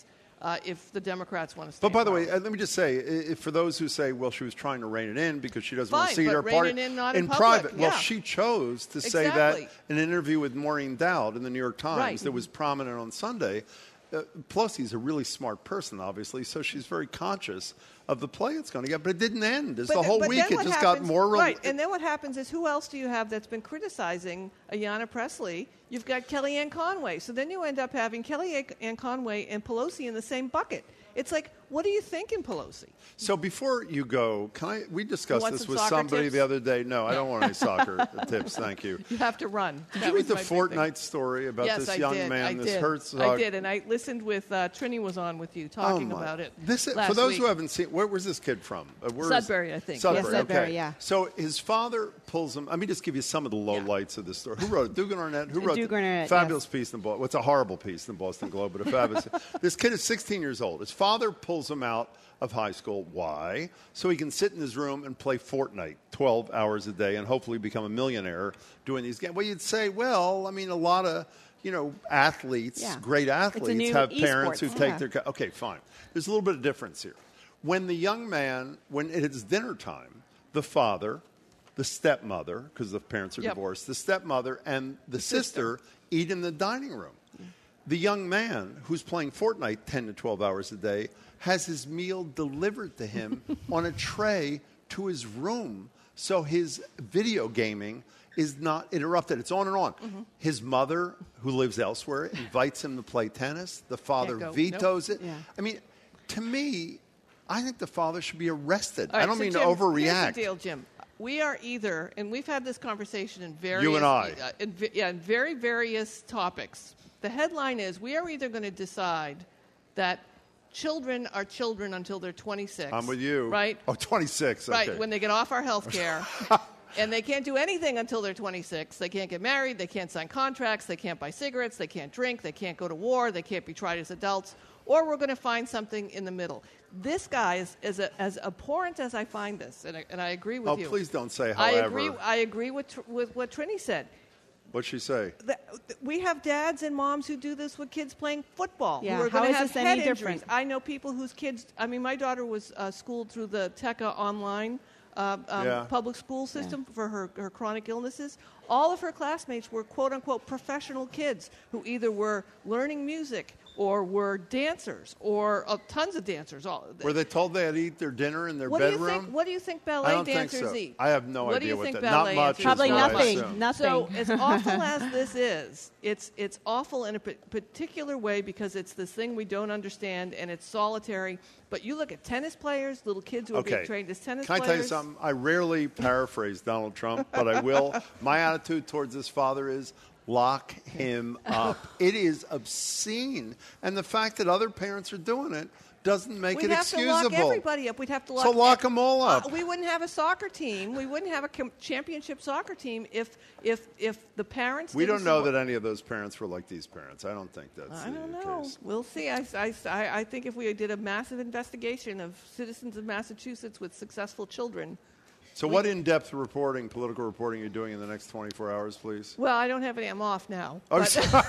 uh, if the Democrats want to stay But by in the way, power. uh, let me just say, i- if for those who say, well, she was trying to rein it in because she doesn't want Fine, to see but her rein party it in not in public, private. Well, yeah. she chose to say Exactly. that in an interview with Maureen Dowd in the New York Times Right. that was prominent on Sunday. Uh, Pelosi's a really smart person, obviously, so she's very conscious of the play it's going to get. But it didn't end. It's But the th- whole but week. then It what just happens- got more. Rel- right. And then what happens is, who else do you have that's been criticizing Ayanna Pressley? You've got Kellyanne Conway. So then you end up having Kellyanne Conway and Pelosi in the same bucket. It's like, what are you thinking, Pelosi? So before you go, can I? We discussed want this some with soccer somebody tips? the other day. No, I don't want any soccer tips. Thank you. You have to run. Did That you was read the my big Fortnite thing. story about yes, this I young did. man, I this did. Herzog? I did, and I listened with uh, Trini was on with you talking Oh, my. about it. This last for those week. who haven't seen, where was this kid from? Uh, where is- Sudbury, I think. Sudbury, Yeah, Sudbury, okay. yeah. So his father pulls him. Let me just give you some of the lowlights of this story. Who wrote it? Dugan Arnett. Who wrote Dugan the Arnett, fabulous piece in the Boston? What's a horrible piece in the Boston Globe, but a fabulous. This kid is sixteen years old. His father pulls him out of high school. Why? So he can sit in his room and play Fortnite twelve hours a day and hopefully become a millionaire doing these games. Well, you'd say, well, I mean, a lot of, you know, athletes, Yeah. great athletes, new have parents who esports. take Yeah. their. co- Okay, fine. There's a little bit of difference here. When the young man, when it's dinner time, the father, the stepmother, because the parents are Yep. divorced, the stepmother and the, sister, eat in the dining room. The young man who's playing Fortnite ten to twelve hours a day has his meal delivered to him on a tray to his room, so his video gaming is not interrupted. It's on and on. Mm-hmm. His mother, who lives elsewhere, invites him to play tennis. The father Can't go. vetoes Nope. it. Yeah. I mean, to me, I think the father should be arrested. All right, I don't so mean Jim, to Here's overreact. the deal, Jim. We are either, and we've had this conversation in various, You and I. uh, in, vi- yeah, in very various topics. The headline is: we are either going to decide that children are children until they're twenty-six. I'm with you. Right. Oh, twenty-six. Right, Okay. when they get off our health care. And they can't do anything until they're twenty-six. They can't get married. They can't sign contracts. They can't buy cigarettes. They can't drink. They can't go to war. They can't be tried as adults. Or we're going to find something in the middle. This guy is, is a, as abhorrent as I find this, and I, and I agree with Oh, you. please don't say I however. agree. I agree with Tr- with what Trini said. What'd she say? The- we have dads and moms who do this with kids playing football. Yeah, who are how going to is have this head any injuries. different? I know people whose kids. I mean, my daughter was uh, schooled through the TECA online uh, um, Yeah. public school system for her, her chronic illnesses. All of her classmates were quote unquote professional kids who either were learning music or were dancers or uh, tons of dancers. All Were they told they had to eat their dinner in their what bedroom? do you think? What do you think I ballet don't think dancers so. eat? I have no what idea do you what think that- not ballet much dancers is Probably what I nothing. assume. Nothing. So as awful as this is, it's it's awful in a p- particular way because it's this thing we don't understand and it's solitary. But you look at tennis players, little kids who are Okay. being trained as tennis Can I players. tell you something? I rarely paraphrase Donald Trump, but I will. My attitude towards this father is lock him up. It is obscene. And the fact that other parents are doing it doesn't make We'd it have excusable. to lock everybody up. We'd have to lock. So lock them all up. Uh, we wouldn't have a soccer team. We wouldn't have a com- championship soccer team if if if the parents. We didn't don't know support- that any of those parents were like these parents. I don't think that's I don't the know. case. We'll see. I, I, I I think if we did a massive investigation of citizens of Massachusetts with successful children. So we- what in-depth reporting, political reporting, are you doing in the next twenty-four hours, please? Well, I don't have any. I'm off now. Oh, But so-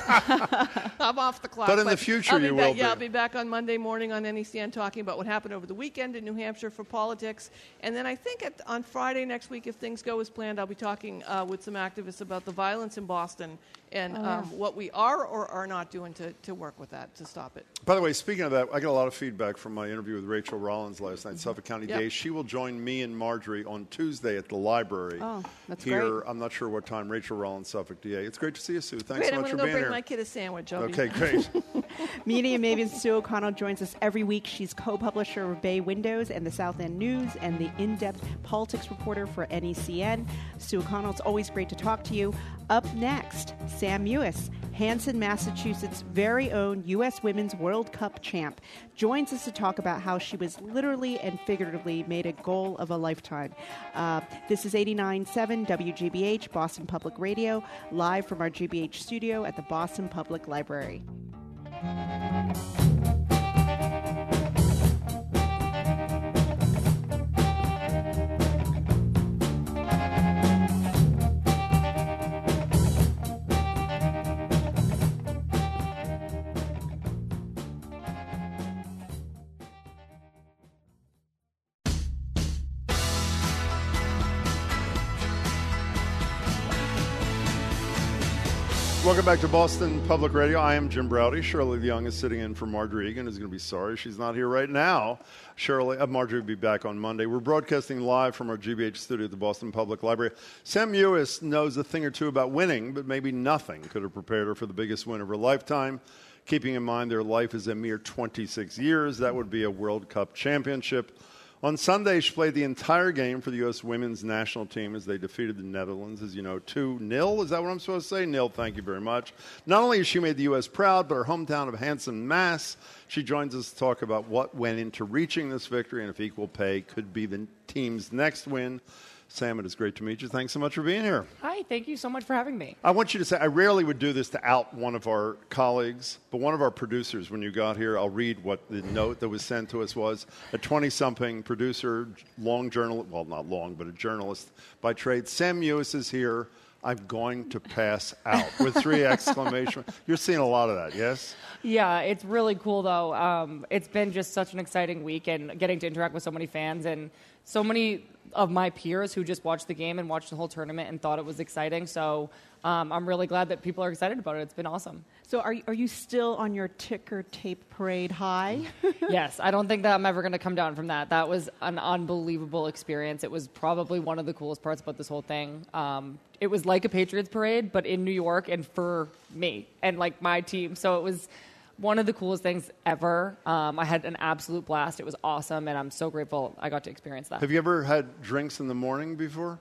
I'm off the clock. But in the future I'll be you back, will Yeah, be. I'll be back on Monday morning on N E C N talking about what happened over the weekend in New Hampshire for politics. And then I think at, on Friday next week, if things go as planned, I'll be talking uh, with some activists about the violence in Boston and Oh, yeah. um, what we are or are not doing to, to work with that, to stop it. By the way, speaking of that, I got a lot of feedback from my interview with Rachel Rollins last night, Suffolk County Yep. Days. She will join me and Marjorie on Tuesday at the library. Oh, that's here. great. I'm not sure what time. Rachel Rollins, Suffolk D A. It's great to see you, Sue. Thanks Great, so I'm much going for to go being bring here. my kid a sandwich. I'll be- Okay, great. Media maven Sue O'Connell joins us every week. She's co-publisher of Bay Windows and the South End News and the in-depth politics reporter for N E C N. Sue O'Connell, it's always great to talk to you. Up next, Sam Mewis, Hanson, Massachusetts' very own U S Women's World Cup champ, joins us to talk about how she was literally and figuratively made a goal of a lifetime. Uh, this is eighty-nine point seven W G B H, Boston Public Radio, live from our G B H studio at the Boston Public Library. Welcome back to Boston Public Radio. I am Jim Browdy. Shirley Young is sitting in for Marjorie Egan, who's going to be sorry she's not here right now. Shirley, uh, Marjorie will be back on Monday. We're broadcasting live from our G B H studio at the Boston Public Library. Sam Mewis knows a thing or two about winning, but maybe nothing could have prepared her for the biggest win of her lifetime. Keeping in mind their life is a mere twenty-six years, that would be a World Cup championship. On Sunday, she played the entire game for the U S women's national team as they defeated the Netherlands, as you know, two nil. Is that what I'm supposed to say? Nil, thank you very much. Not only has she made the U S proud, but her hometown of Hanson, Mass. She joins us to talk about what went into reaching this victory and if equal pay could be the team's next win. Sam, it is great to meet you. Thanks so much for being here. Hi, thank you so much for having me. I want you to say, I rarely would do this to out one of our colleagues, but one of our producers, when you got here, I'll read what the note that was sent to us was. A twenty-something producer, long journalist, well, not long, but a journalist by trade. Sam Mewis is here. I'm going to pass out with three exclamation. You're seeing a lot of that, yes? Yeah, it's really cool, though. Um, it's been just such an exciting week and getting to interact with so many fans and so many of my peers who just watched the game and watched the whole tournament and thought it was exciting. So um, I'm really glad that people are excited about it. It's been awesome. So are, are you still on your ticker tape parade high? Yes, I don't think that I'm ever going to come down from that. That was an unbelievable experience. It was probably one of the coolest parts about this whole thing. Um, it was like a Patriots parade, but in New York and for me and like my team. So it was one of the coolest things ever. Um, I had an absolute blast. It was awesome, and I'm so grateful I got to experience that. Have you ever had drinks in the morning before?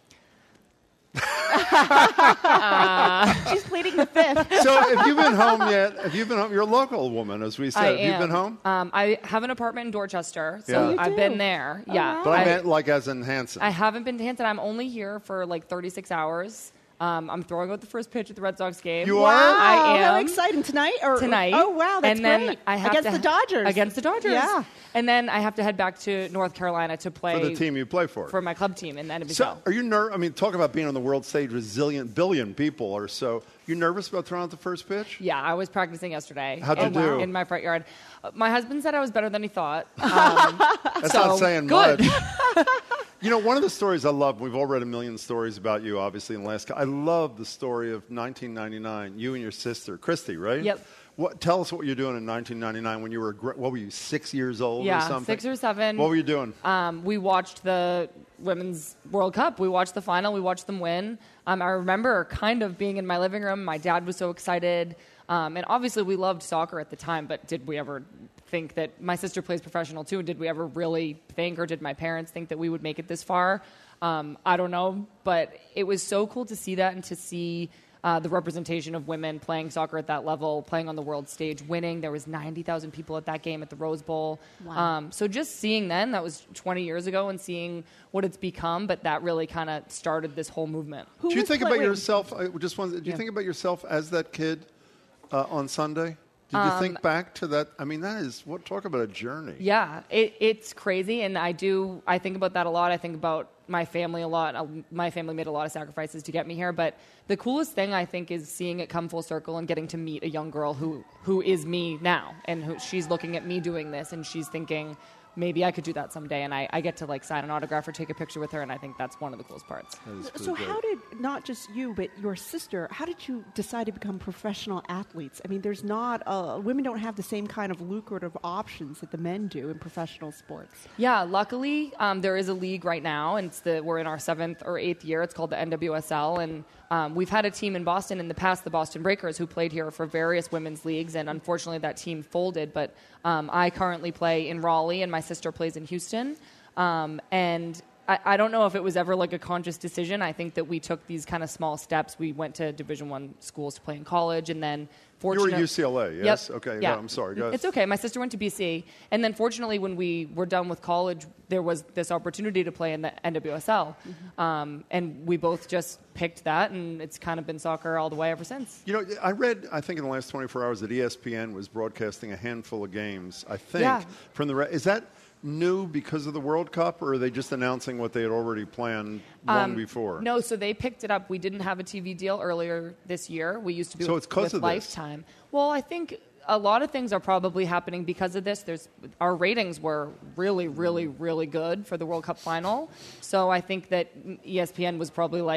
uh, She's pleading the fifth. So have you been home yet? Have you been home? You're a local woman, as we said. I have am. you been home? Um, I have an apartment in Dorchester, so Yeah. I've been there. Oh, yeah. But I, I, meant like as in Hanson. I haven't been to Hanson. I'm only here for like thirty-six hours. Um, I'm throwing out the first pitch at the Red Sox game. You Wow, are? I am. How exciting. Tonight? Or, Tonight. Oh, wow, that's and then great. I have Against to the Dodgers. Against the Dodgers. Yeah. And then I have to head back to North Carolina to play. For the team you play for. For my club team in the N W S L. So are you nervous? I mean, talk about being on the world stage with zillion, billion people or so. You nervous about throwing out the first pitch? Yeah, I was practicing yesterday. How'd you in, do? In my front yard. Uh, my husband said I was better than he thought. Um, That's so, not saying good. much. You know, one of the stories I love, we've all read a million stories about you, obviously, in the last... I love the story of nineteen ninety-nine, you and your sister, Christy, right? Yep. What, tell us what you're doing in nineteen ninety-nine when you were, gr- what were you, six years old yeah, or something? six or seven. What were you doing? Um, we watched the Women's World Cup. We watched the final. We watched them win. Um, I remember kind of being in my living room. My dad was so excited. Um, and obviously we loved soccer at the time, but did we ever think that... My sister plays professional too. Did we ever really think, or did my parents think that we would make it this far? Um, I don't know, but it was so cool to see that and to see uh, the representation of women playing soccer at that level, playing on the world stage, winning. There was ninety thousand people at that game at the Rose Bowl. Wow. Um, so just seeing then, that was twenty years ago, and seeing what it's become, but that really kind of started this whole movement. Do you think about yourself, I just want, do you Yeah. think about yourself as that kid uh, on Sunday? Did you Um, think back to that? I mean, that is, what talk about a journey. Yeah, it, it's crazy, and I do. I think about that a lot. I think about my family a lot. Uh, My family made a lot of sacrifices to get me here, but the coolest thing I think is seeing it come full circle and getting to meet a young girl who who is me now, and who, she's looking at me doing this, and she's thinking, maybe I could do that someday, and I, I get to like sign an autograph or take a picture with her, and I think that's one of the coolest parts. So how did, not just you, but your sister, how did you decide to become professional athletes? I mean, there's not, uh, women don't have the same kind of lucrative options that the men do in professional sports. Yeah, luckily um, there is a league right now, and it's the, we're in our seventh or eighth year. It's called the N W S L, and um, we've had a team in Boston in the past, the Boston Breakers, who played here for various women's leagues, and unfortunately that team folded, but um, I currently play in Raleigh, and my sister plays in Houston, um, and I, I don't know if it was ever like a conscious decision. I think that we took these kind of small steps. We went to Division One schools to play in college, and then You were fortunately... at U C L A, yes? Yep. Okay, yeah. no, I'm sorry. Go ahead. It's okay. My sister went to B C, and then fortunately when we were done with college, there was this opportunity to play in the N W S L, Mm-hmm. um, and we both just picked that, and it's kind of been soccer all the way ever since. You know, I read, I think in the last twenty-four hours that E S P N was broadcasting a handful of games, I think, Yeah. from the... Re- is that new because of the World Cup, or are they just announcing what they had already planned long Um, before? No, so they picked it up. We didn't have a T V deal earlier this year. We used to be So with, it's 'cause with of this. Lifetime. Well, I think a lot of things are probably happening because of this. There's our ratings were really, really, really good for the World Cup final. So I think that E S P N was probably like,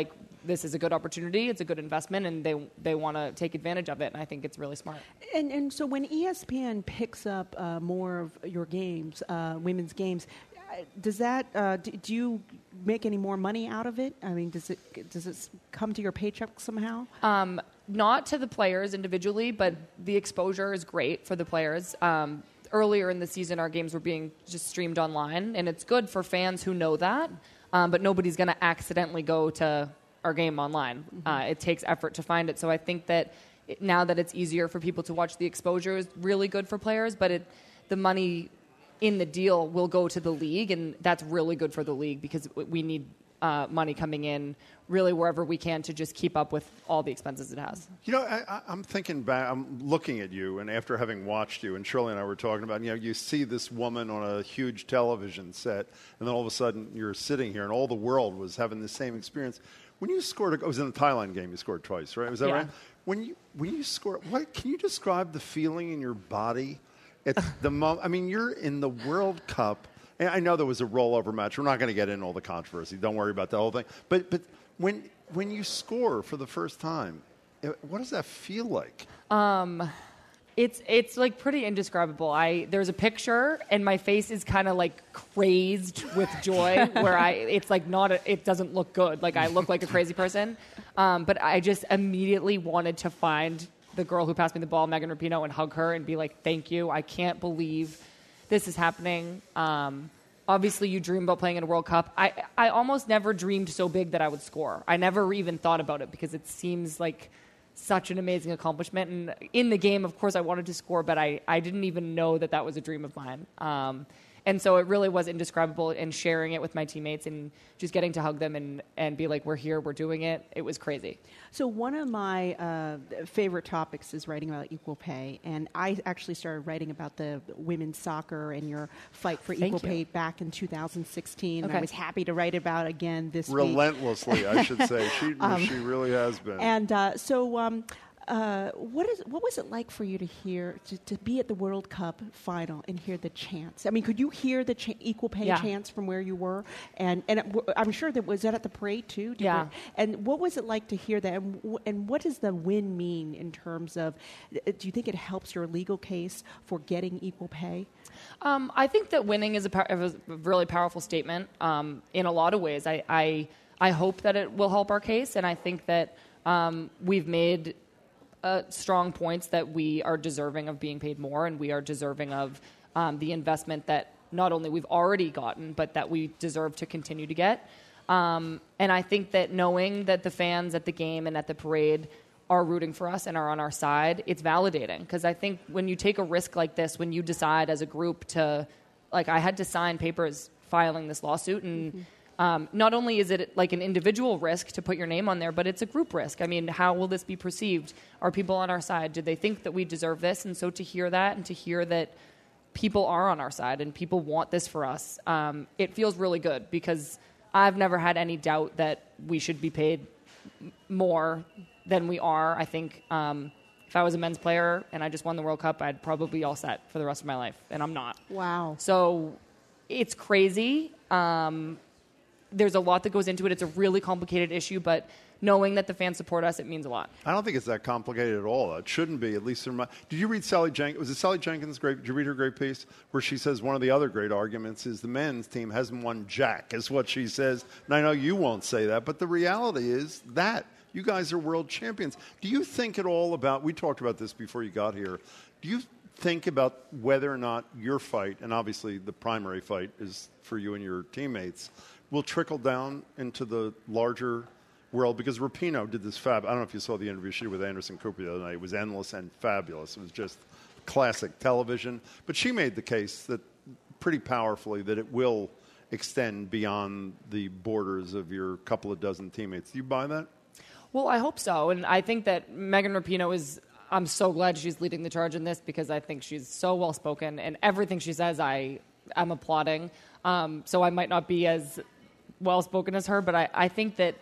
this is a good opportunity, it's a good investment, and they they want to take advantage of it, and I think it's really smart. And and so when E S P N picks up uh, more of your games, uh, women's games, uh, does that uh, do, do you make any more money out of it? I mean, does it does it come to your paycheck somehow? Um, not to the players individually, but the exposure is great for the players. Um, earlier in the season, our games were being just streamed online, and it's good for fans who know that. Um, but nobody's going to accidentally go to our game online. Mm-hmm. Uh, it takes effort to find it. So I think that it, now that it's easier for people to watch, the exposure is really good for players. But it, the money in the deal will go to the league, and that's really good for the league because we need uh, money coming in really wherever we can to just keep up with all the expenses it has. You know, I, I, I'm thinking back, I'm looking at you, and after having watched you, and Shirley and I were talking about, you know, you see this woman on a huge television set, and then all of a sudden you're sitting here, and all the world was having the same experience. When you scored, a, it was in the Thailand game, you scored twice, right? Was that Yeah. right? When you when you score, what can you describe the feeling in your body at the moment? I mean, you're in the World Cup, and I know there was a rollover match. We're not going to get into all the controversy. Don't worry about the whole thing. But but when when you score for the first time, what does that feel like? Um, it's it's like pretty indescribable. I there's a picture, and my face is kind of like crazed with joy, where I it's like not a, it doesn't look good. Like I look like a crazy person, um, but I just immediately wanted to find the girl who passed me the ball, Megan Rapinoe, and hug her and be like, "Thank you. I can't believe this is happening." Um, Obviously, you dream about playing in a World Cup. I, I almost never dreamed so big that I would score. I never even thought about it because it seems like such an amazing accomplishment. And in the game, of course, I wanted to score, but I, I didn't even know that that was a dream of mine. Um, and so it really was indescribable, and sharing it with my teammates and just getting to hug them and, and be like, we're here, we're doing it. It was crazy. So one of my uh, favorite topics is writing about equal pay, and I actually started writing about the women's soccer and your fight for Thank equal you. pay back in two thousand sixteen. And Okay. I was happy to write about it again this week. Relentlessly, I should say. She Um, she really has been. And uh, so, um, uh, what is what was it like for you to hear to, to be at the World Cup final and hear the chants? I mean, could you hear the ch- equal pay Yeah. chants from where you were? And and it, w- I'm sure that was that at the parade too. Did Yeah. you- and what was it like to hear that? And, w- and what does the win mean in terms of? uh, Do you think it helps your legal case for getting equal pay? Um, I think that winning is a, pow- is a really powerful statement um, in a lot of ways. I, I I hope that it will help our case, and I think that um, we've made uh, strong points that we are deserving of being paid more, and we are deserving of um, the investment that not only we've already gotten, but that we deserve to continue to get. Um, and I think that knowing that the fans at the game and at the parade are rooting for us and are on our side, it's validating. Because I think when you take a risk like this, when you decide as a group to, like I had to sign papers filing this lawsuit, and Mm-hmm. um, not only is it like an individual risk to put your name on there, but it's a group risk. I mean, how will this be perceived? Are people on our side? Do they think that we deserve this? And so to hear that and to hear that people are on our side and people want this for us, um, it feels really good because I've never had any doubt that we should be paid m- more than we are. I think um, if I was a men's player and I just won the World Cup, I'd probably be all set for the rest of my life, and I'm not. Wow. So it's crazy. Um, there's a lot that goes into it. It's a really complicated issue, but knowing that the fans support us, it means a lot. I don't think it's that complicated at all. It shouldn't be, at least in my... Did you read Sally Jenkins? Was it Sally Jenkins' great... Did you read her great piece? Where she says one of the other great arguments is the men's team hasn't won jack, is what she says. And I know you won't say that, but the reality is that. You guys are world champions. Do you think at all about... We talked about this before you got here. Do you think about whether or not your fight, and obviously the primary fight is for you and your teammates, will trickle down into the larger world? Because Rapinoe did this fab. I don't know if you saw the interview she did with Anderson Cooper the other night. It was endless and fabulous. It was just classic television. But she made the case that pretty powerfully that it will extend beyond the borders of your couple of dozen teammates. Do you buy that? Well, I hope so. And I think that Megan Rapinoe is, I'm so glad she's leading the charge in this because I think she's so well-spoken. And everything she says, I, I'm applauding. Um, so I might not be as well-spoken as her, but I, I think that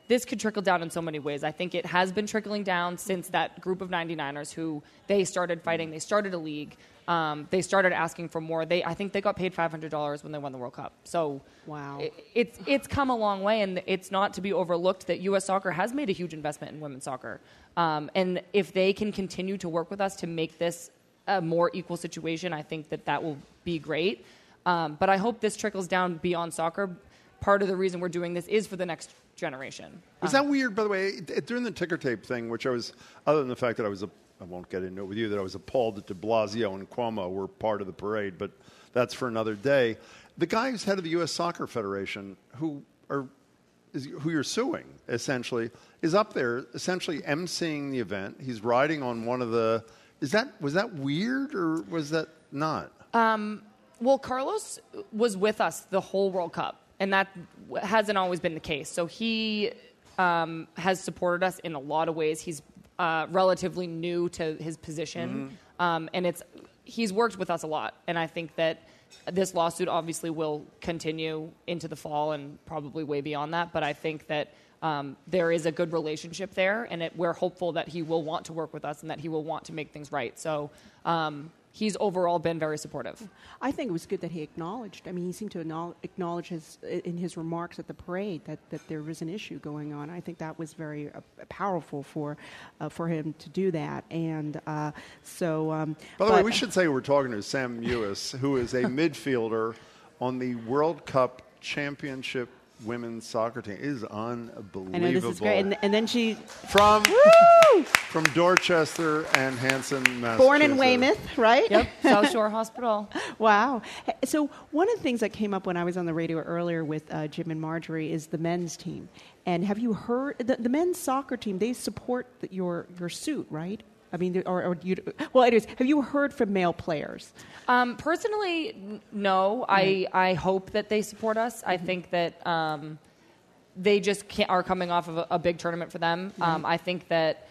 this could trickle down in so many ways. I think it has been trickling down since that group of ninety-niners who they started fighting. They started a league. Um, they started asking for more. They, I think they got paid five hundred dollars when they won the World Cup. So wow, it, it's it's come a long way, and it's not to be overlooked that U S Soccer has made a huge investment in women's soccer. Um, and if they can continue to work with us to make this a more equal situation, I think that that will be great. Um, but I hope this trickles down beyond soccer. Part of the reason we're doing this is for the next generation. Was that weird, by the way, it- during the ticker tape thing, which I was, other than the fact that I was, a, I won't get into it with you, that I was appalled that de Blasio and Cuomo were part of the parade, but that's for another day. The guy who's head of the U S Soccer Federation, who are, is, who you're suing, essentially, is up there essentially emceeing the event. He's riding on one of the, is that, was that weird or was that not? Um, well, Carlos was with us the whole World Cup, and that w- hasn't always been the case. So he um, has supported us in a lot of ways. He's uh, relatively new to his position, Mhm. um, and it's he's worked with us a lot. And I think that this lawsuit obviously will continue into the fall and probably way beyond that. But I think that um, there is a good relationship there, and it, we're hopeful that he will want to work with us and that he will want to make things right. So um, he's overall been very supportive. I think it was good that he acknowledged. I mean, he seemed to acknowl- acknowledge his in his remarks at the parade that, that there was an issue going on. I think that was very uh, powerful for uh, for him to do that. And uh, so, um, By the but- way, we should say we're talking to Sam Mewis, who is a midfielder on the World Cup Championship women's soccer team. It is unbelievable. I know this is great. And, and then she from from Dorchester and Hanson, Massachusetts. born in Weymouth, right? Yep, South Shore Hospital. Wow. So one of the things that came up when I was on the radio earlier with uh, Jim and Marjorie is the men's team. And have you heard the, the men's soccer team? They support the, your your suit, right? I mean, or, or you. Well, anyways, have you heard from male players? Um, personally, n- no. I, I hope that they support us. I think that um, they just can't, are coming off of a, a big tournament for them. Um, I think that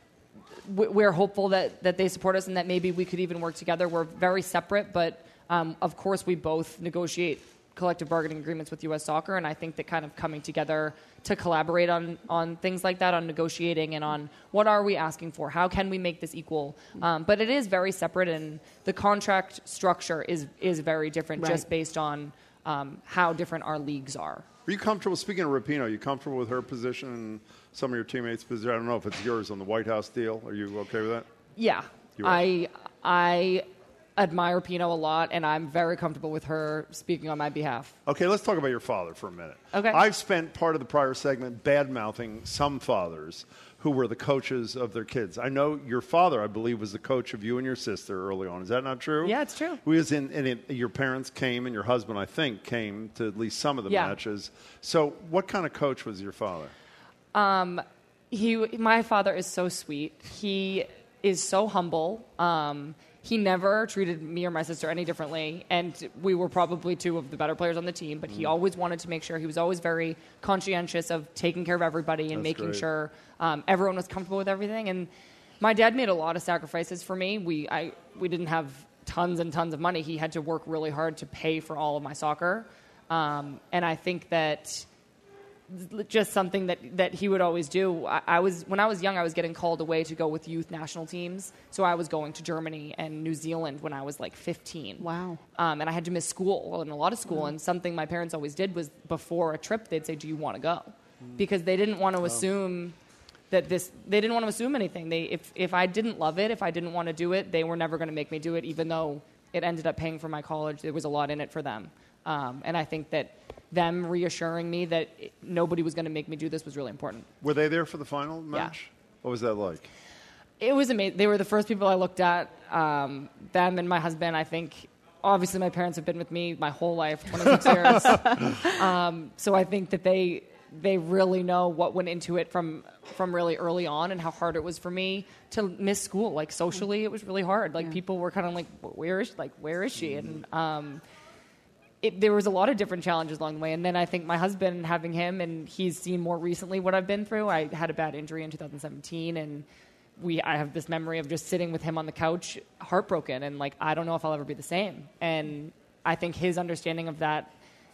w- we're hopeful that, that they support us and that maybe we could even work together. We're very separate, but um, of course we both negotiate collective bargaining agreements with U S Soccer, and I think that kind of coming together to collaborate on, on things like that, on negotiating and on what are we asking for, how can we make this equal. Um, but it is very separate, and the contract structure is is very different Right. just based on um, how different our leagues are. Are you comfortable, speaking of Rapinoe, are you comfortable with her position and some of your teammates' position? I don't know if it's yours on the White House deal. Are you okay with that? Yeah, You are. I I admire Pino a lot, and I'm very comfortable with her speaking on my behalf. Okay, let's talk about your father for a minute. Okay. I've spent part of the prior segment bad-mouthing some fathers who were the coaches of their kids. I know your father, I believe, was the coach of you and your sister early on. Is that not true? Yeah, it's true. We was in, and it, your parents came, and your husband, I think, came to at least some of the Yeah. matches. So what kind of coach was your father? Um, he, my father is so sweet. He is so humble. Um, he never treated me or my sister any differently, and we were probably two of the better players on the team, but he Mm. always wanted to make sure, he was always very conscientious of taking care of everybody and That's making great. sure um, everyone was comfortable with everything. And my dad made a lot of sacrifices for me. We, I, we didn't have tons and tons of money. He had to work really hard to pay for all of my soccer. Um, and I think that just something that, that he would always do. I, I was when I was young, I was getting called away to go with youth national teams. So I was going to Germany and New Zealand when I was like fifteen. Wow. Um, and I had to miss school and a lot of school. Wow. And something my parents always did was before a trip, they'd say, "Do you want to go?" Because they didn't want to Oh. assume that this. They didn't want to assume anything. They if if I didn't love it, if I didn't want to do it, they were never going to make me do it. Even though it ended up paying for my college, there was a lot in it for them. Um, and I think that them reassuring me that it, nobody was going to make me do this was really important. Were they there for the final match? What was that like? It was amazing. They were the first people I looked at. Um, them and my husband, I think. Obviously, my parents have been with me my whole life, twenty-six years. Um, so I think that they they really know what went into it from from really early on and how hard it was for me to miss school. Like socially, it was really hard. Like people were kind of like, "Where is like where is she?" And um, It, there was a lot of different challenges along the way. And then I think my husband, having him, and he's seen more recently what I've been through. I had a bad injury in two thousand seventeen, and we I have this memory of just sitting with him on the couch, heartbroken, and like, I don't know if I'll ever be the same. And I think his understanding of that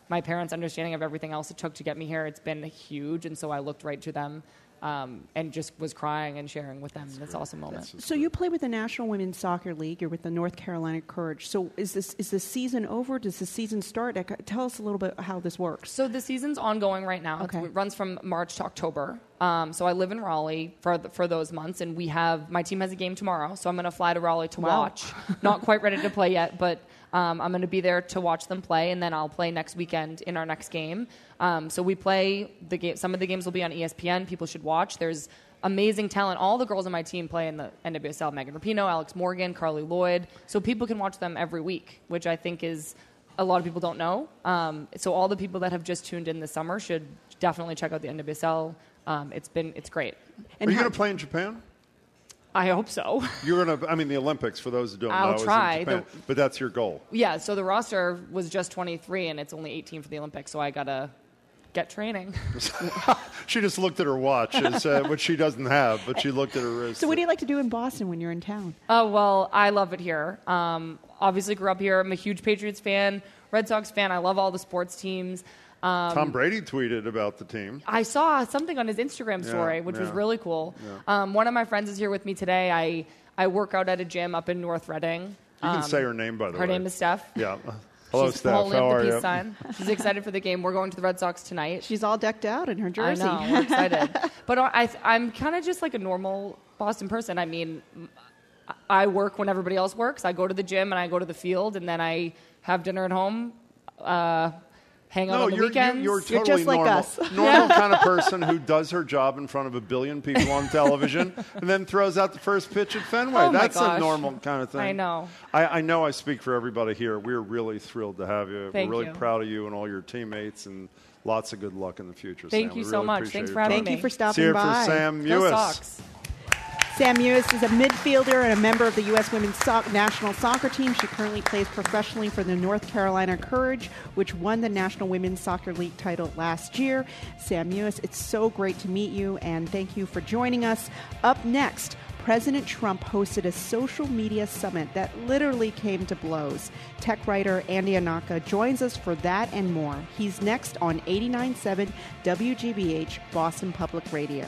my parents' understanding of everything else it took to get me here, it's been huge. And so I looked right to them um, and just was crying and sharing with them this awesome moment. So you play with the National Women's Soccer League. You're with the North Carolina Courage. So is this is the season over? Does the season start? Tell us a little bit how this works. So the season's ongoing right now. Okay. It runs from March to October. Um, so I live in Raleigh for the, for those months, and we have my team has a game tomorrow. So I'm going to fly to Raleigh to Wow. watch. Not quite ready to play yet, but um, I'm going to be there to watch them play, and then I'll play next weekend in our next game. Um, so we play the game. Some of the games will be on E S P N. People should watch. There's amazing talent. All the girls on my team play in the N W S L. Megan Rapinoe, Alex Morgan, Carly Lloyd. So people can watch them every week, which I think is a lot of people don't know. Um, so all the people that have just tuned in this summer should definitely check out the N W S L. Um, it's been it's great. Are you going to play in Japan? I hope so. You're going to. I mean, the Olympics for those who don't I'll know is try. in Japan, The- but that's your goal. Yeah. So the roster was just twenty-three, and it's only eighteen for the Olympics. So I gotta get training. She just looked at her watch, and said, which she doesn't have, but she looked at her wrist. So what do you like to do in Boston when you're in town? Oh, well, I love it here. Um, obviously grew up here. I'm a huge Patriots fan, Red Sox fan. I love all the sports teams. Um, Tom Brady tweeted about the team. I saw something on his Instagram story, Yeah, which was yeah. really cool. Yeah. Um, one of my friends is here with me today. I, I work out at a gym up in North Reading. You can Um, say her name, by the her way. name is Steph. Yeah. Hello, She's Steph. holding How up are the peace you? sign. She's excited for the game. We're going to the Red Sox tonight. She's all decked out in her jersey. I know. We're excited. But I, I'm kind of just like a normal Boston person. I mean, I work when everybody else works. I go to the gym and I go to the field, and then I have dinner at home, uh, hang out No, on the you're, weekends. you're, you're totally normal. Normal kind of person who does her job in front of a billion people on television and then throws out the first pitch at Fenway. Oh, my That's gosh. a normal kind of thing. I know. I, I know I speak for everybody here. We're really thrilled to have you. Thank We're really you. proud of you and all your teammates, and lots of good luck in the future. Thank Sam. you We so really much. appreciate Thanks your for having time. me. Thank you for stopping See you by. for Sam Go Mewis. Sox. Sam Mewis is a midfielder and a member of the U S Women's Soc- National Soccer Team. She currently plays professionally for the North Carolina Courage, which won the National Women's Soccer League title last year. Sam Mewis, it's so great to meet you, and thank you for joining us. Up next, President Trump hosted a social media summit that literally came to blows. Tech writer Andy Anaka joins us for that and more. He's next on eighty-nine point seven W G B H, Boston Public Radio.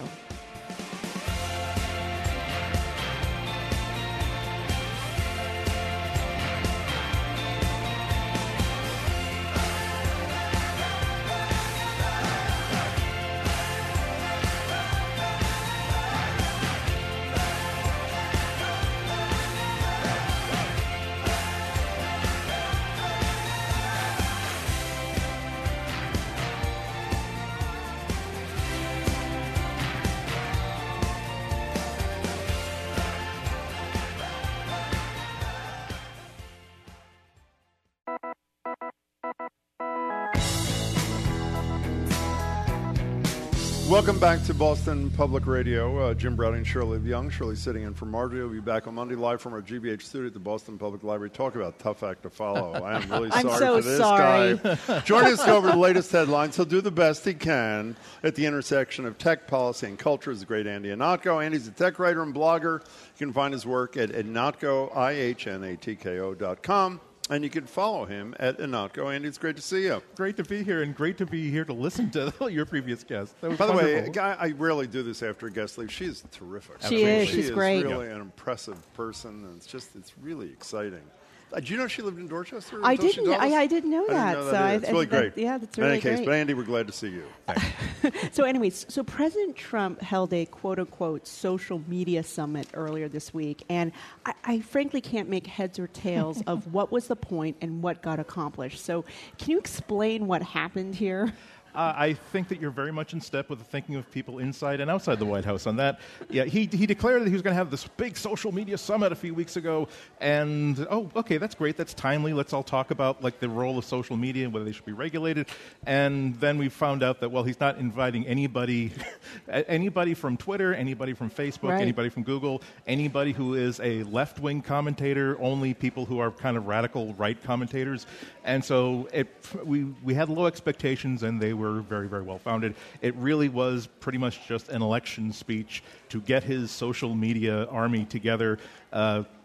Welcome back to Boston Public Radio. Uh, Jim Browning, Shirley Young. Shirley sitting in for Marjorie. We'll be back on Monday live from our G B H studio at the Boston Public Library. Talk about tough act to follow. I am really I'm sorry so for this sorry. guy. Joining us to go over the latest headlines. He'll do the best he can at the intersection of tech, policy, and culture. Is the great Andy Ihnatko. Andy's a tech writer and blogger. You can find his work at Ihnatko, I H N A T K O dot com. And you can follow him at Ihnatko. Andy, it's great to see you. Great to be here, and great to be here to listen to your previous guest. That was By the way, wonderful. Guy, I rarely do this after a guest leaves. She is terrific. She is. She She's is great. really an impressive person, and it's just it's really exciting. Uh, do you know she lived in Dorchester? I until she didn't. told us? I, I didn't know I that. didn't know so I, either. It's really that- great. Yeah, that's In really any case, great. but Andy, we're glad to see you. So anyways, so President Trump held a quote-unquote social media summit earlier this week, and I, I frankly can't make heads or tails of what was the point and what got accomplished. So can you explain what happened here? Uh, I think that you're very much in step with the thinking of people inside and outside the White House on that. Yeah, he he declared that he was going to have this big social media summit a few weeks ago, and oh, okay, that's great, that's timely. Let's all talk about like the role of social media and whether they should be regulated. And then we found out that well, he's not inviting anybody, anybody from Twitter, anybody from Facebook, Right. anybody from Google, anybody who is a left-wing commentator. Only people who are kind of radical right commentators. And so it we we had low expectations, and they were were very, very well founded. It really was pretty much just an election speech to get his social media army together. Uh,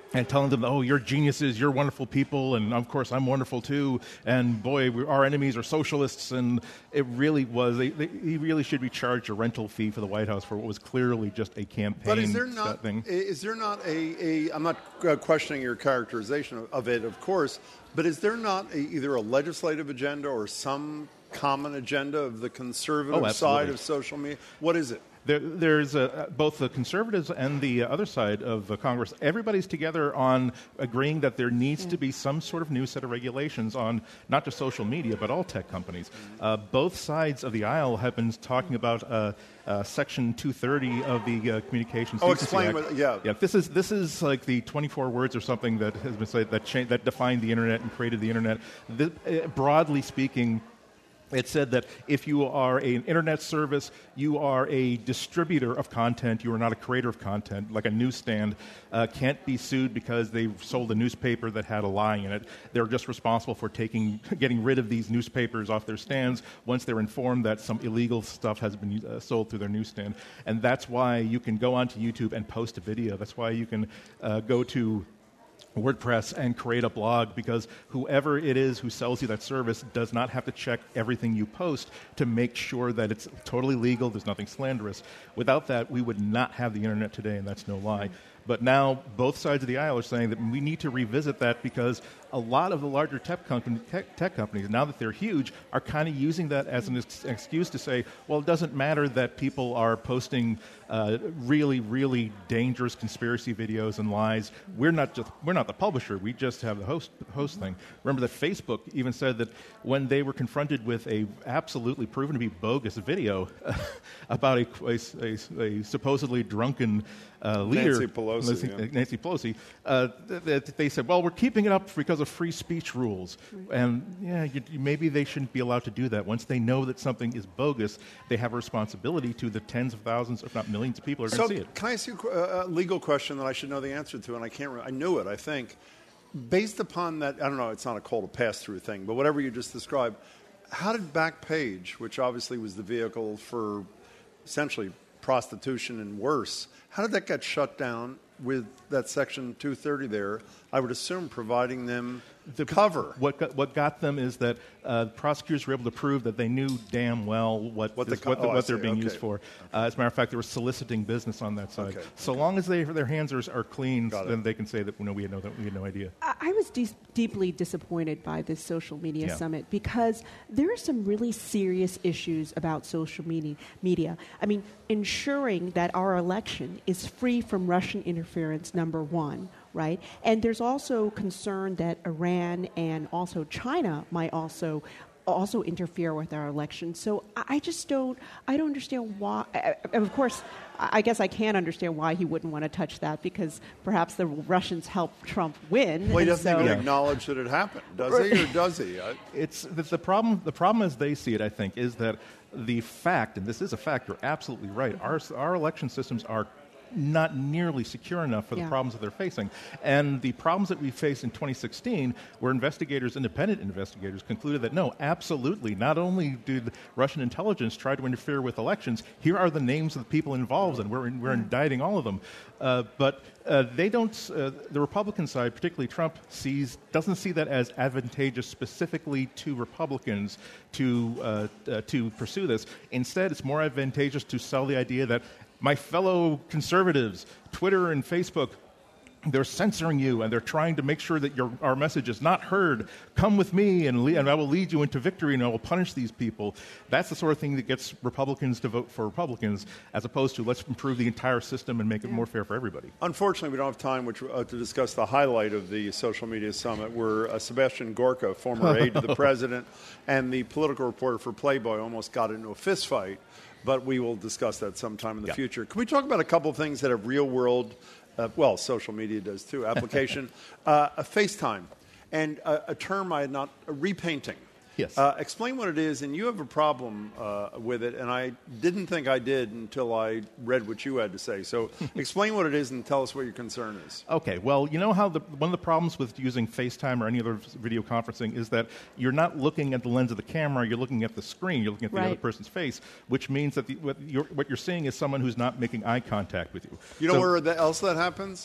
and telling them, oh, you're geniuses, you're wonderful people, and of course I'm wonderful too, and boy, we, our enemies are socialists, and it really was, they, they, he really should be charged a rental fee for the White House for what was clearly just a campaign But is there not, thing. is there not a, a I'm not uh, questioning your characterization of, of it, of course, but is there not a, either a legislative agenda or some common agenda of the conservative Oh, side of social media? What is it? There, there's uh, both the conservatives and the uh, other side of uh, Congress. Everybody's together on agreeing that there needs to be some sort of new set of regulations on not just social media, but all tech companies. Uh, both sides of the aisle have been talking about uh, uh, Section two thirty of the uh, Communications Oh, Decency explain Act. what- yeah. Yeah, this is this is like the twenty-four words or something that has been said that cha- that defined the internet and created the internet. This, uh, broadly speaking, it said that if you are an internet service, you are a distributor of content, you are not a creator of content, like a newsstand, uh, can't be sued because they sold a newspaper that had a lie in it. They're just responsible for taking, getting rid of these newspapers off their stands once they're informed that some illegal stuff has been uh, sold through their newsstand. And that's why you can go onto YouTube and post a video. That's why you can uh, go to WordPress and create a blog, because whoever it is who sells you that service does not have to check everything you post to make sure that it's totally legal, there's nothing slanderous. Without that, we would not have the internet today, and that's no lie. But now both sides of the aisle are saying that we need to revisit that, because a lot of the larger tech, company, tech, tech companies, now that they're huge, are kind of using that as an ex- excuse to say, well, it doesn't matter that people are posting uh, really, really dangerous conspiracy videos and lies. We're not just we're not the publisher. We just have the host host thing. Remember that Facebook even said that when they were confronted with a absolutely proven to be bogus video about a, a, a, a supposedly drunken uh, leader, Nancy Pelosi, Nancy, yeah. Nancy Pelosi, uh, th- th- they said, well, we're keeping it up because of free speech rules. And yeah, you, you, maybe they shouldn't be allowed to do that. Once they know that something is bogus, they have a responsibility to the tens of thousands, if not millions of people who are So going to see it. can I ask you a, a legal question that I should know the answer to, and I can't remember. I knew it, I think. Based upon that, I don't know, it's not a call to pass-through thing, but whatever you just described, how did Backpage, which obviously was the vehicle for essentially prostitution and worse, how did that get shut down with that Section two thirty there? I would assume providing them the cover. What got, what got them is that uh, prosecutors were able to prove that they knew damn well what What this- the co- what, the, oh, I what they're see. being Okay. used for. Uh, as a matter of fact, they were soliciting business on that side. Okay. So long as they, their hands are, are clean, then they can say that, you know, we had no, we had no idea. I I was de- deeply disappointed by this social media Yeah. summit, because there are some really serious issues about social media. Media. I mean, ensuring that our election is free from Russian interference, number one, right? And there's also concern that Iran and also China might also also interfere with our election. So I I just don't, I don't understand why. I- I- Of course, I I guess I can't understand why he wouldn't want to touch that, because perhaps the Russians helped Trump win. Well, he and doesn't so- even acknowledge that it happened, does he, or does he? I, It's the, the problem. The problem, as they see it, I think, is that the fact, and this is a fact. You're absolutely right. Our our election systems are not nearly secure enough for the Yeah. problems that they're facing. And the problems that we faced in twenty sixteen, where investigators, independent investigators, concluded that no, absolutely, not only did Russian intelligence try to interfere with elections, here are the names of the people involved, and we're, we're indicting all of them. Uh, but uh, they don't, uh, the Republican side, particularly Trump, sees doesn't see that as advantageous specifically to Republicans to, uh, uh, to pursue this. Instead, it's more advantageous to sell the idea that my fellow conservatives, Twitter and Facebook, they're censoring you, and they're trying to make sure that your, our message is not heard. Come with me, and, le- and I will lead you into victory, and I will punish these people. That's the sort of thing that gets Republicans to vote for Republicans, as opposed to let's improve the entire system and make it more fair for everybody. Unfortunately, we don't have time which, uh, to discuss the highlight of the social media summit, where uh, Sebastian Gorka, former aide to the president, and the political reporter for Playboy almost got into a fist fight. But we will discuss that sometime in the Yeah. future. Can we talk about a couple of things that have real-world, uh, well, social media does too, application? uh, a FaceTime, and a, a term I had not, a repainting. Yes. Uh, explain what it is, and you have a problem uh, with it, and I didn't think I did until I read what you had to say. So explain what it is and tell us what your concern is. Okay, well, you know how the, one of the problems with using FaceTime or any other video conferencing is that you're not looking at the lens of the camera, you're looking at the screen, you're looking at the Right. other person's face, which means that the, what, you're, what you're seeing is someone who's not making eye contact with you. You know So- where the, else that happens?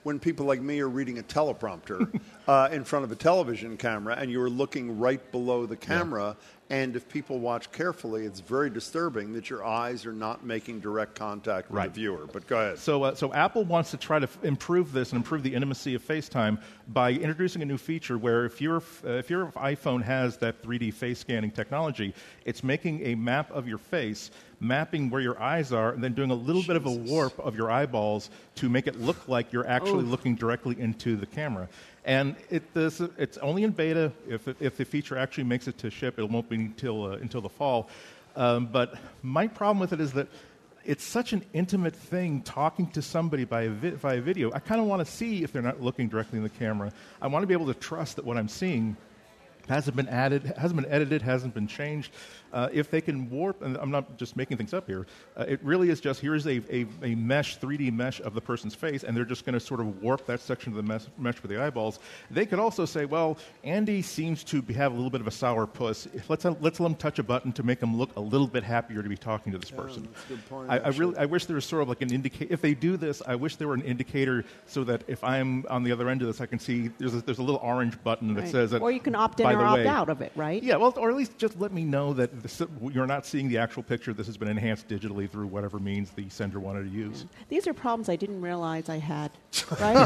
when people like me are reading a teleprompter uh, in front of a television camera and you're looking right below the camera. Yeah. And if people watch carefully, it's very disturbing that your eyes are not making direct contact with right. the viewer. But go ahead. So, uh, so Apple wants to try to f- improve this and improve the intimacy of FaceTime by introducing a new feature where if your uh, if your iPhone has that three D face scanning technology, it's making a map of your face, mapping where your eyes are, and then doing a little Jesus. bit of a warp of your eyeballs to make it look like you're actually oh. looking directly into the camera. And it, this, it's only in beta. If, it, if the feature actually makes it to ship, it won't be until, uh, until the fall. Um, but my problem with it is that it's such an intimate thing talking to somebody by vi- via video. I kind of want to see if they're not looking directly in the camera. I want to be able to trust that what I'm seeing hasn't been added, hasn't been edited, hasn't been changed. Uh, if they can warp, and I'm not just making things up here, uh, it really is just here's a, a, a mesh, three D mesh of the person's face, and they're just going to sort of warp that section of the mesh, mesh with the eyeballs. They could also say, well, Andy seems to be, have a little bit of a sour puss. Let's uh, let's let him touch a button to make him look a little bit happier to be talking to this yeah, person. That's a good point, I, I really, I wish there was sort of like an indicator. If they do this, I wish there were an indicator so that if I'm on the other end of this, I can see there's a, there's a little orange button that right. says that. Or you can opt in by or the opt way, out of it, right? Yeah, well, or at least just let me know that this, you're not seeing the actual picture. This has been enhanced digitally through whatever means the sender wanted to use. These are problems I didn't realize I had, right?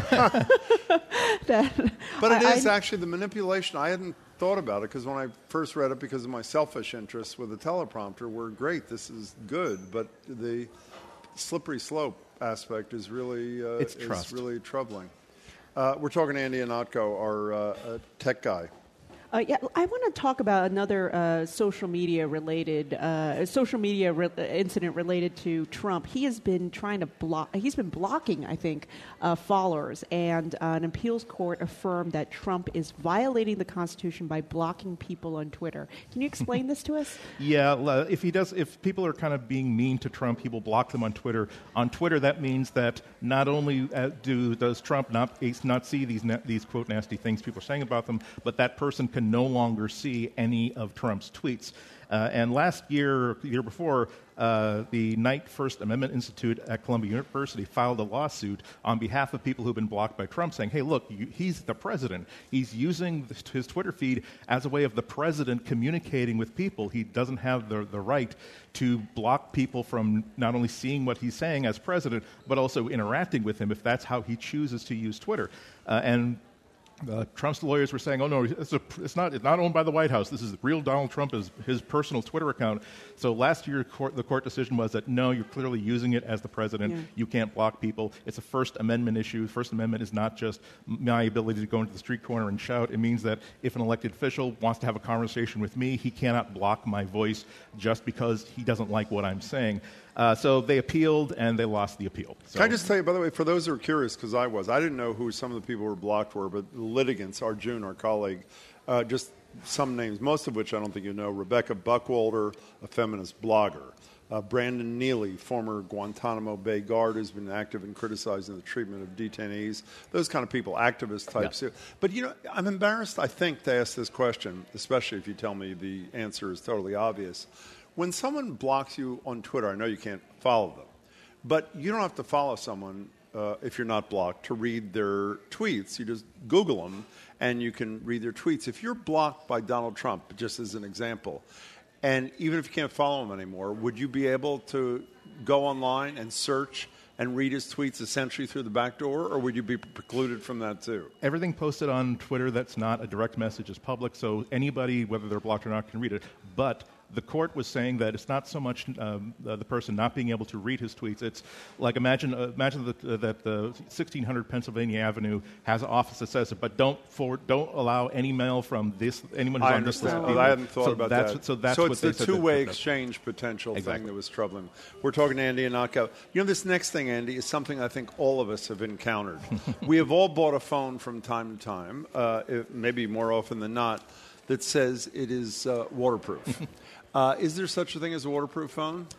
that, but it I, is I, actually the manipulation. I hadn't thought about it because when I first read it, because of my selfish interests with the teleprompter, were great. This is good, but the slippery slope aspect is really uh, it's is really troubling. Uh, we're talking to Andy Ihnatko, our uh, uh, tech guy. Uh, yeah, I want to talk about another uh, social media related uh, social media re- incident related to Trump. He has been trying to block. He's been blocking, I think, uh, followers, and uh, an appeals court affirmed that Trump is violating the Constitution by blocking people on Twitter. Can you explain this to us? Yeah, if he does, if people are kind of being mean to Trump, he will block them on Twitter. On Twitter, that means that not only uh, do does Trump not not see these na- these quote nasty things people are saying about them, but that person can no longer see any of Trump's tweets. Uh, and last year, the year before, uh, the Knight First Amendment Institute at Columbia University filed a lawsuit on behalf of people who've been blocked by Trump, saying, hey, look, you, he's the president. He's using this, his Twitter feed as a way of the president communicating with people. He doesn't have the, the right to block people from not only seeing what he's saying as president, but also interacting with him if that's how he chooses to use Twitter. Uh, and Uh, Trump's lawyers were saying, "Oh no, it's, a, it's not. It's not owned by the White House. This is real Donald Trump, is his personal Twitter account." So last year, court, the court decision was that no, you're clearly using it as the president. Yeah. You can't block people. It's a First Amendment issue. First Amendment is not just my ability to go into the street corner and shout. It means that if an elected official wants to have a conversation with me, he cannot block my voice just because he doesn't like what I'm saying. Uh, so they appealed, and they lost the appeal. So. Can I just tell you, by the way, for those who are curious, because I was, I didn't know who some of the people who were blocked were, but the litigants, Arjun, our colleague, uh, just some names, most of which I don't think you know. Rebecca Buckwalter, a feminist blogger. Uh, Brandon Neely, former Guantanamo Bay guard who's been active in criticizing the treatment of detainees. Those kind of people, activist types. Yeah. But, you know, I'm embarrassed, I think, to ask this question, especially if you tell me the answer is totally obvious. When someone blocks you on Twitter, I know you can't follow them, but you don't have to follow someone uh, if you're not blocked to read their tweets. You just Google them, and you can read their tweets. If you're blocked by Donald Trump, just as an example, and even if you can't follow him anymore, would you be able to go online and search and read his tweets essentially through the back door, or would you be precluded from that too? Everything posted on Twitter that's not a direct message is public, so anybody, whether they're blocked or not, can read it. But the court was saying that it's not so much um, uh, the person not being able to read his tweets. It's like imagine uh, imagine that, uh, that the sixteen hundred Pennsylvania Avenue has an office that says it, but don't forward, don't allow any mail from this anyone who's I on this list. Understand. I hadn't thought so about that's, that. So that's so what it's they the said two-way that, exchange potential exactly. thing that was troubling. We're talking to Andy Ihnatko. You know, this next thing, Andy, is something I think all of us have encountered. We have all bought a phone from time to time, uh, if, maybe more often than not, that says it is uh, waterproof. Uh, is there such a thing as a waterproof phone?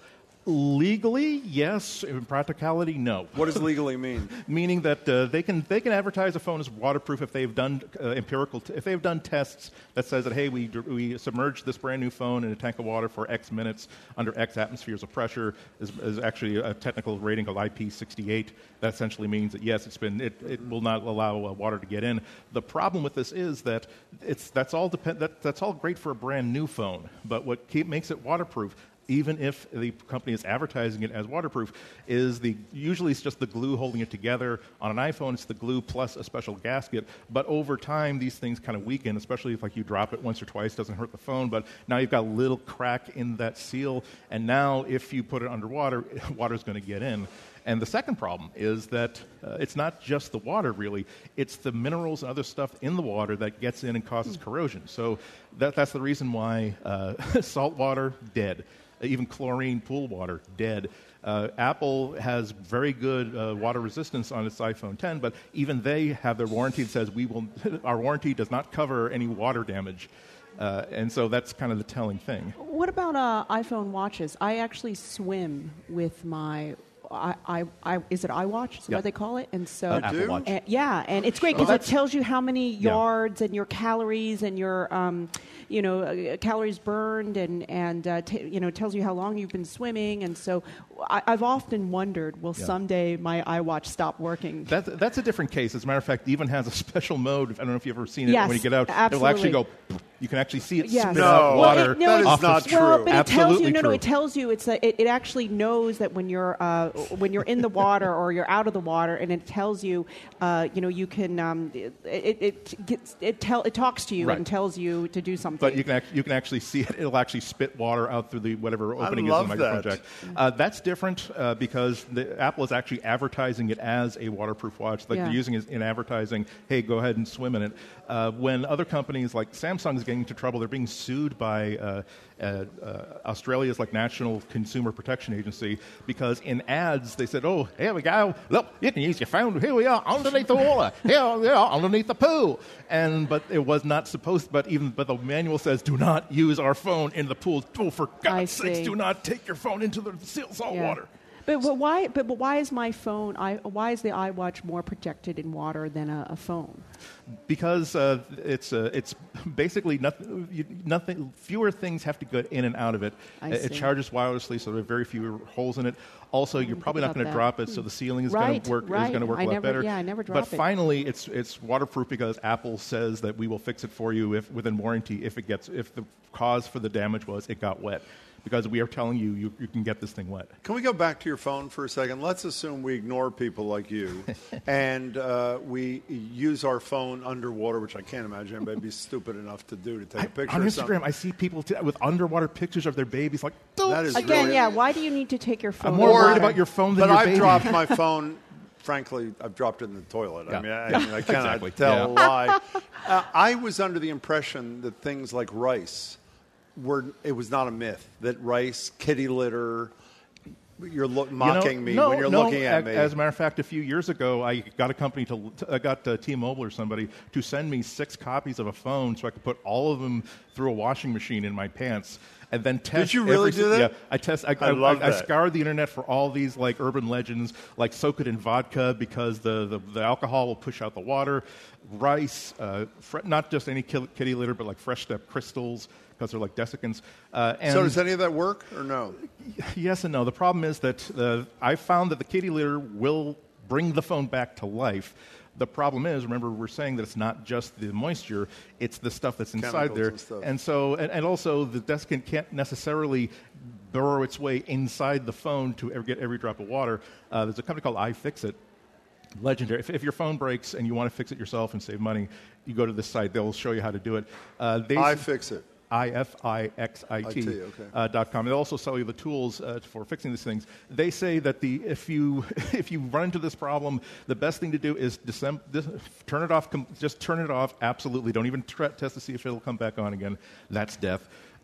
Legally, yes. In practicality, no. What does legally mean? Meaning that uh, they can they can advertise a phone as waterproof if they've done uh, empirical t- if they've done tests that says that hey we we submerged this brand new phone in a tank of water for X minutes under X atmospheres of pressure is, is actually a technical rating called I P sixty-eight. That essentially means that yes, it's been it, it will not allow uh, water to get in. The problem with this is that it's that's all depend that, that's all great for a brand new phone, but what keep, makes it waterproof, even if the company is advertising it as waterproof, is the usually it's just the glue holding it together. On an iPhone, it's the glue plus a special gasket. But over time, these things kind of weaken, especially if like you drop it once or twice, doesn't hurt the phone. But now you've got a little crack in that seal, and now if you put it underwater, water's going to get in. And the second problem is that uh, it's not just the water, really. It's the minerals and other stuff in the water that gets in and causes corrosion. So that, that's the reason why uh, salt water, dead. Even chlorine pool water, dead. Uh, Apple has very good uh, water resistance on its iPhone ten, but even they have their warranty that says we will. Our warranty does not cover any water damage, uh, and so that's kind of the telling thing. What about uh, iPhone watches? I actually swim with my. I, I, I, is it iWatch? Is Yeah. what they call it? And so, Uh, Apple Watch. uh, yeah, and it's great Oh, because it that's- tells you how many Yeah. yards and your calories and your, um, you know, uh, calories burned, and and uh, t- you know, tells you how long you've been swimming. And so, I, I've often wondered, will Yeah. someday my iWatch stop working? That's, that's a different case. As a matter of fact, it even has a special mode. I don't know if you've ever seen it. Yes, when you get out, it will actually go. absolutely. You can actually see it Yes. spit No. out Well, water. it- no, That is off not the- true. Well, but it tells Absolutely you no, no. true. It tells you it's a, it, it actually knows that when you're uh, when you're in the water or you're out of the water, and it tells you, uh, you know, you can um, it it it, gets, it tell it talks to you Right. and tells you to do something. But you can act- you can actually see it. It'll actually spit water out through the whatever I opening is love in the microphone that. jack. Uh, that's different uh, because the, Apple is actually advertising it as a waterproof watch. Like Yeah. they're using it in advertising. Hey, go ahead and swim in it. Uh, when other companies like Samsung is getting into trouble, they're being sued by uh, uh, uh, Australia's like National Consumer Protection Agency because in ads they said, "Oh, here we go. Look, you can use your phone. Here we are underneath the water. Here we are underneath the pool." And but it was not supposed. But even but the manual says, "Do not use our phone in the pool. Oh, for God's sakes, see. do not take your phone into the seal salt Yeah. water." But, but why? But, but why is my phone? I, why is the iWatch more protected in water than a, a phone? Because uh, it's uh, it's basically nothing, you, nothing. Fewer things have to get in and out of it. I It, it see. charges wirelessly, so there are very few holes in it. Also, you're probably not about going to that. drop it, so the sealing is going Right, to work right. is going to work I a lot never- better. yeah, I never But drop it. finally, it's it's waterproof because Apple says that we will fix it for you if within warranty if it gets if the cause for the damage was it got wet. Because we are telling you, you, you can get this thing wet. Can we go back to your phone for a second? Let's assume we ignore people like you and uh, we use our phone underwater, which I can't imagine anybody would be stupid enough to do to take a picture On of Instagram, something. I see people t- with underwater pictures of their babies. Like, don't. That is Again, really- yeah. Why do you need to take your phone? I'm more in worried water? about your phone than But your I've baby. dropped my phone. Frankly, I've dropped it in the toilet. Yeah. I mean, I, I, mean, I cannot Exactly. tell Yeah. a lie. Uh, I was under the impression that things like rice were, it was not a myth, that rice, kitty litter, you're lo- mocking You know, me no, when you're no, looking at a- me. As a matter of fact, a few years ago, I got a company to, to I got uh, T-Mobile or somebody to send me six copies of a phone so I could put all of them through a washing machine in my pants. And then test. you really every, do that? Yeah, I test. I, I love I, I that. scoured the internet for all these like urban legends, like soak it in vodka because the, the, the alcohol will push out the water. Rice, uh, fre- not just any kill- kitty litter, but like Fresh Step crystals because they're like desiccants. Uh, and so does any of that work or no? Yes and no. The problem is that uh, I found that the kitty litter will bring the phone back to life. The problem is, remember, we're saying that it's not just the moisture; it's the stuff that's inside Chemicals there. and stuff. And so, and, and also, the desiccant can't necessarily burrow its way inside the phone to ever get every drop of water. Uh, there's a company called iFixit. Legendary. If, if your phone breaks and you want to fix it yourself and save money, you go to this site. They'll show you how to do it. Uh, they, iFixit. I F I X I I T, T okay. uh, dot com. They also sell you the tools uh, for fixing these things. They say that the if you if you run into this problem, the best thing to do is disem- dis- turn it off. Com- just turn it off. Absolutely, don't even try- test to see if it'll come back on again. That's death.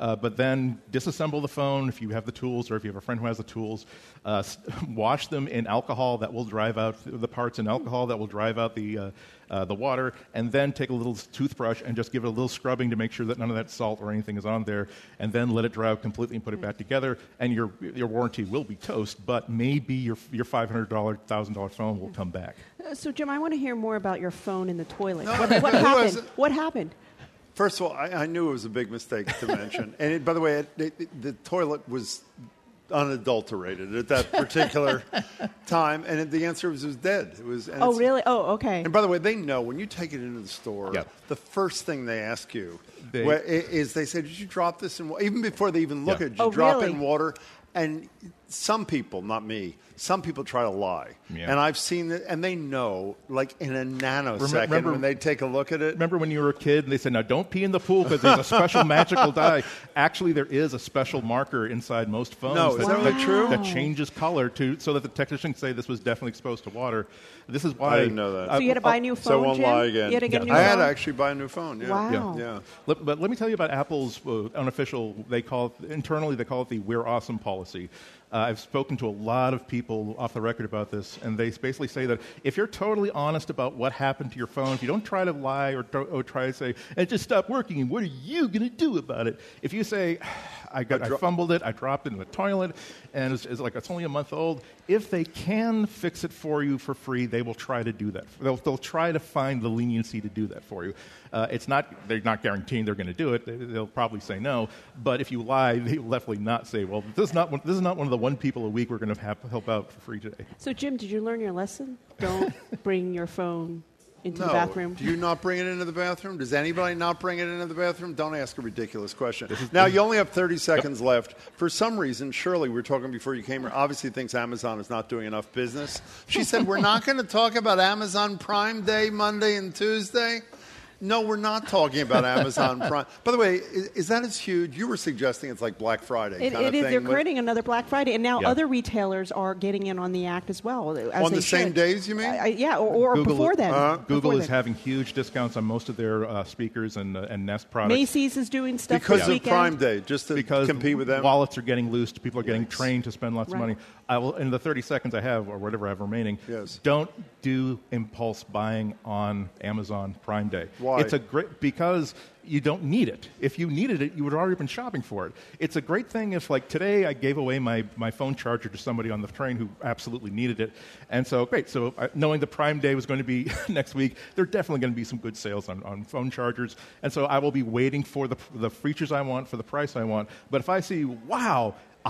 Uh, but then disassemble the phone if you have the tools, or if you have a friend who has the tools. Uh, wash them in alcohol that will drive out the parts in alcohol that will drive out the uh, uh, the water, and then take a little toothbrush and just give it a little scrubbing to make sure that none of that salt or anything is on there, and then let it dry out completely and put it back together. And your your warranty will be toast, but maybe your your five hundred dollars, one thousand dollars phone will come back. Uh, so, Jim, I want to hear more about your phone in the toilet. No, what no, what no, happened? it What happened? First of all, I, I knew it was a big mistake to mention. And it, by the way, it, it, the toilet was unadulterated at that particular time, and it, the answer was it was dead. It was. And Oh, it's- really? Oh, okay. And by the way, they know when you take it into the store, Yep. the first thing they ask you They- where- i- is they say, "Did you drop this in water?" Even before they even look Yeah. at it, did you Oh, drop really? it in water? And some people, not me, some people try to lie. Yeah. And I've seen it, and they know, like in a nanosecond, Remember- when they take a look at it. Remember when you were a kid and they said, now don't pee in the pool because there's a special magical dye. Actually, there is a special marker inside most phones No, is that really true? that changes color to so that the technician can say this was definitely exposed to water. This is why... I didn't know that. So you had to buy a new phone, So I won't Jim? lie again. You had to get a new I had phone? to actually buy a new phone. Yeah. Wow. Yeah. Let- But let me tell you about Apple's uh, unofficial, they call it, internally they call it the We're Awesome policy. Uh, I've spoken to a lot of people off the record about this, and they basically say that if you're totally honest about what happened to your phone, if you don't try to lie or, or try to say, it just stopped working, and what are you going to do about it? If you say, I, got, I, dro- fumbled it, I dropped it in the toilet, and it's, it's like it's only a month old, if they can fix it for you for free, they will try to do that. They'll, they'll try to find the leniency to do that for you. Uh, it's not, they're not guaranteeing they're going to do it. They, they'll probably say no. But if you lie, they will definitely not say, well, this is not one, this is not one of the one people a week we're going to have help out for free today. So, Jim, did you learn your lesson? Don't bring your phone into No. the bathroom. Do you not bring it into the bathroom? Does anybody not bring it into the bathroom? Don't ask a ridiculous question. Now, you only have thirty seconds left. For some reason, Shirley, we were talking before you came here, obviously thinks Amazon is not doing enough business. She said, we're not going to talk about Amazon Prime Day, Monday and Tuesday. No, we're not talking about Amazon Prime. By the way, is, is that as huge? You were suggesting it's like Black Friday It, kind it of is. thing. They're but- creating another Black Friday, and now Yeah. other retailers are getting in on the act as well. As On they the same should. days, you mean? Uh, yeah, or, or Google, before then. uh, Before Google is then. having huge discounts on most of their uh, speakers and, uh, and Nest products. Macy's is doing stuff Because this of weekend. Prime Day, just to because compete with them. wallets are getting loosed. People are getting trained to spend lots Right. of money. I will, in the thirty seconds I have, or whatever I have remaining, Yes. don't do impulse buying on Amazon Prime Day. Why? It's a great because you don't need it. If you needed it, you would have already been shopping for it. It's a great thing if, like today, I gave away my, my phone charger to somebody on the train who absolutely needed it. And so, great. So, uh, knowing the Prime Day was going to be next week, there are definitely going to be some good sales on, on phone chargers. And so, I will be waiting for the, the features I want, for the price I want. But if I see, wow, a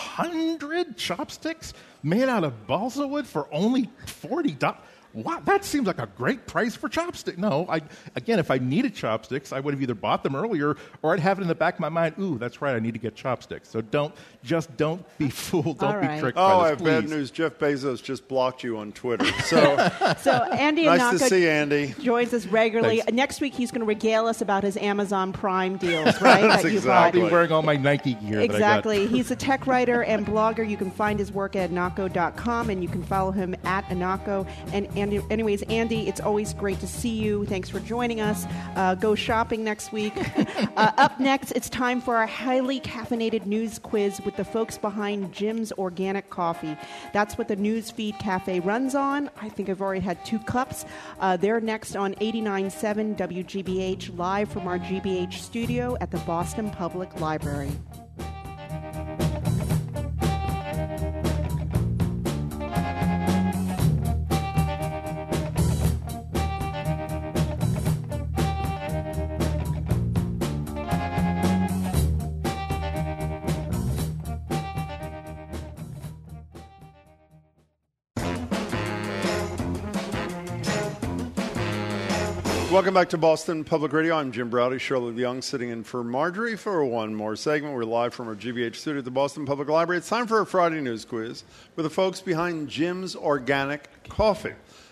hundred chopsticks made out of balsa wood for only forty dollars. Wow, that seems like a great price for chopsticks. No, I, again, if I needed chopsticks, I would have either bought them earlier or I'd have it in the back of my mind, ooh, that's right, I need to get chopsticks. So don't, just don't be fooled. Don't All be right. tricked Oh, by I this, have please. bad news. Jeff Bezos just blocked you on Twitter. So, So Andy nice Anaka to see Andy. joins us regularly. Thanks. Next week, he's going to regale us about his Amazon Prime deals, right? That's that you I'll exactly. be wearing all my Nike gear Exactly. that I got. He's a tech writer and blogger. You can find his work at anako dot com, and you can follow him at Anako. And, and anyways, Andy, it's always great to see you. Thanks for joining us. Uh, go shopping next week. uh, up next, it's time for our highly caffeinated news quiz with the folks behind Jim's Organic Coffee. That's what the Newsfeed Cafe runs on. I think I've already had two cups. Uh, they're next on eighty-nine point seven W G B H, live from our G B H studio at the Boston Public Library. Welcome back to Boston Public Radio. I'm Jim Browdy, Shirley Young, sitting in for Marjorie for one more segment. We're live from our G B H studio at the Boston Public Library. It's time for a Friday news quiz with the folks behind Jim's Organic Coffee.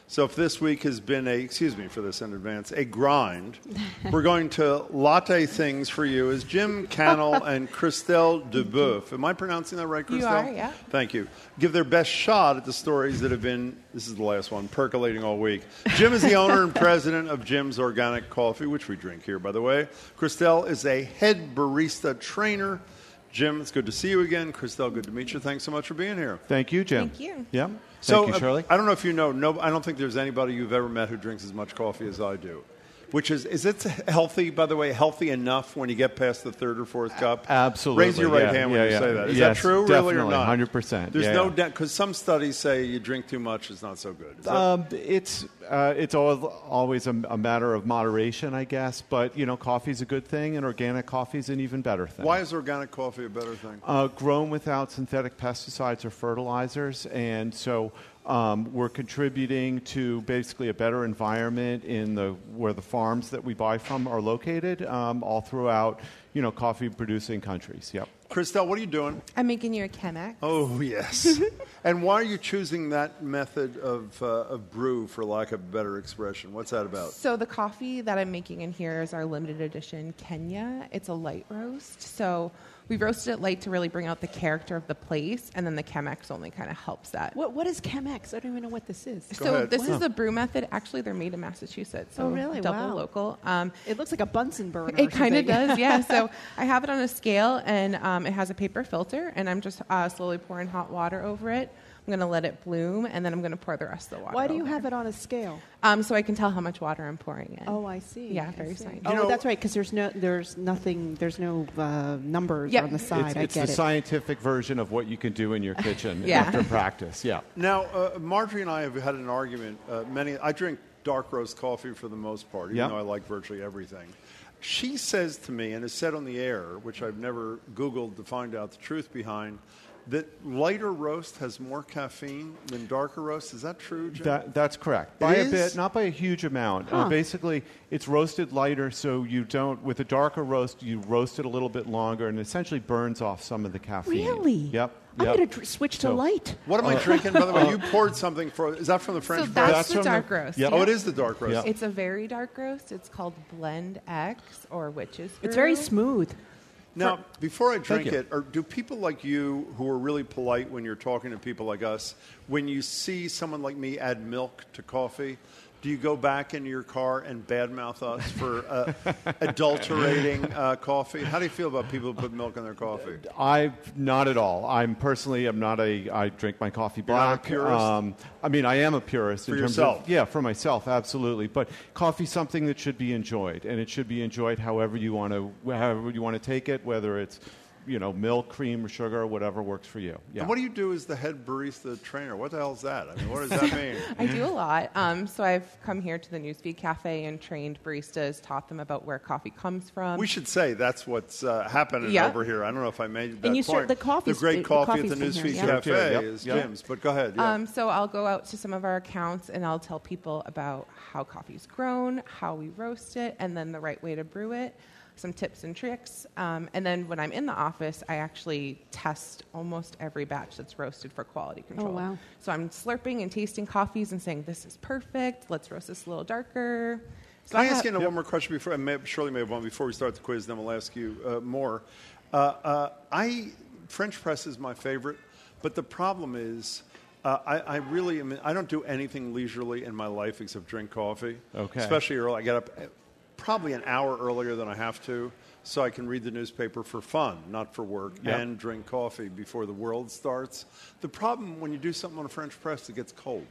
So if this week has been a, excuse me for this in advance, a grind, we're going to latte things for you as Jim Cannell and Christelle Duboeuf. Am I pronouncing that right, Christelle? You are, yeah. Thank you. Give their best shot at the stories that have been, this is the last one, percolating all week. Jim is the owner and president of Jim's Organic Coffee, which we drink here, by the way. Christelle is a head barista trainer. Jim, it's good to see you again. Christelle, good to meet you. Thanks so much for being here. Thank you, Jim. Thank you. Yeah. So, Thank you, Shirley. uh, I don't know if you know, no, I don't think there's anybody you've ever met who drinks as much coffee as I do. Which is, is it healthy, by the way, healthy enough when you get past the third or fourth cup? Absolutely. Raise your right yeah, hand when yeah, you yeah. say that. Is yes, that true, definitely, really, or not? one hundred percent. There's yeah, no yeah. doubt, because some studies say you drink too much, it's not so good. Is that- Um, it's uh, it's al- always a, a matter of moderation, I guess. But you know, coffee's a good thing, and organic coffee's an even better thing. Why is organic coffee a better thing? Uh, grown without synthetic pesticides or fertilizers, and so um, we're contributing to basically a better environment in the where the farms that we buy from are located, um, all throughout, you know, coffee-producing countries. Yep. Christelle, what are you doing? I'm making you a Chemex. Oh, yes. And why are you choosing that method of, uh, of brew, for lack of a better expression? What's that about? So the coffee that I'm making in here is our limited edition Kenya. It's a light roast. So we roasted it light to really bring out the character of the place, and then the Chemex only kind of helps that. What What is Chemex? I don't even know what this is. So this is the brew method. Actually, they're made in Massachusetts. So Oh, really? Double Wow. local. Um, it looks like a Bunsen burner. It kind of does, yeah. So I have it on a scale, and um, it has a paper filter, and I'm just uh, slowly pouring hot water over it. I'm going to let it bloom, and then I'm going to pour the rest of the water. Why do you over. have it on a scale? Um, so I can tell how much water I'm pouring in. Oh, I see. Yeah, I very see. scientific. Oh, You know- that's right. Because there's no, there's nothing, there's no uh, numbers Yep. on the side. It's, I it's get the it. scientific version of what you can do in your kitchen Yeah. after practice. Yeah. Now, uh, Marjorie and I have had an argument. Uh, many I drink dark roast coffee for the most part, even Yep. though I like virtually everything. She says to me, and has said on the air, which I've never Googled to find out the truth behind, that lighter roast has more caffeine than darker roast. Is that true, Jim? That, that's correct. It By a is? bit, not by a huge amount. Huh. Uh, basically, it's roasted lighter, so you don't, with a darker roast, you roast it a little bit longer, and it essentially burns off some of the caffeine. Really? Yep. I'm yep. going to dr- switch to So- light. What am I Uh, drinking, by the way? uh, You poured something for. Is that from the French So press? that's, the from the- dark roast. Yep. Oh, it is the dark roast. It's a very dark roast. It's called Blend X or Witch's Brew. It's very smooth. Now, before I drink you. it, or do people like you who are really polite when you're talking to people like us, when you see someone like me add milk to coffee, do you go back into your car and badmouth us for uh, adulterating uh, coffee? How do you feel about people who put milk in their coffee? I not at all. I'm personally, I'm not a. I drink my coffee You're not a black. purist? Um, I mean, I am a purist For in terms yourself? of yeah, for myself, absolutely. But coffee's something that should be enjoyed, and it should be enjoyed however you want to, however you want to take it, whether it's, you know, milk, cream, or sugar, whatever works for you. Yeah. And what do you do as the head barista trainer? What the hell is that? I mean, what does that mean? I do a lot. Um, so I've come here to the Newsfeed Cafe and trained baristas, taught them about where coffee comes from. We should say that's what's uh, happening Yeah. over here. I don't know if I made that And you point. serve the coffees- The great the coffee at the coffees from Newsfeed here, yeah. Cafe Yep, is yep. Jim's. But go ahead. Yeah. Um, so I'll go out to some of our accounts and I'll tell people about how coffee's grown, how we roast it, and then the right way to brew it, some tips and tricks. Um, and then when I'm in the office, I actually test almost every batch that's roasted for quality control. wow. So I'm slurping and tasting coffees and saying, this is perfect, let's roast this a little darker. So Can I have- ask you one more question before? I may, Shirley may have one before we start the quiz. Then we'll ask you uh, more. Uh, uh, I French press is my favorite, but the problem is, uh, I, I really am. I don't do anything leisurely in my life except drink coffee. Okay. Especially early. I get up probably an hour earlier than I have to, so I can read the newspaper for fun, not for work, Yep. and drink coffee before the world starts. The problem when you do something on a French press, it gets cold.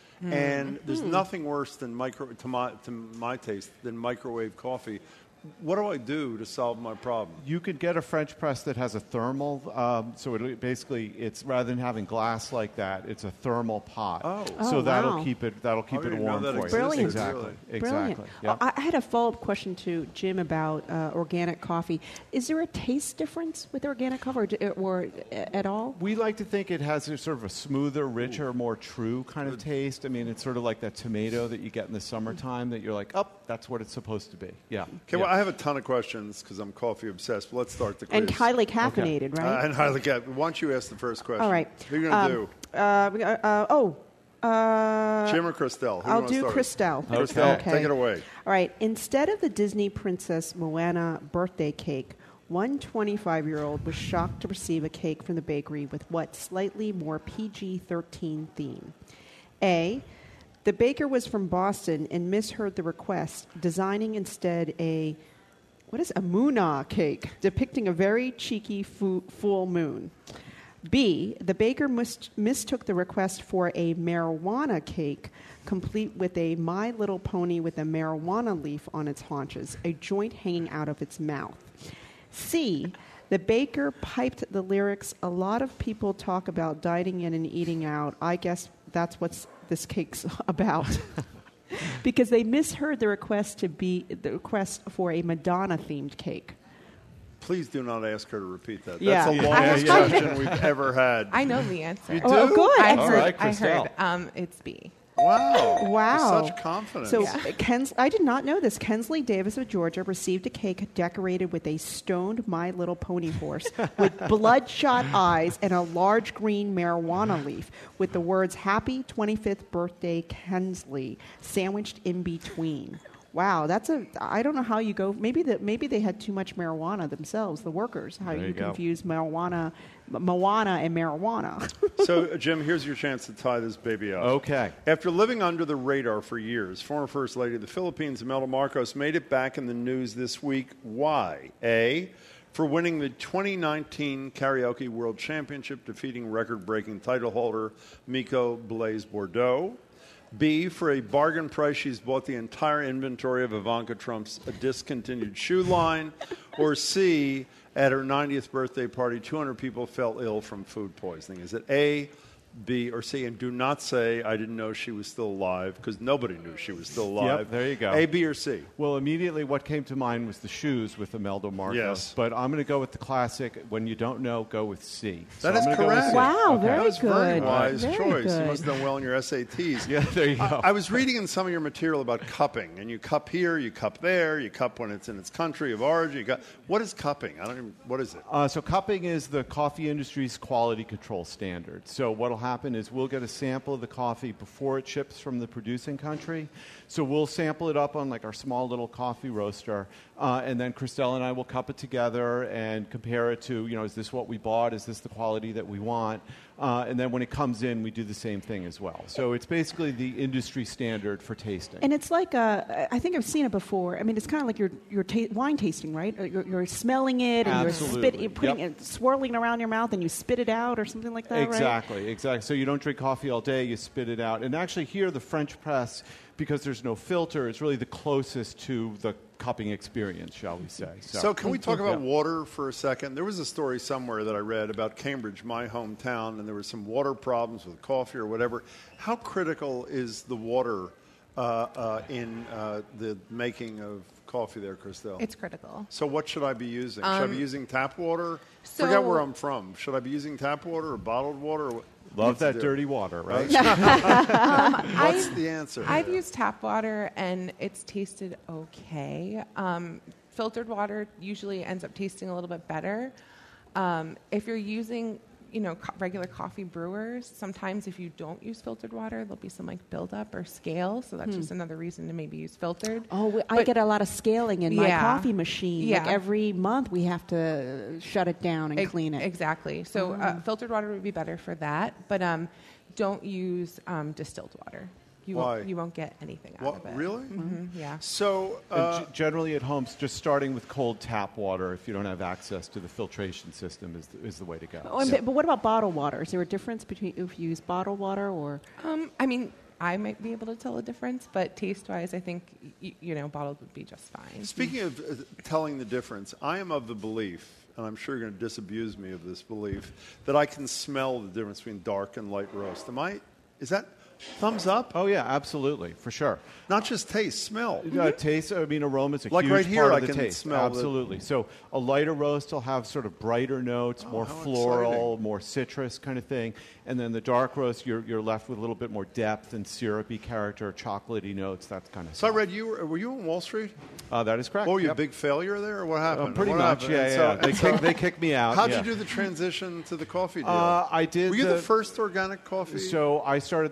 And there's nothing worse than micro to my to my taste than microwave coffee. What do I do to solve my problem? You could get a French press that has a thermal, um, so it basically it's rather than having glass like that, it's a thermal pot. Oh. so Oh, that'll wow. keep it that'll keep I it didn't know warm that for you. existed, Brilliant. Exactly. really. Brilliant. Exactly. Yep. Oh, I I had a follow-up question to Jim about uh, organic coffee. Is there a taste difference with organic coffee, or, d- or at all? We like to think it has a sort of a smoother, richer, more true kind of taste. I mean, it's sort of like that tomato that you get in the summertime that you're like, oh, that's what it's supposed to be. Yeah. Okay, yeah. well, I have a ton of questions because I'm coffee obsessed. But let's start the quiz. And highly caffeinated, right? Uh, and highly caffeinated. Why don't you ask the first question? All right. What are you going to Um, do? Uh, we- uh, uh, oh, Uh, Jim or Christelle? Who I'll do you do wanna start? Christelle. Christelle, take it away. All right. Instead of the Disney Princess Moana birthday cake, one twenty-five-year-old was shocked to receive a cake from the bakery with what slightly more P G thirteen theme. A, the baker was from Boston and misheard the request, designing instead a, what is a Moona cake, depicting a very cheeky fu- full moon. B, the baker mis- mistook the request for a marijuana cake, complete with a My Little Pony with a marijuana leaf on its haunches, a joint hanging out of its mouth. C, the baker piped the lyrics, a lot of people talk about dining in and eating out. I guess that's what this cake's about. Because they misheard the request to be the request for a Madonna-themed cake. Please do not ask her to repeat that. Yeah. That's the Yeah, longest yeah. question we've ever had. I know the answer. You do? Oh, good. I All heard, right, I heard Christelle. um, it's B. Wow. Wow. With such confidence. So, Yeah. Kens- I did not know this. Kensley Davis of Georgia received a cake decorated with a stoned My Little Pony horse with bloodshot eyes and a large green marijuana leaf with the words Happy twenty-fifth Birthday Kensley sandwiched in between. Wow, that's a. I don't know how you go. Maybe that. Maybe they had too much marijuana themselves, the workers. How There you, you go. confuse marijuana, Moana, and marijuana. So, uh, Jim, here's your chance to tie this baby up. Okay. After living under the radar for years, former First Lady of the Philippines, Imelda Marcos, made it back in the news this week. Why? A, for winning the twenty nineteen Karaoke World Championship, defeating record-breaking title holder Miko Blaise Bordeaux. B, for a bargain price, she's bought the entire inventory of Ivanka Trump's discontinued shoe line. Or C, at her ninetieth birthday party, two hundred people fell ill from food poisoning. Is it A, B, or C? And do not say, I didn't know she was still alive, because nobody knew she was still alive. Yep, there you go. A, B, or C? Well, immediately what came to mind was the shoes with Imelda Marcos. Yes. But I'm going to go with the classic. When you don't know, go with C. That So is I'm gonna go with correct. C. Wow, Okay. very That was a very good. wise Very choice. You good. must have done well in your S A Ts. Yeah, there you go. I, I was reading in some of your material about cupping, and you cup here, you cup there, you cup when it's in its country of origin. You cup. What is cupping? I don't even. What is it? Uh, so cupping is the coffee industry's quality control standard. So what will happen is we'll get a sample of the coffee before it ships from the producing country. So we'll sample it up on like our small little coffee roaster, uh, and then Christelle and I will cup it together and compare it to, you know, is this what we bought? Is this the quality that we want? Uh, and then when it comes in, we do the same thing as well. So it's basically the industry standard for tasting. And it's like a, I think I've seen it before. I mean, it's kind of like your your ta- wine tasting, right? You're, you're smelling it and Absolutely. you're spit, you're putting Yep. it, swirling it around your mouth, and you spit it out or something like that, right? Exactly, exactly. So you don't drink coffee all day, you spit it out. And actually here, the French press, because there's no filter, is really the closest to the cupping experience, shall we say. So, can we talk about Yeah. water for a second? There was a story somewhere that I read about Cambridge, my hometown, and there were some water problems with coffee or whatever. How critical is the water uh, uh, in uh, the making of coffee there, Christelle? It's critical. So what should I be using? should I Um, be using tap water? so- Forget where I'm from. Should I be using tap water or bottled water? Or what? Love What's the that deal? dirty water, right? Um, What's I've- the answer? I've used tap water and it's tasted okay. Um, filtered water usually ends up tasting a little bit better. Um, if you're using, you know, co- regular coffee brewers, sometimes if you don't use filtered water, there'll be some like buildup or scale. So that's Hmm. just another reason to maybe use filtered. Oh, we, I But- get a lot of scaling in my Yeah. coffee machine. Like Yeah. every month, we have to shut it down and Ex- clean it. Exactly. So uh, Oh. filtered water would be better for that, but um, don't use um, distilled water. You Why? won't, you won't get anything out What, of it. really? hmm Yeah. So, And uh, g- generally at home, s- just starting with cold tap water, if you don't have access to the filtration system, is the, is the way to go. Oh, and, So- but what about bottled water? Is there a difference between if you use bottled water or? Um, I mean, I might be able to tell a difference, but taste-wise, I think y- you know bottled would be just fine. Speaking of uh, telling the difference, I am of the belief, and I'm sure you're going to disabuse me of this belief, that I can smell the difference between dark and light roast. Am I? Is that thumbs up? Oh yeah, absolutely, for sure. Not just taste, smell. Uh, taste, I mean, aroma is a Like huge right here, part of I the can taste. smell the- Absolutely. So a lighter roast will have sort of brighter notes, more how floral, exciting. more citrus kind of thing. And then the dark roast, you're, you're left with a little bit more depth and syrupy character, chocolatey notes, that kind of So I stuff. read you were, were you on Wall Street? Uh, that is correct. Oh, were you Yep. a big failure there, or what happened? Uh, pretty What much, happened? yeah, And yeah. so- They and so- kick- they kicked me out, How'd yeah. you do the transition to the coffee deal? Uh, I did Were you the- the first organic coffee? So I started the world's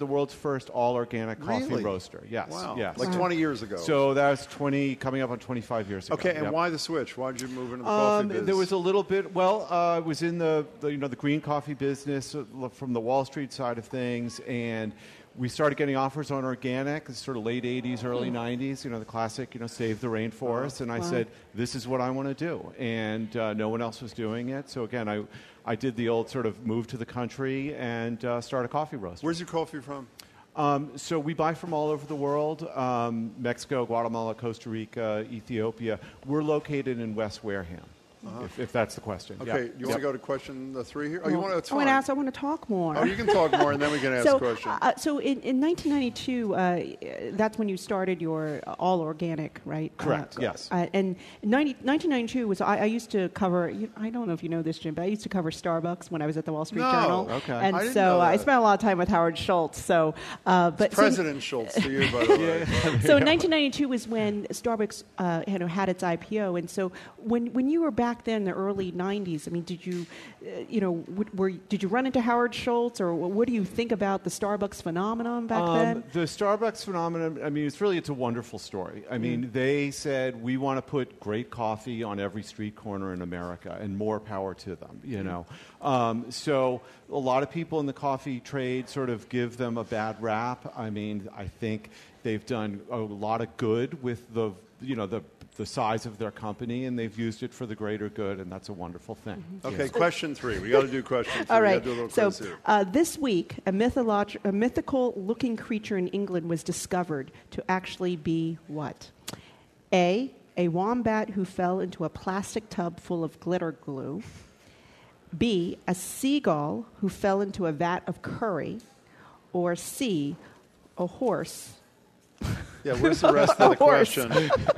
first all-organic coffee Really? roaster. Yes. Wow. Yes. Like twenty years ago. So that's twenty, coming up on twenty-five years ago. Okay, and Yep. why the switch? Why did you move into the Um, coffee business? there was a little bit. Well, uh, I was in the, the you know the green coffee business uh, from the Wall Street side of things, and we started getting offers on organic. It's sort of late eighties, early Hmm. nineties. You know the classic, you know, save the rainforest. And I Wow. said, this is what I want to do, and uh, no one else was doing it. So again, I I did the old sort of move to the country and uh, start a coffee roaster. Where's your coffee from? Um, so we buy from all over the world, um, Mexico, Guatemala, Costa Rica, Ethiopia. We're located in West Wareham, Uh-huh. if, if that's the question. Okay, Yeah. you want Yep. to go to question uh, three here? Oh, you Well, want to? It's I want fine. to ask. I want to talk more. Oh, you can talk more, and then we can ask so, questions. Uh, so in, in nineteen ninety-two, uh, that's when you started your uh, all organic, right? Correct, Uh, yes. Uh, and ninety, nineteen ninety-two was I, I used to cover. You, I don't know if you know this, Jim, but I used to cover Starbucks when I was at the Wall Street No, Journal. okay. And I didn't so know uh, I that. spent a lot of time with Howard Schultz. So, uh, but so- President Schultz to you, by the way. so in nineteen ninety-two was when Starbucks uh, you know, had its I P O, and so when when you were back then in the early nineties, I mean, did you, uh, you know, w- were did you run into Howard Schultz, or what do you think about the Starbucks phenomenon back Um, then? The Starbucks phenomenon, I mean, it's really, it's a wonderful story. I mean, Mm. they said, we want to put great coffee on every street corner in America, and more power to them, you Mm. know. Um, so a lot of people in the coffee trade sort of give them a bad rap. I mean, I think they've done a lot of good with the, you know, the the size of their company, and they've used it for the greater good, and that's a wonderful thing. Okay, question three. We got to do question three. All We right. gotta do a little So quiz here. uh, this week, a, mytholog- a mythical-looking creature in England was discovered to actually be what? A. A wombat who fell into a plastic tub full of glitter glue. B. A seagull who fell into a vat of curry. Or C. A horse. Yeah, where's the rest A of the horse. question?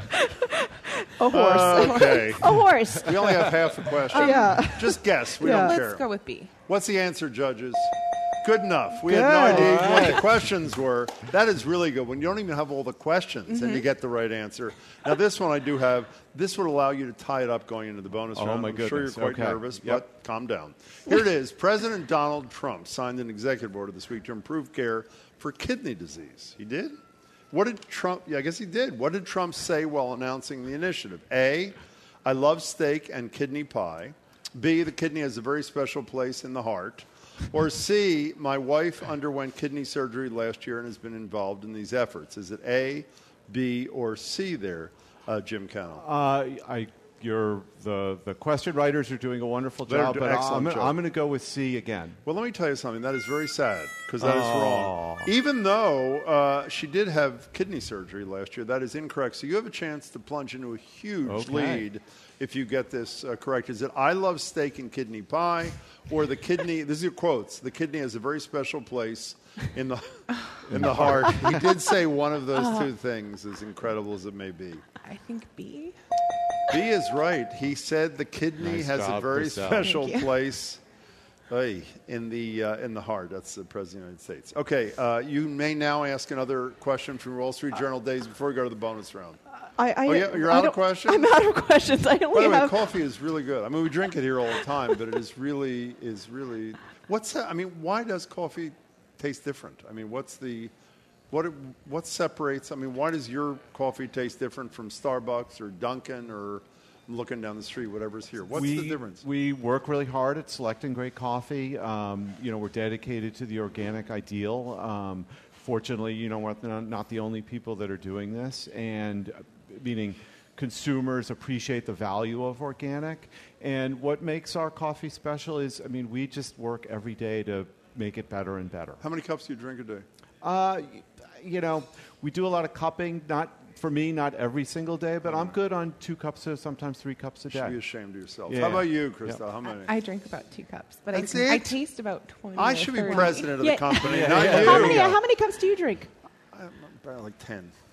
A horse. Okay. A horse. We only have half the question. Um, yeah. Just guess. We Yeah. don't Let's care. go with B. What's the answer, judges? Good enough. We had no Good. idea All what right. the questions were. That is really good. When you don't even have all the questions and you Mhm. get the right answer. Now, this one I do have. This would allow you to tie it up going into the bonus Oh, round. my I'm sure you're goodness. quite Okay. nervous, Yep. but calm down. Here it is. President Donald Trump signed an executive order this week to improve care for kidney disease. He did? What did Trump, yeah, I guess he did. What did Trump say while announcing the initiative? A, I love steak and kidney pie. B, the kidney has a very special place in the heart. Or C, my wife underwent kidney surgery last year and has been involved in these efforts. Is it A, B, or C there, uh, Jim Cannell? Uh, I, you're, the, the question writers are doing a wonderful They're job, do- but excellent I'm, job. I'm going to go with C again. Well, let me tell you something. That is very sad because that is Oh. wrong. Even though uh, she did have kidney surgery last year, that is incorrect. So you have a chance to plunge into a huge Okay. lead if you get this uh, correct. Is it I love steak and kidney pie, or the kidney? This is your quotes. The kidney has a very special place in the in the heart. He did say one of those two things, as incredible as it may be. I think B. B is right. He said the kidney Nice has a job, very Chriselle. special Thank you. place ay, in the uh, in the heart. That's the President of the United States. Okay, uh, you may now ask another question from Wall Street Journal days before we go to the bonus round. I, I, Oh, yeah, you're I out of don't- questions? I'm out of questions. I By only the way, have. coffee is really good. I mean, we drink it here all the time, but it is really is really. What's that? I mean, why does coffee taste different? I mean, what's the what what separates? I mean, why does your coffee taste different from Starbucks or Dunkin' or I'm looking down the street, whatever's here? What's we, the difference? We work really hard at selecting great coffee. Um, you know, we're dedicated to the organic ideal. Um, fortunately, you know, we're not not the only people that are doing this, and uh, meaning consumers appreciate the value of organic. And what makes our coffee special is, I mean, we just work every day to make it better and better. How many cups do you drink a day? Uh, y- you know, we do a lot of cupping. Not for me, not every single day, but I'm good on two cups, or sometimes three cups a You day. should be ashamed of yourself. Yeah. How about you, Yeah. Krista? How many? I drink about two cups, but I, That's I it? taste about twenty. I or should be thirty. president of Yeah. the company, Yeah, not yeah. you. How many? How many cups do you drink? I'm about like ten.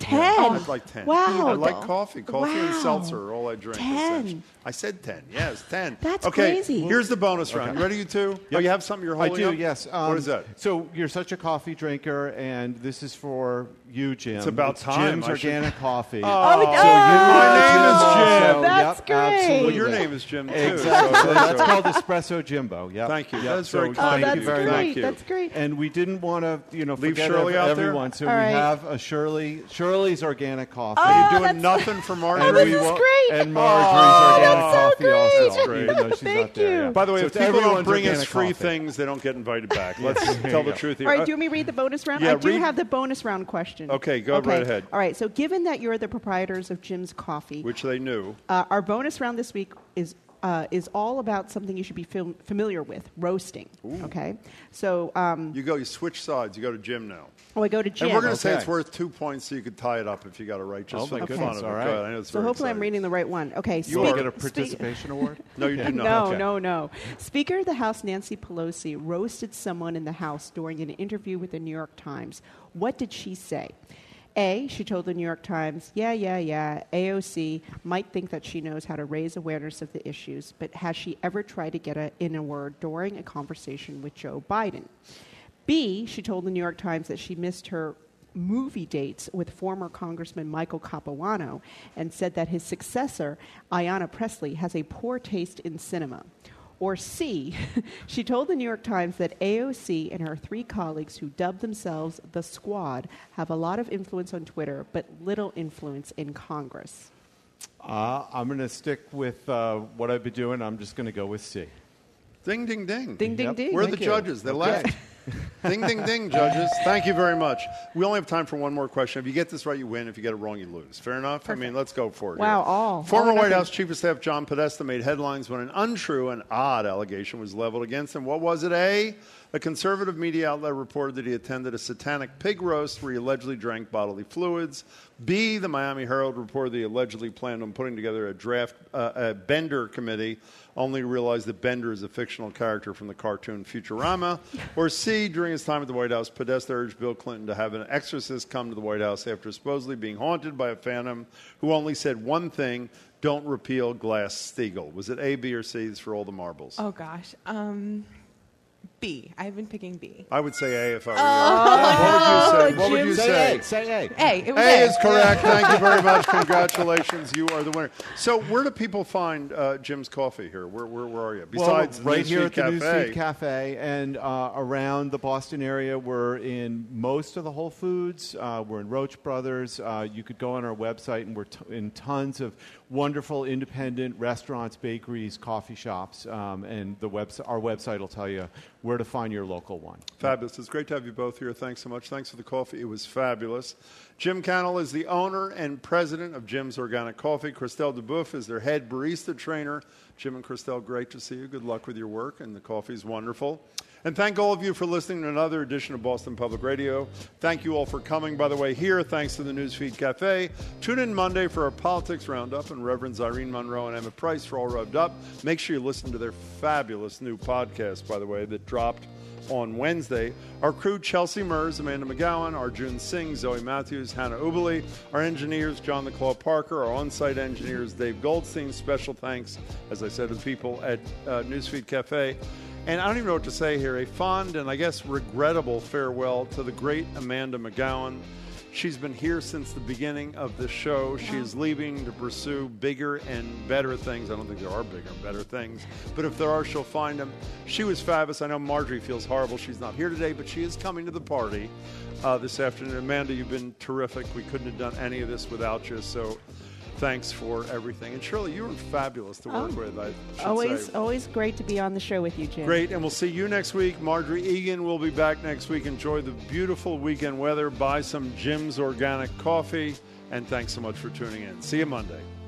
Ten? Yeah, I'd like ten. Wow. I like coffee. Coffee and Wow. seltzer are all I drink. Ten. essentially. I said ten. Yes, ten. That's okay, crazy. Here's the bonus round. Okay. You ready, you two? Oh, Yep. you have something you're I holding do, up? yes. what Um, is that? So you're such a coffee drinker, and this is for you, Jim. It's about time. Jim's I should- Organic Coffee. Oh, so oh, you my name is Jim. Also, That's yep, great. Absolutely. Well, your name is Jim, too. Exactly. So So that's that's a- called Espresso Jimbo. Yep. Thank you. Yep. That's so very kind. Thank That's you very great. much. That's great. And we didn't want to, you know, Leave forget Shirley ev- out there? everyone. So All we right. have a Shirley, Shirley's Organic Coffee. Oh, Are you doing that's- nothing for Marjorie? And Oh, this we is will- great. And Marjorie's Oh, Organic that's so Coffee great. also, That's great. even though she's Thank not there you. yet. By the way, So if it's people don't everyone's bring us organic free coffee. things, they don't get invited back. Let's There you tell the go. truth here. All right, Uh, do you want me to read the bonus round? yeah, I do read- have the bonus round question. Okay, go right ahead. All right, so given that you're the proprietors of Jim's Coffee, Which they knew. uh, our bonus round this week is uh, is all about something you should be fam- familiar with, roasting. Okay? So, um, You go, you switch sides. You go to Jim now. oh, I go to Jim. And we're going to say Okay. it's worth two points so you could tie it up if you got it right, just Oh, for my the goodness, fun of all it. right. Go ahead. I know it's So very hopefully I'm exciting. reading the right one. Okay. You speak- will get a speak- participation award? No, you do not. No, Okay. no, no. Speaker of the House Nancy Pelosi roasted someone in the House during an interview with the New York Times. What did she say? A, she told the New York Times, yeah, yeah, yeah, A O C might think that she knows how to raise awareness of the issues, but has she ever tried to get a, in a word during a conversation with Joe Biden? B, she told the New York Times that she missed her movie dates with former Congressman Michael Capuano and said that his successor, Ayanna Pressley, has a poor taste in cinema. Or C, she told the New York Times that A O C and her three colleagues who dubbed themselves the Squad have a lot of influence on Twitter, but little influence in Congress. Uh, I'm going to stick with uh, what I've been doing. I'm just going to go with C. Ding, ding, ding. Ding, ding, Yep. ding. We're Thank the you. judges. They Okay. left. Ding, ding, ding, judges. Thank you very much. We only have time for one more question. If you get this right, you win. If you get it wrong, you lose. Fair enough? I mean, let's go for it. Wow, here. all. Former all or White nothing. House Chief of Staff John Podesta made headlines when an untrue and odd allegation was leveled against him. What was it? A, a conservative media outlet reported that he attended a satanic pig roast where he allegedly drank bodily fluids. B, the Miami Herald reported that he allegedly planned on putting together a draft, uh, a Bender committee, only to realize that Bender is a fictional character from the cartoon Futurama. Or C, during his time at the White House, Podesta urged Bill Clinton to have an exorcist come to the White House after supposedly being haunted by a phantom who only said one thing: don't repeal Glass-Steagall. Was it A, B, or C? This is for all the marbles. Oh gosh. Um, B. I've been picking B. I would say A if I were Oh, you. What would you say? What would you Say say? A. Say A. A. It was A A. is correct. Thank you very much. Congratulations. You are the winner. So where do people find uh, Jim's Coffee here? Where, where, where are you? Besides well, right Newsfeed here at the Cafe. Newsfeed Cafe and uh, around the Boston area, we're in most of the Whole Foods. Uh, we're in Roach Brothers. Uh, you could go on our website, and we're t- in tons of wonderful independent restaurants, bakeries, coffee shops, um, and the webs- our website will tell you where to find your local one. Fabulous. It's great to have you both here. Thanks so much. Thanks for the coffee. It was fabulous. Jim Cannell is the owner and president of Jim's Organic Coffee. Christelle DeBoeuf is their head barista trainer. Jim and Christelle, great to see you. Good luck with your work, and the coffee is wonderful. And thank all of you for listening to another edition of Boston Public Radio. Thank you all for coming, by the way, here. Thanks to the Newsfeed Cafe. Tune in Monday for our Politics Roundup and Reverends Irene Monroe and Emma Price for All Rubbed Up. Make sure you listen to their fabulous new podcast, by the way, that dropped on Wednesday. Our crew, Chelsea Mers, Amanda McGowan, Arjun Singh, Zoe Matthews, Hannah Ubeli, our engineers, John the Claw Parker, our on-site engineers, Dave Goldstein. Special thanks, as I said, to the people at uh, Newsfeed Cafe. And I don't even know what to say here. A fond and, I guess, regrettable farewell to the great Amanda McGowan. She's been here since the beginning of the show. She is leaving to pursue bigger and better things. I don't think there are bigger and better things, but if there are, she'll find them. She was fabulous. I know Marjorie feels horrible she's not here today, but she is coming to the party uh, this afternoon. Amanda, you've been terrific. We couldn't have done any of this without you, so thanks for everything. And Shirley, you were fabulous to work Oh. with, I should Always, say. always great to be on the show with you, Jim. Great, and we'll see you next week. Marjorie Egan will be back next week. Enjoy the beautiful weekend weather. Buy some Jim's Organic Coffee, and thanks so much for tuning in. See you Monday.